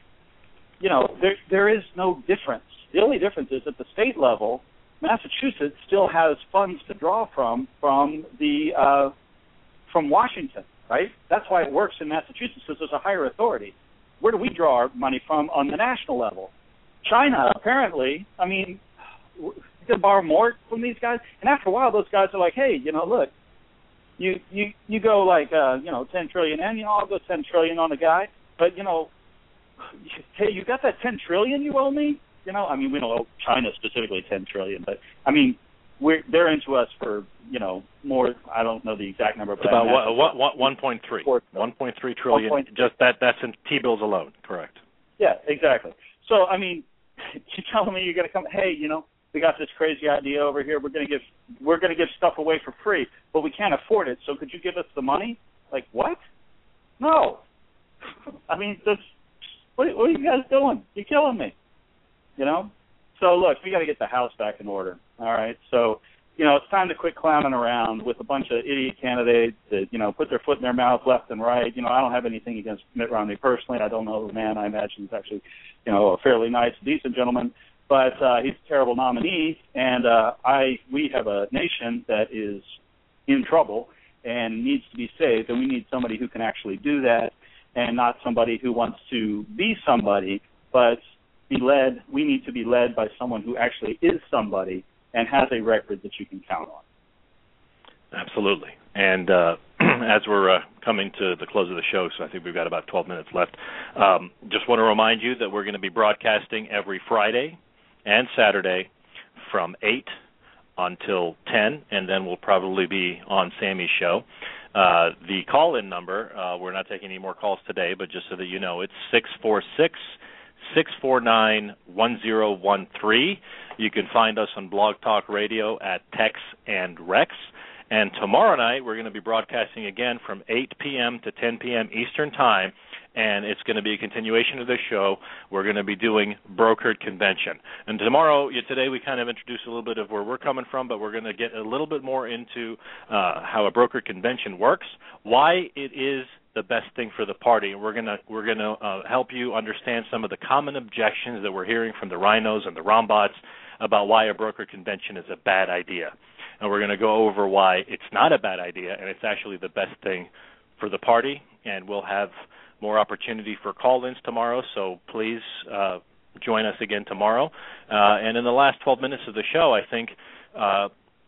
you know, there there is no difference. The only difference is at the state level, Massachusetts still has funds to draw from from the uh, from Washington, right? That's why it works in Massachusetts, because there's a higher authority. Where do we draw our money from on the national level? China, apparently. I mean, you can borrow more from these guys, and after a while, those guys are like, hey, you know, look, you you you go like uh, you know ten trillion, and you know I'll go ten trillion on a guy, but you know, hey, you got that ten trillion you owe me? You know, I mean, we don't owe China specifically ten trillion, but I mean, we're they're into us for you know more. I don't know the exact number, but it's about what, what, what, one point three, one point three trillion. one. Just that that's in T-bills alone, correct? Yeah, exactly. So I mean, you're telling me you're going to come? Hey, you know, we got this crazy idea over here. We're going to give we're going to give stuff away for free, but we can't afford it. So could you give us the money? Like what? No. I mean, that's, what, what are you guys doing? You're killing me. You know? So, look, we got to get the House back in order, all right? So, you know, it's time to quit clowning around with a bunch of idiot candidates that, you know, put their foot in their mouth left and right. You know, I don't have anything against Mitt Romney personally. I don't know the man. I imagine he's actually, you know, a fairly nice, decent gentleman. But uh, he's a terrible nominee, and uh, I we have a nation that is in trouble and needs to be saved, and we need somebody who can actually do that and not somebody who wants to be somebody, but be led. We need to be led by someone who actually is somebody and has a record that you can count on. Absolutely. And uh, as we're uh, coming to the close of the show, so I think we've got about twelve minutes left, um, just want to remind you that we're going to be broadcasting every Friday and Saturday from eight until ten, and then we'll probably be on Sammy's show. Uh, the call-in number, uh, we're not taking any more calls today, but just so that you know, it's six four six, six four nine, one zero one three. You can find us on Blog Talk Radio at Tex and Rex. And tomorrow night, we're going to be broadcasting again from eight p.m. to ten p.m. Eastern Time, and it's going to be a continuation of this show. We're going to be doing Brokered Convention. And tomorrow, today, we kind of introduced a little bit of where we're coming from, but we're going to get a little bit more into uh, how a Brokered Convention works, why it is the best thing for the party, and we're going to we're going to uh, help you understand some of the common objections that we're hearing from the rhinos and the Rombots about why a Brokered Convention is a bad idea. And we're going to go over why it's not a bad idea and it's actually the best thing for the party. And we'll have more opportunity for call-ins tomorrow, so please uh, join us again tomorrow. Uh, and in the last twelve minutes of the show, I think uh,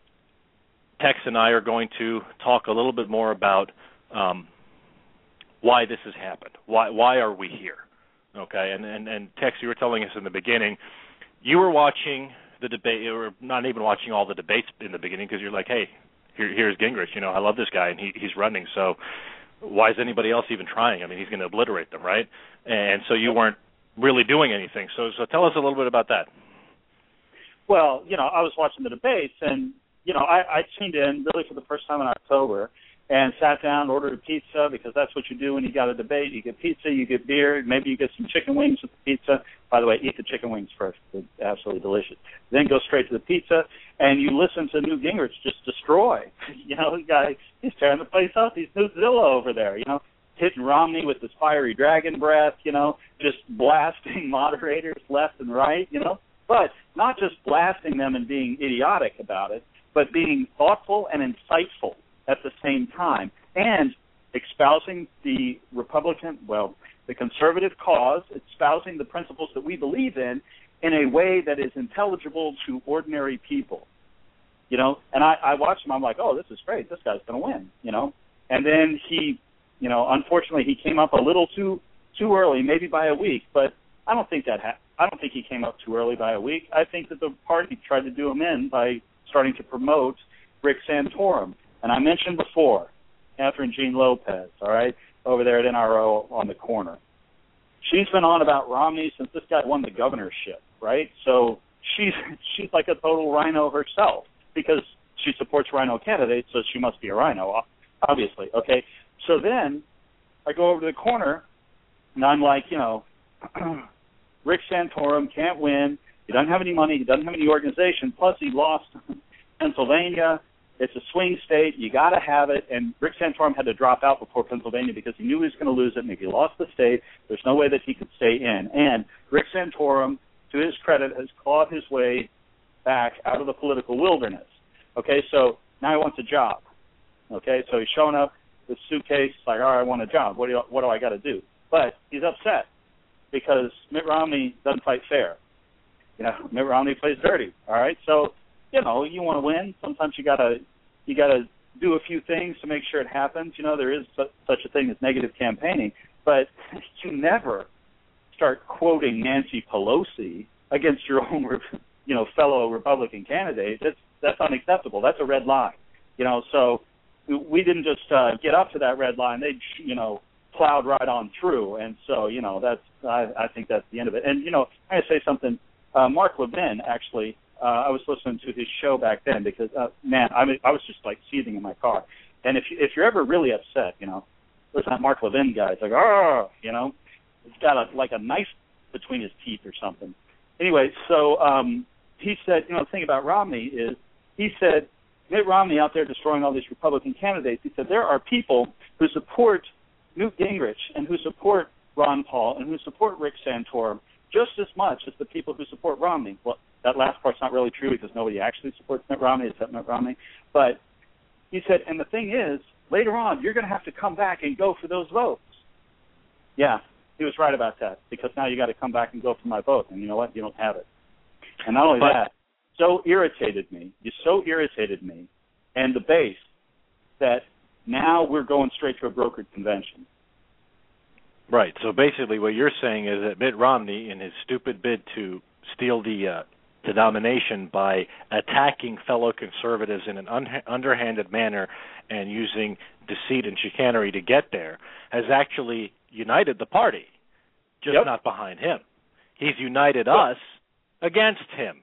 Tex and I are going to talk a little bit more about um, why this has happened. Why why are we here? Okay, and, and, and Tex, you were telling us in the beginning, you were watching the debate, you were not even watching all the debates in the beginning because you're like, hey, here, here's Gingrich, you know, I love this guy, and he, he's running, so why is anybody else even trying? I mean, he's going to obliterate them, right? And so you weren't really doing anything. So, so tell us a little bit about that. Well, you know, I was watching the debates, and, you know, I, I tuned in really for the first time in October and sat down, ordered a pizza, because that's what you do when you got a debate. You get pizza, you get beer, maybe you get some chicken wings with the pizza. By the way, eat the chicken wings first. They're absolutely delicious. Then go straight to the pizza, and you listen to Newt Gingrich just destroy. You know, the guy, he's tearing the place up. He's Newtzilla over there, you know, hitting Romney with his fiery dragon breath, you know, just blasting moderators left and right, you know. But not just blasting them and being idiotic about it, but being thoughtful and insightful at the same time, and espousing the Republican, well, the conservative cause, espousing the principles that we believe in, in a way that is intelligible to ordinary people. you know. And I, I watched him. I'm like, oh, this is great. This guy's going to win, you know. And then he, you know, unfortunately, he came up a little too too early, maybe by a week. But I don't think that ha- I don't think he came up too early by a week. I think that the party tried to do him in by starting to promote Rick Santorum. And I mentioned before, Catherine Jean Lopez, all right, over there at N R O on the corner. She's been on about Romney since this guy won the governorship, right? So she's she's like a total rhino herself because she supports rhino candidates, so she must be a rhino, obviously, okay? So then I go over to the corner, and I'm like, you know, Rick Santorum can't win. He doesn't have any money. He doesn't have any organization. Plus, he lost Pennsylvania. It's a swing state. You got to have it. And Rick Santorum had to drop out before Pennsylvania because he knew he was going to lose it. And if he lost the state, there's no way that he could stay in. And Rick Santorum, to his credit, has clawed his way back out of the political wilderness. Okay, so now he wants a job. Okay, so he's showing up with a suitcase, like, all right, I want a job. What do you, what do I got to do? But he's upset because Mitt Romney doesn't fight fair. You know, Mitt Romney plays dirty. All right, so you know, you want to win. Sometimes you gotta you gotta do a few things to make sure it happens. You know, there is su- such a thing as negative campaigning, but you never start quoting Nancy Pelosi against your own, you know, fellow Republican candidate. That's that's unacceptable. That's a red line. You know, so we didn't just uh, get up to that red line. They, you know, plowed right on through, and so you know that's I, I think that's the end of it. And you know, I'm gonna say something. Uh, Mark Levin actually. Uh, I was listening to his show back then because, uh, man, I mean, I was just like seething in my car. And if you, if you're ever really upset, you know, listen to that Mark Levin guy. It's like, oh, you know, he's got a, like a knife between his teeth or something. Anyway, so um, he said, you know, the thing about Romney is he said, Mitt Romney out there destroying all these Republican candidates. He said there are people who support Newt Gingrich and who support Ron Paul and who support Rick Santorum just as much as the people who support Romney. Well, that last part's not really true because nobody actually supports Mitt Romney except Mitt Romney. But he said, and the thing is, later on, you're going to have to come back and go for those votes. Yeah, he was right about that because now you got to come back and go for my vote. And you know what? You don't have it. And not only but, that, so irritated me. You so irritated me and the base that now we're going straight to a brokered convention. Right. So basically what you're saying is that Mitt Romney, in his stupid bid to steal the uh, the nomination by attacking fellow conservatives in an un- underhanded manner and using deceit and chicanery to get there, has actually united the party, just yep. not behind him. He's united yep. us against him.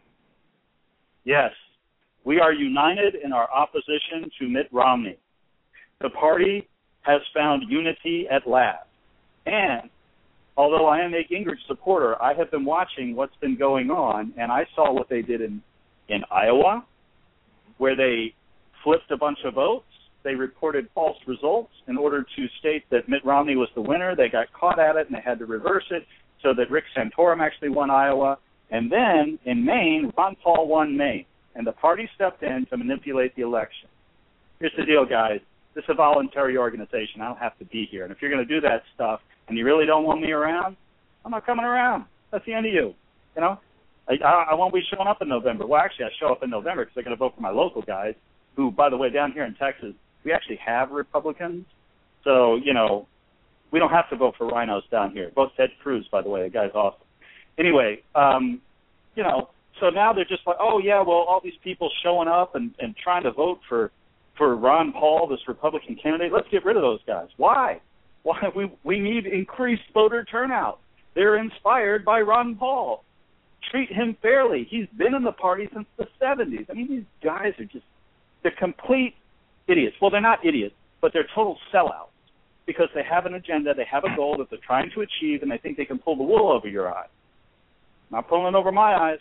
Yes. We are united in our opposition to Mitt Romney. The party has found unity at last. And although I am a Gingrich supporter, I have been watching what's been going on, and I saw what they did in, in Iowa, where they flipped a bunch of votes. They reported false results in order to state that Mitt Romney was the winner. They got caught at it, and they had to reverse it so that Rick Santorum actually won Iowa. And then in Maine, Ron Paul won Maine, and the party stepped in to manipulate the election. Here's the deal, guys. This is a voluntary organization. I don't have to be here. And if you're going to do that stuff and you really don't want me around, I'm not coming around. That's the end of you. You know, I, I, I won't be showing up in November. Well, actually, I show up in November because they're going to vote for my local guys who, by the way, down here in Texas, we actually have Republicans. So, you know, we don't have to vote for rhinos down here. Vote Ted Cruz, by the way. The guy's awesome. Anyway, um, you know, so now they're just like, oh, yeah, well, all these people showing up and, and trying to vote for for Ron Paul, this Republican candidate, let's get rid of those guys. Why? Why? We we need increased voter turnout. They're inspired by Ron Paul. Treat him fairly. He's been in the party since the seventies. I mean, these guys are just, they're complete idiots. Well, they're not idiots, but they're total sellouts because they have an agenda, they have a goal that they're trying to achieve, and they think they can pull the wool over your eyes. Not pulling it over my eyes.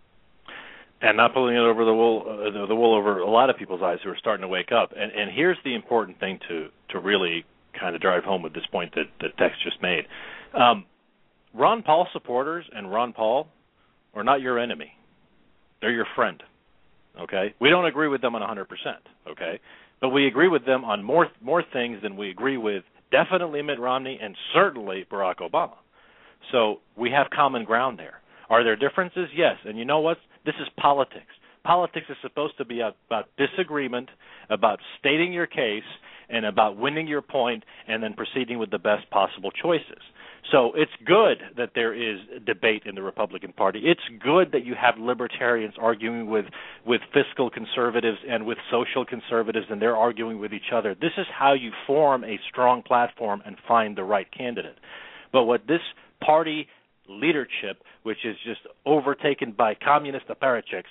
And not pulling it over the wool, uh, the, the wool over a lot of people's eyes who are starting to wake up. And, and here's the important thing to, to really kind of drive home with this point that, that Tex just made. Um, Ron Paul supporters and Ron Paul are not your enemy. They're your friend, okay? We don't agree with them on one hundred percent, okay? But we agree with them on more more things than we agree with definitely Mitt Romney and certainly Barack Obama. So we have common ground there. Are there differences? Yes. And you know what? This is politics. Politics is supposed to be about disagreement, about stating your case, and about winning your point, and then proceeding with the best possible choices. So it's good that there is debate in the Republican Party. It's good that you have libertarians arguing with, with fiscal conservatives and with social conservatives, and they're arguing with each other. This is how you form a strong platform and find the right candidate. But what this party leadership, which is just overtaken by communist apparatchiks,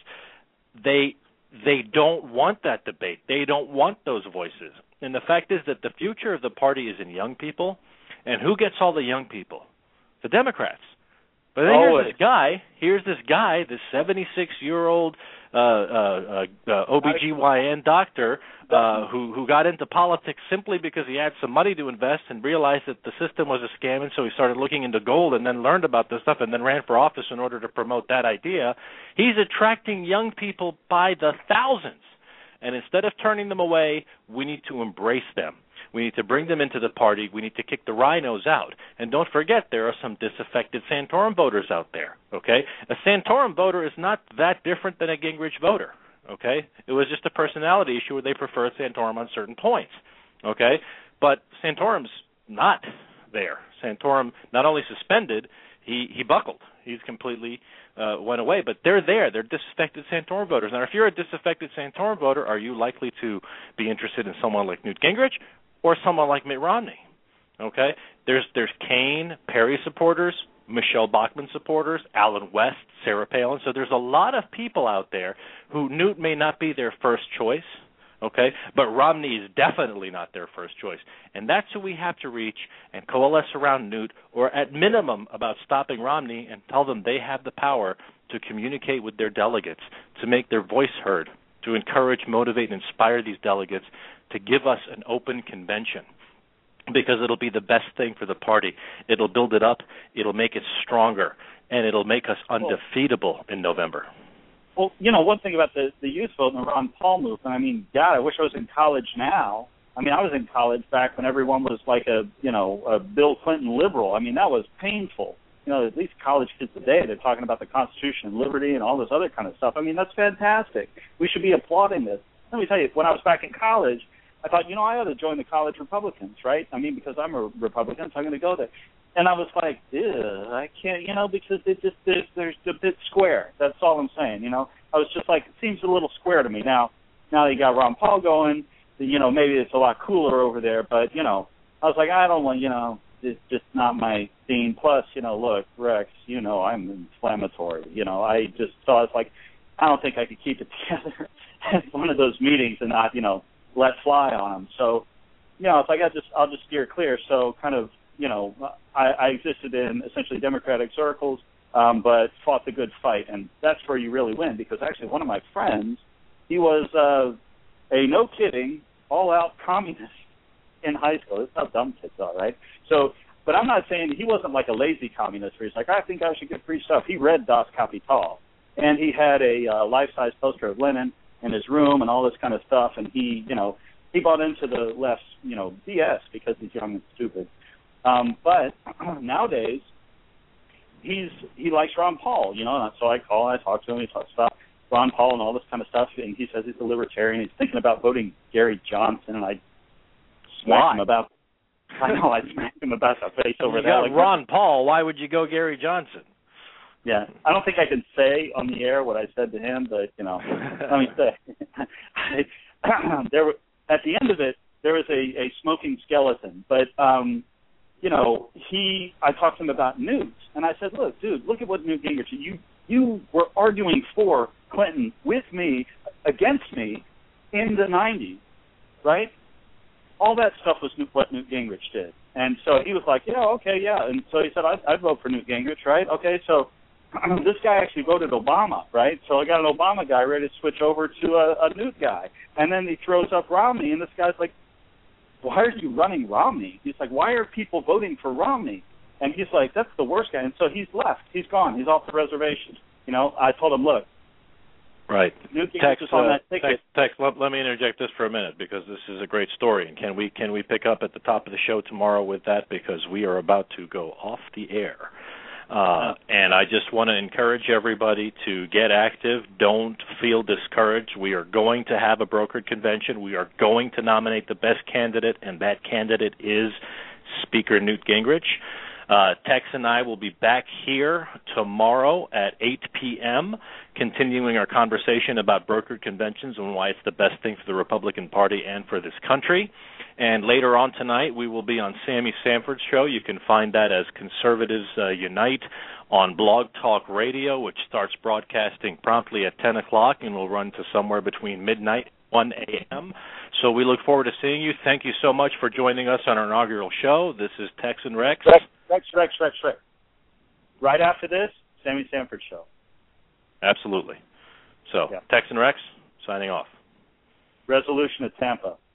they they don't want that debate. They don't want those voices. And the fact is that the future of the party is in young people. And who gets all the young people? The Democrats. But then Always. here's this guy, here's this guy, this seventy-six-year-old uh, uh, uh, O B G Y N doctor uh, who, who got into politics simply because he had some money to invest and realized that the system was a scam, and so he started looking into gold and then learned about this stuff and then ran for office in order to promote that idea. He's attracting young people by the thousands. And instead of turning them away, we need to embrace them. We need to bring them into the party. We need to kick the rhinos out. And don't forget, there are some disaffected Santorum voters out there, okay? A Santorum voter is not that different than a Gingrich voter, okay? It was just a personality issue where they preferred Santorum on certain points, okay? But Santorum's not there. Santorum not only suspended, he, he buckled. He's completely uh, went away. But they're there. They're disaffected Santorum voters. Now, if you're a disaffected Santorum voter, are you likely to be interested in someone like Newt Gingrich or someone like Mitt Romney? Okay? There's there's Kane, Perry supporters, Michelle Bachmann supporters, Alan West, Sarah Palin. So there's a lot of people out there who Newt may not be their first choice, okay? But Romney is definitely not their first choice. And that's who we have to reach and coalesce around Newt, or at minimum about stopping Romney, and tell them they have the power to communicate with their delegates, to make their voice heard, to encourage, motivate, and inspire these delegates to give us an open convention, because it'll be the best thing for the party. It'll build it up, it'll make it stronger, and it'll make us undefeatable in November. Well, you know, one thing about the, the youth vote and the Ron Paul movement, I mean, God, I wish I was in college now. I mean, I was in college back when everyone was like a, you know, a Bill Clinton liberal. I mean, that was painful. You know, at least college kids today, they're talking about the Constitution and liberty and all this other kind of stuff. I mean, that's fantastic. We should be applauding this. Let me tell you, when I was back in college, I thought, you know, I ought to join the college Republicans, right? I mean, because I'm a Republican, so I'm going to go there. And I was like, ew, I can't, you know, because it just there's, there's a bit square. That's all I'm saying, you know. I was just like, it seems a little square to me. Now, now you got Ron Paul going, you know, maybe it's a lot cooler over there. But, you know, I was like, I don't want, you know, it's just not my scene. Plus, you know, look, Rex, you know, I'm inflammatory. You know, I just, so I was like, I don't think I could keep it together at one of those meetings and not, you know, let fly on them. So, you know, it's like I just, I'll just steer clear. So kind of, you know, I, I existed in essentially Democratic circles, um, but fought the good fight. And that's where you really win, because actually one of my friends, he was uh, a no kidding, all-out communist in high school. That's how dumb kids are, right? So, but I'm not saying he wasn't like a lazy communist where he's like, I think I should get free stuff. He read Das Kapital, and he had a uh, life-size poster of Lenin in his room and all this kind of stuff, and he, you know, he bought into the left's, you know, B S because he's young and stupid. Um, but nowadays, he's he likes Ron Paul, you know, and so I call, I talk to him, he talks about Ron Paul and all this kind of stuff, and he says he's a libertarian. He's thinking about voting Gary Johnson, and I smacked Why? him about, I know, I smacked him about the face over you there. got Like, Ron Paul, why would you go Gary Johnson? Yeah, I don't think I can say on the air what I said to him, but, you know, let me say, I, there were, at the end of it, there was a, a smoking skeleton, but, um, you know, he, I talked to him about Newt, and I said, look, dude, look at what Newt Gingrich, you, you were arguing for Clinton with me, against me, in the nineties, right? All that stuff was what Newt Gingrich did. And so he was like, yeah, okay, yeah. And so he said, I'd, I'd vote for Newt Gingrich, right? Okay, so this guy actually voted Obama, right? So I got an Obama guy ready to switch over to a, a Newt guy. And then he throws up Romney, and this guy's like, why are you running Romney? He's like, why are people voting for Romney? And he's like, that's the worst guy. And so he's left. He's gone. He's off the reservation. You know, I told him, look. Right. Newt Tex, Gingrich is on uh, that ticket. Tex, Tex let, let me interject this for a minute, because this is a great story. And can we can we pick up at the top of the show tomorrow with that, because we are about to go off the air. Uh, and I just want to encourage everybody to get active. Don't feel discouraged. We are going to have a brokered convention. We are going to nominate the best candidate, and that candidate is Speaker Newt Gingrich. Uh, Tex and I will be back here tomorrow at eight p.m., continuing our conversation about brokered conventions and why it's the best thing for the Republican Party and for this country. And later on tonight, we will be on Sammy Sanford's show. You can find that as Conservatives uh, Unite on Blog Talk Radio, which starts broadcasting promptly at ten o'clock and will run to somewhere between midnight and one a.m. So we look forward to seeing you. Thank you so much for joining us on our inaugural show. This is Tex and Rex. Rex, Rex, Rex, Rex, Rex. Right after this, Sammy Sanford show. Absolutely. So, yeah. Tex and Rex, signing off. Resolution at Tampa.